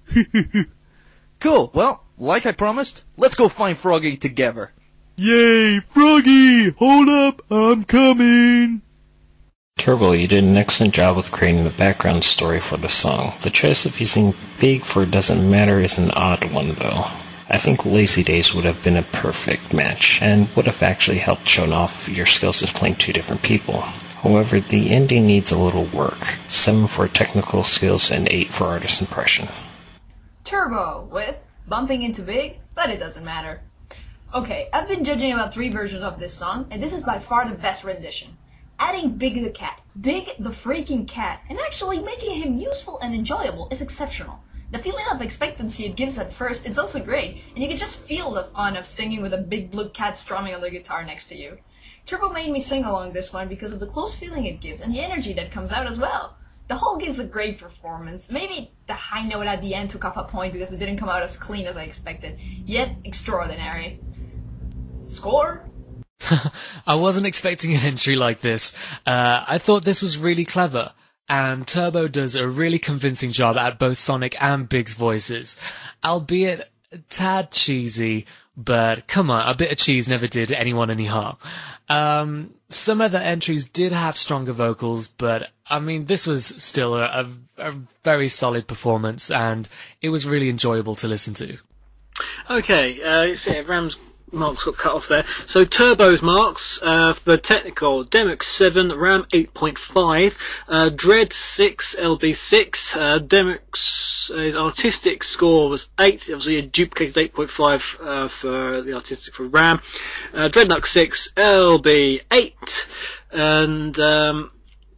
Cool. Well, like I promised, let's go find Froggy together. Yay, Froggy! Hold up, I'm coming. Turbo, you did an excellent job with creating the background story for the song. The choice of using Big for Doesn't Matter is an odd one, though. I think Lazy Days would have been a perfect match, and would have actually helped show off your skills as playing two different people. However, the ending needs a little work. seven for technical skills and eight for artist impression. Turbo with Bumping Into Big, but it doesn't matter. Okay, I've been judging about three versions of this song, and this is by far the best rendition. Adding Big the cat, Big the freaking cat, and actually making him useful and enjoyable is exceptional. The feeling of expectancy it gives at first is also great, and you can just feel the fun of singing with a big blue cat strumming on the guitar next to you. Turbo made me sing along this one because of the close feeling it gives and the energy that comes out as well. The whole gives a great performance. Maybe the high note at the end took off a point because it didn't come out as clean as I expected, yet extraordinary. Score? I wasn't expecting an entry like this. Uh, I thought this was really clever. And Turbo does a really convincing job at both Sonic and Big's voices, albeit a tad cheesy, but come on, a bit of cheese never did anyone any harm. Um, some other entries did have stronger vocals, but I mean, this was still a, a, a very solid performance, and it was really enjoyable to listen to. Okay, uh, so yeah, Ram's marks got cut off there. So Turbo's marks uh, for technical: Demux seven, Ram eight point five, uh, Dread six, L B six. Uh, Demux, uh, his artistic score was eight. Obviously, a duplicated eight point five uh, for the artistic for Ram. Uh, Dreadnought six, L B eight, and um,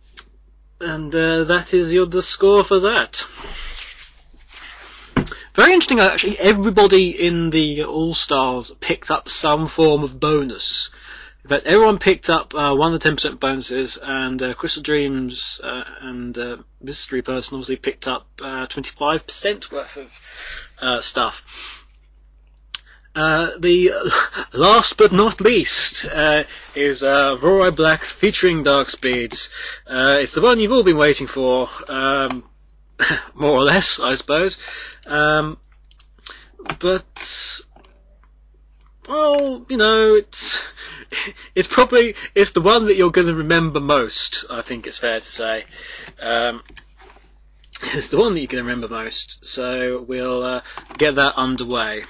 and uh, that is your the score for that. Very interesting, actually, everybody in the All-Stars picked up some form of bonus. In fact, everyone picked up uh, one of the ten percent bonuses, and uh, Crystal Dreams uh, and uh, Mystery Person obviously picked up uh, twenty-five percent worth of uh, stuff. Uh, the uh, last but not least uh, is uh, Rorai Black featuring Dark Speeds. Uh, it's the one you've all been waiting for. Um, more or less, I suppose. Um, but, well, you know, it's it's probably it's the one that you're going to remember most. I think it's fair to say. Um, it's the one that you're going to remember most. So we'll uh, get that underway.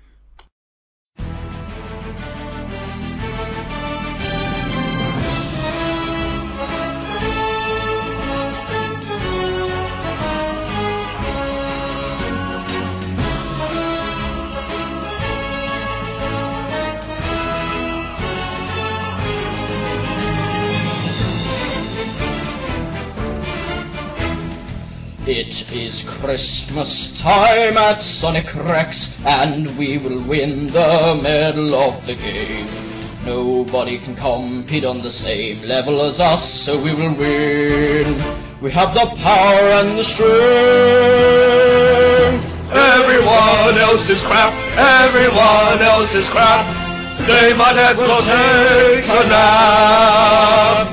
It is Christmas time at Sonic Rex, and we will win the medal of the game. Nobody can compete on the same level as us, so we will win. We have the power and the strength, Everyone else is crap. Everyone else is crap. They might as well take a nap.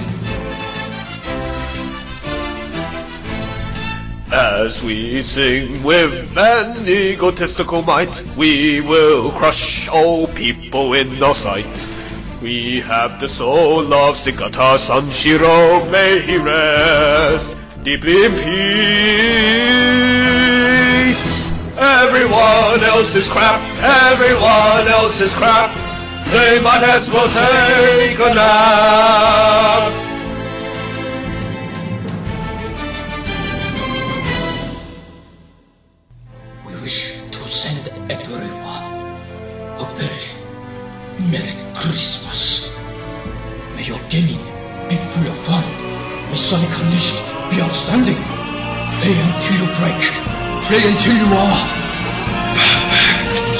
As we sing with an egotistical might, we will crush all people in our sight. We have the soul of Sigata Sanshiro, may he rest deeply in peace. Everyone else is crap, everyone else is crap. They might as well take a nap. We wish to send everyone a very Merry Christmas. May your gaming be full of fun. May Sonic Unleashed be outstanding. Play until you break. Play until you are perfect.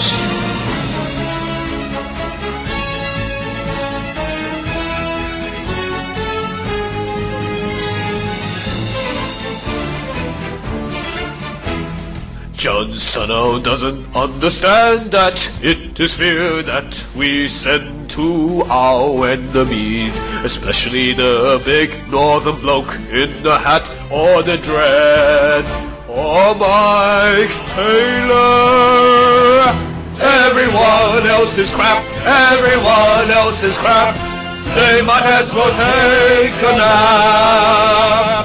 Jon Sano doesn't understand that it is fear that we send to our enemies, especially the big northern bloke in the hat or the dread or Mike Taylor. Everyone else is crap, everyone else is crap. They might as well take a nap.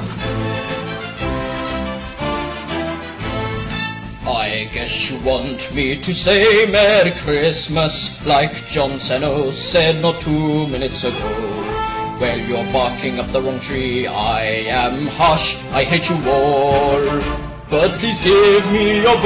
I guess you want me to say Merry Christmas like Jon Sano said not two minutes ago. Well, you're barking up the wrong tree. I am harsh, I hate you all. But please give me your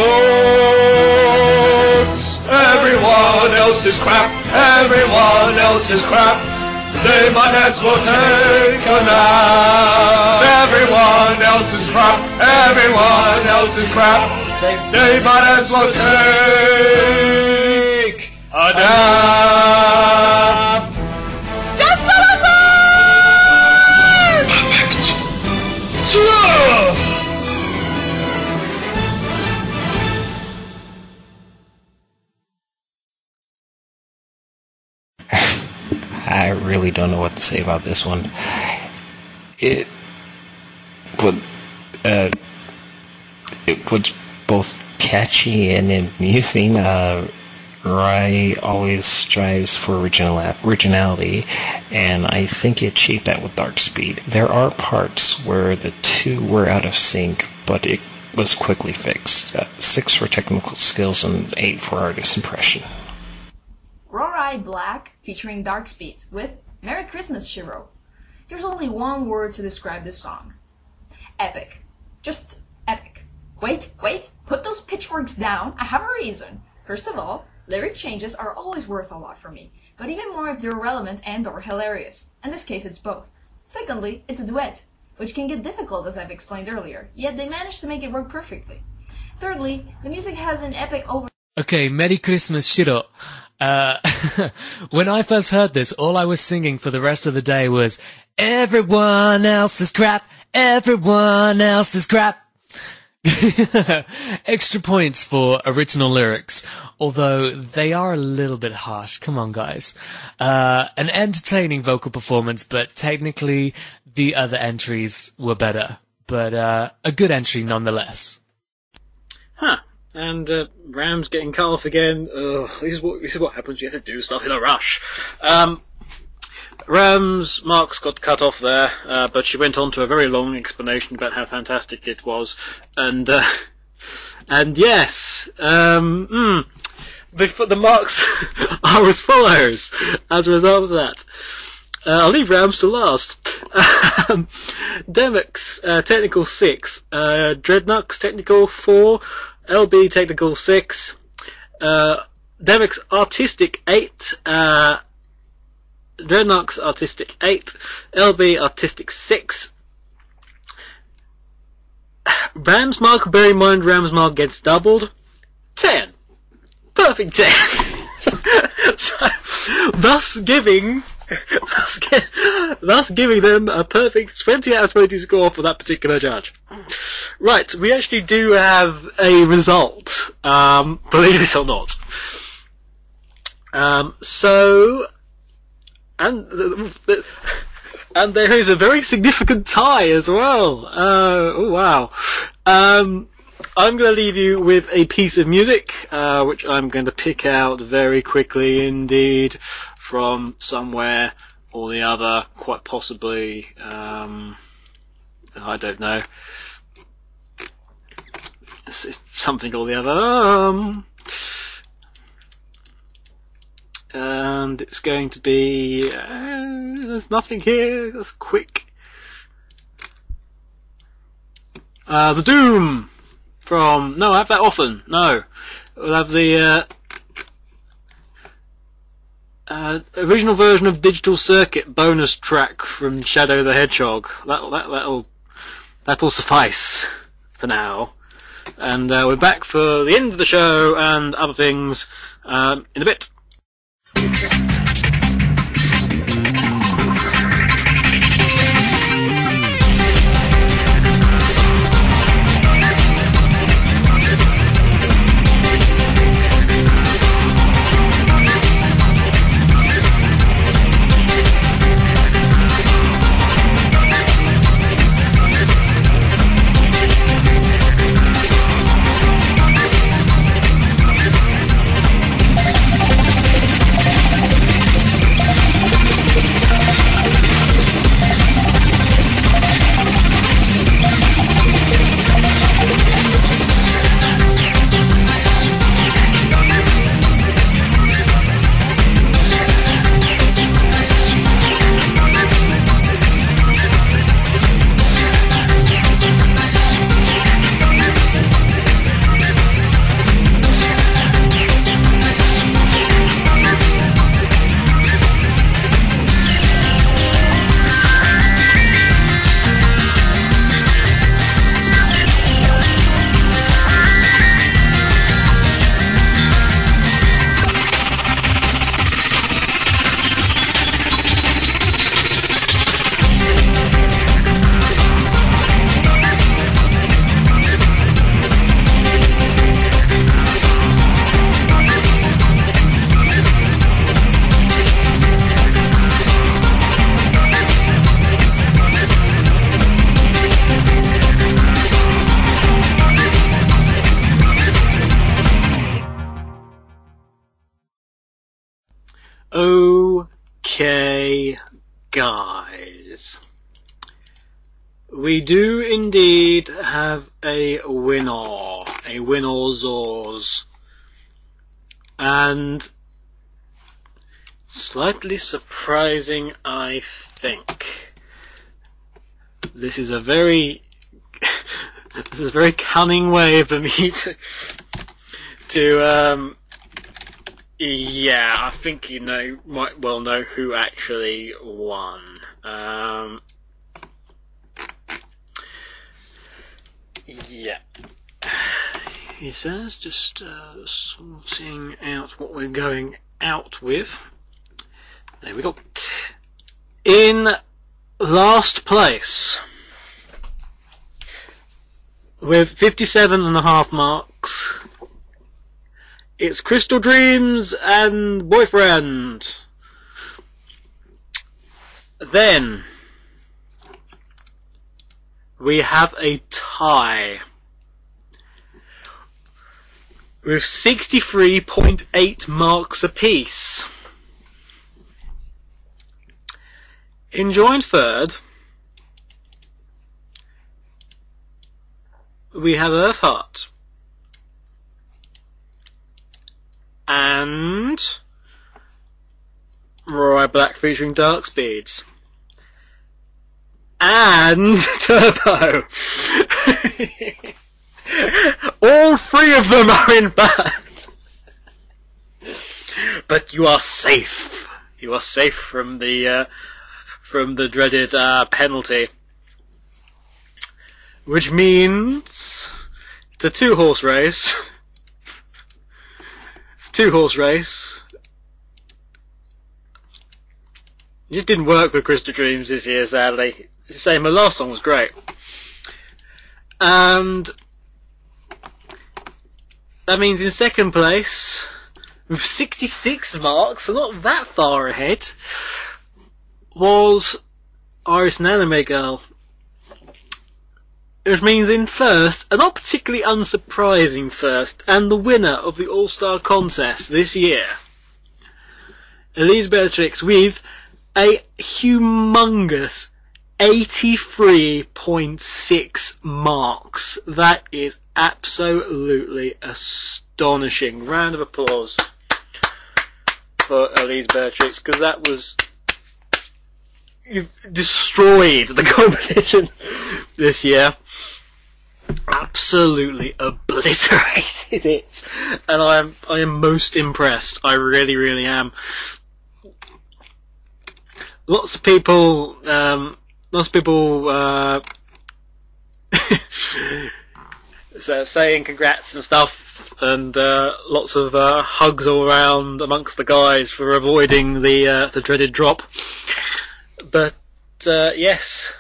votes. Everyone else is crap, everyone else is crap. They might as well take a nap. Everyone else is crap, everyone else is crap. They, they might as well take a nap. Just Perfect. I really don't know what to say about this one. It would, uh, it was both catchy and amusing. Uh, Rai always strives for original originality, and I think he achieved that with Dark Speed. There are parts where the two were out of sync, but it was quickly fixed. Uh, six for technical skills and eight for artist impression. Rorai Black featuring Dark Speeds with Merry Christmas, Shiro. There's only one word to describe this song. Epic. Just epic. Wait, wait, put those pitchforks down. I have a reason. First of all, lyric changes are always worth a lot for me, but even more if they're relevant and or hilarious. In this case, it's both. Secondly, it's a duet, which can get difficult as I've explained earlier, yet they managed to make it work perfectly. Thirdly, the music has an epic over... Okay, Merry Christmas, Shiro. Uh, when I first heard this, all I was singing for the rest of the day was, everyone else is crap, everyone else is crap. Extra points for original lyrics, although they are a little bit harsh. Come on, guys. Uh, an entertaining vocal performance, but technically the other entries were better. But uh, a good entry nonetheless. Huh. And uh, Rams getting cut off again. Ugh, this is what this is what happens. You have to do stuff in a rush. Um, Rams Marks got cut off there, uh, but she went on to a very long explanation about how fantastic it was, and uh, and yes, um, mm, the the marks are as follows. As a result of that, uh, I'll leave Rams to last. um, Demix uh, technical six, uh, Dreadnoughts technical four. L B technical six, uh, Demix artistic eight, uh, Dreadnoughts artistic eight, L B artistic six. Ramsmark, bear in mind Ramsmark gets doubled, ten. Perfect ten. So, thus giving thus, gi- thus giving them a perfect twenty out of twenty score for that particular judge. Right, we actually do have a result, um, believe it or not. Um, so, and the, the, and there is a very significant tie as well. Uh, oh wow. Um, I'm going to leave you with a piece of music, uh, which I'm going to pick out very quickly indeed from somewhere or the other, quite possibly, um, I don't know, it's, it's something or the other, um, and it's going to be, uh, there's nothing here, that's quick, uh, The Doom! From, no, I have that often, no. We'll have the, uh, uh, original version of Digital Circuit bonus track from Shadow the Hedgehog. That, that, that'll, that'll suffice for now. And, uh, we're back for the end of the show and other things, um, in a bit. Okay, guys. We do indeed have a winner. A winner-zors. And slightly surprising, I think. This is a very this is a very cunning way for me to to um yeah, I think you know might well know who actually won. Um yeah. He says, just uh, sorting out what we're going out with. There we go. In last place, with fifty-seven and a half marks, it's Crystal Dreams and Boyfriend. Then, we have a tie with sixty-three point eight marks apiece. In joint third, we have Earthheart and Roy Black featuring Dark Speeds and Turbo. All three of them are in bad. But you are safe. You are safe from the uh, from the dreaded uh, penalty. Which means it's a two horse race. It's a two horse race. It just didn't work with Crystal Dreams this year, sadly. It's a shame, my last song was great. And that means in second place, with sixty-six marks, so not that far ahead, was Iris and Anime Girl. Which means in first, a not particularly unsurprising first, and the winner of the All-Star Contest this year, Elise Beatrix, with a humongous eighty-three point six marks. That is absolutely astonishing. Round of applause for Elise Beatrix, because that was... You've destroyed the competition this year. Absolutely obliterated it. And I am, I am most impressed. I really, really am. Lots of people, um, lots of people, uh, so saying congrats and stuff, and, uh, lots of, uh, hugs all around amongst the guys for avoiding the, uh, the dreaded drop. But, uh, yes.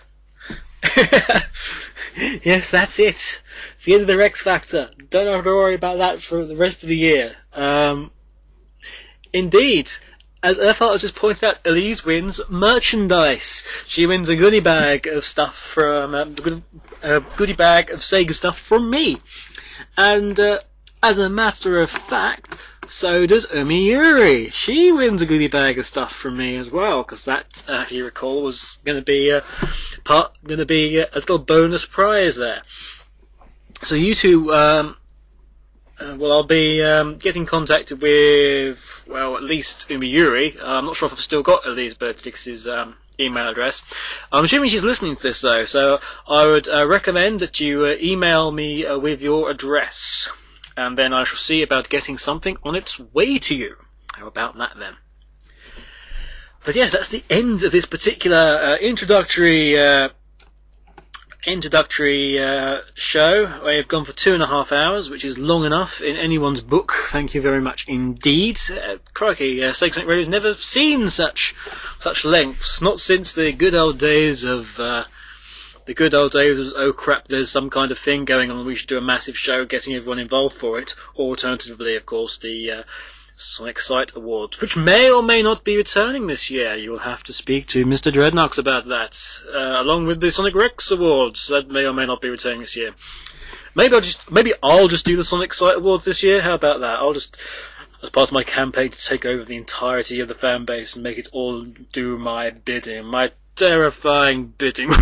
Yes, that's it. It's the end of the X Factor. Don't have to worry about that for the rest of the year. Um, indeed, as Earthheart has just pointed out, Elise wins merchandise. She wins a goodie bag of stuff from, um, a goodie bag of Sega stuff from me. And, uh, as a matter of fact, so does Umiyuri. She wins a goodie bag of stuff from me as well, because that, uh, if you recall, was going to be a part, going to be a little bonus prize there. So you two, um, uh, well, I'll be um, getting contacted with, well, at least Umiyuri. Uh, I'm not sure if I've still got Elise Beatrix's um, email address. I'm assuming she's listening to this though, so I would uh, recommend that you uh, email me uh, with your address. And then I shall see about getting something on its way to you. How about that then? But yes, that's the end of this particular uh, introductory uh, introductory uh, show. We've gone for two and a half hours, which is long enough in anyone's book. Thank you very much indeed. Uh, crikey, uh, Sega Sonic Radio's never seen such such lengths. Not since the good old days of... Uh, The good old days was, oh crap, there's some kind of thing going on, we should do a massive show getting everyone involved for it. Or alternatively, of course, the uh, Sonic Site Awards, which may or may not be returning this year. You'll have to speak to Mister Dreadnox about that, uh, along with the Sonic Rex Awards, that may or may not be returning this year. Maybe I'll just, maybe I'll just do the Sonic Site Awards this year, how about that? I'll just, as part of my campaign to take over the entirety of the fan base and make it all do my bidding, my terrifying bidding,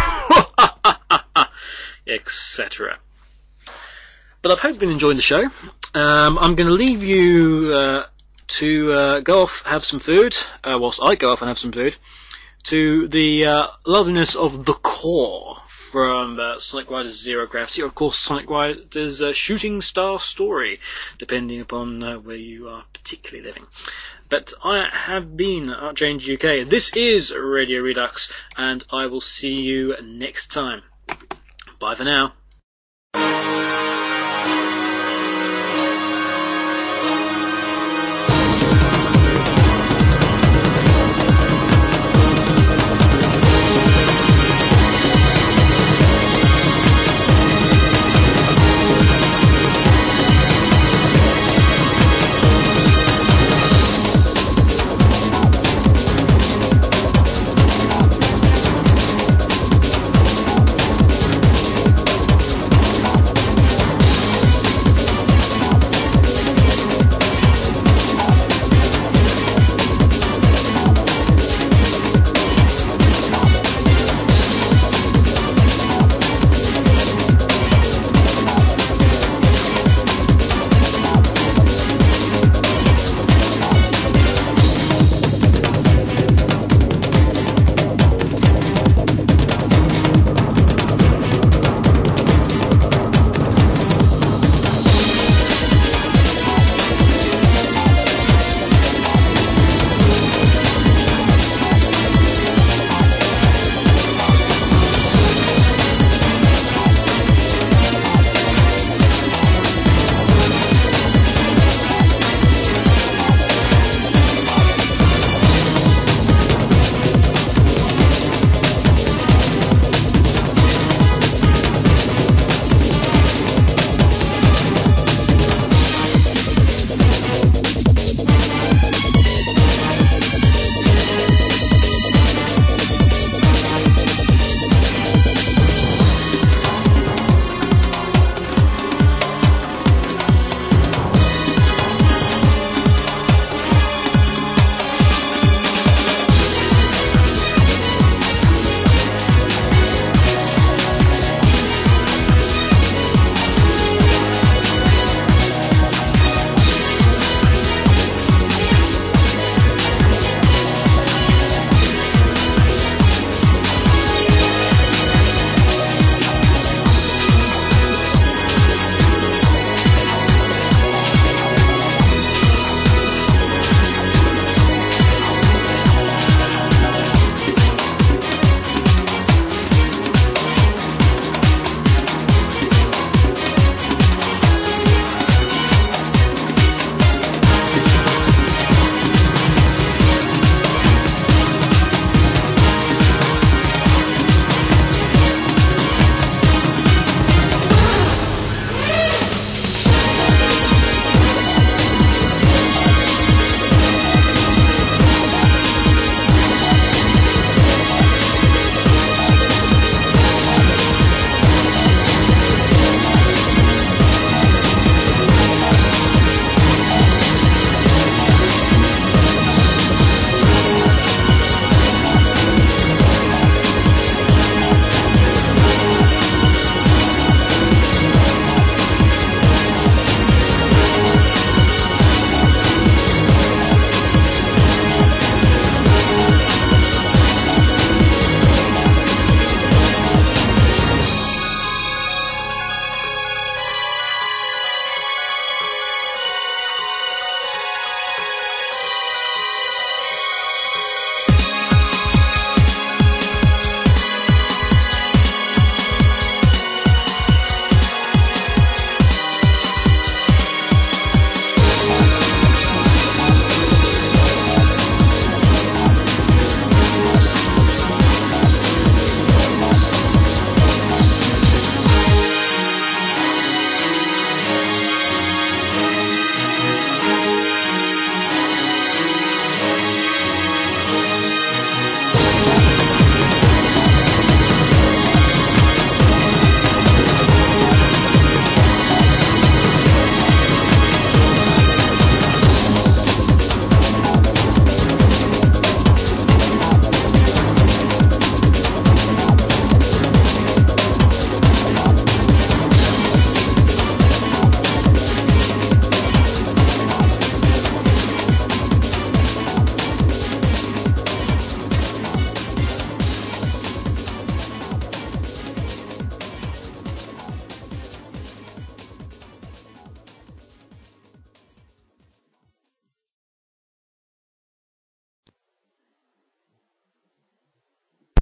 et cetera. But I hope you've been enjoying the show. Um, I'm going to leave you uh, to uh, go off, have some food, uh, whilst I go off and have some food, to the uh, loveliness of The Core from uh, Sonic Riders Zero Gravity, or of course Sonic Riders uh, Shooting Star Story, depending upon uh, where you are particularly living. But I have been ArtChange U K. This is Radio Redux, and I will see you next time. Bye for now.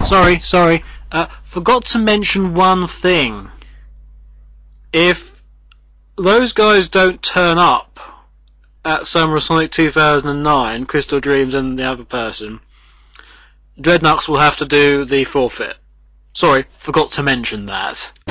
sorry, sorry. Uh, forgot to mention one thing. If those guys don't turn up at Summer of Sonic two thousand nine, Crystal Dreams and the other person, Dreadnoughts will have to do the forfeit. Sorry, forgot to mention that.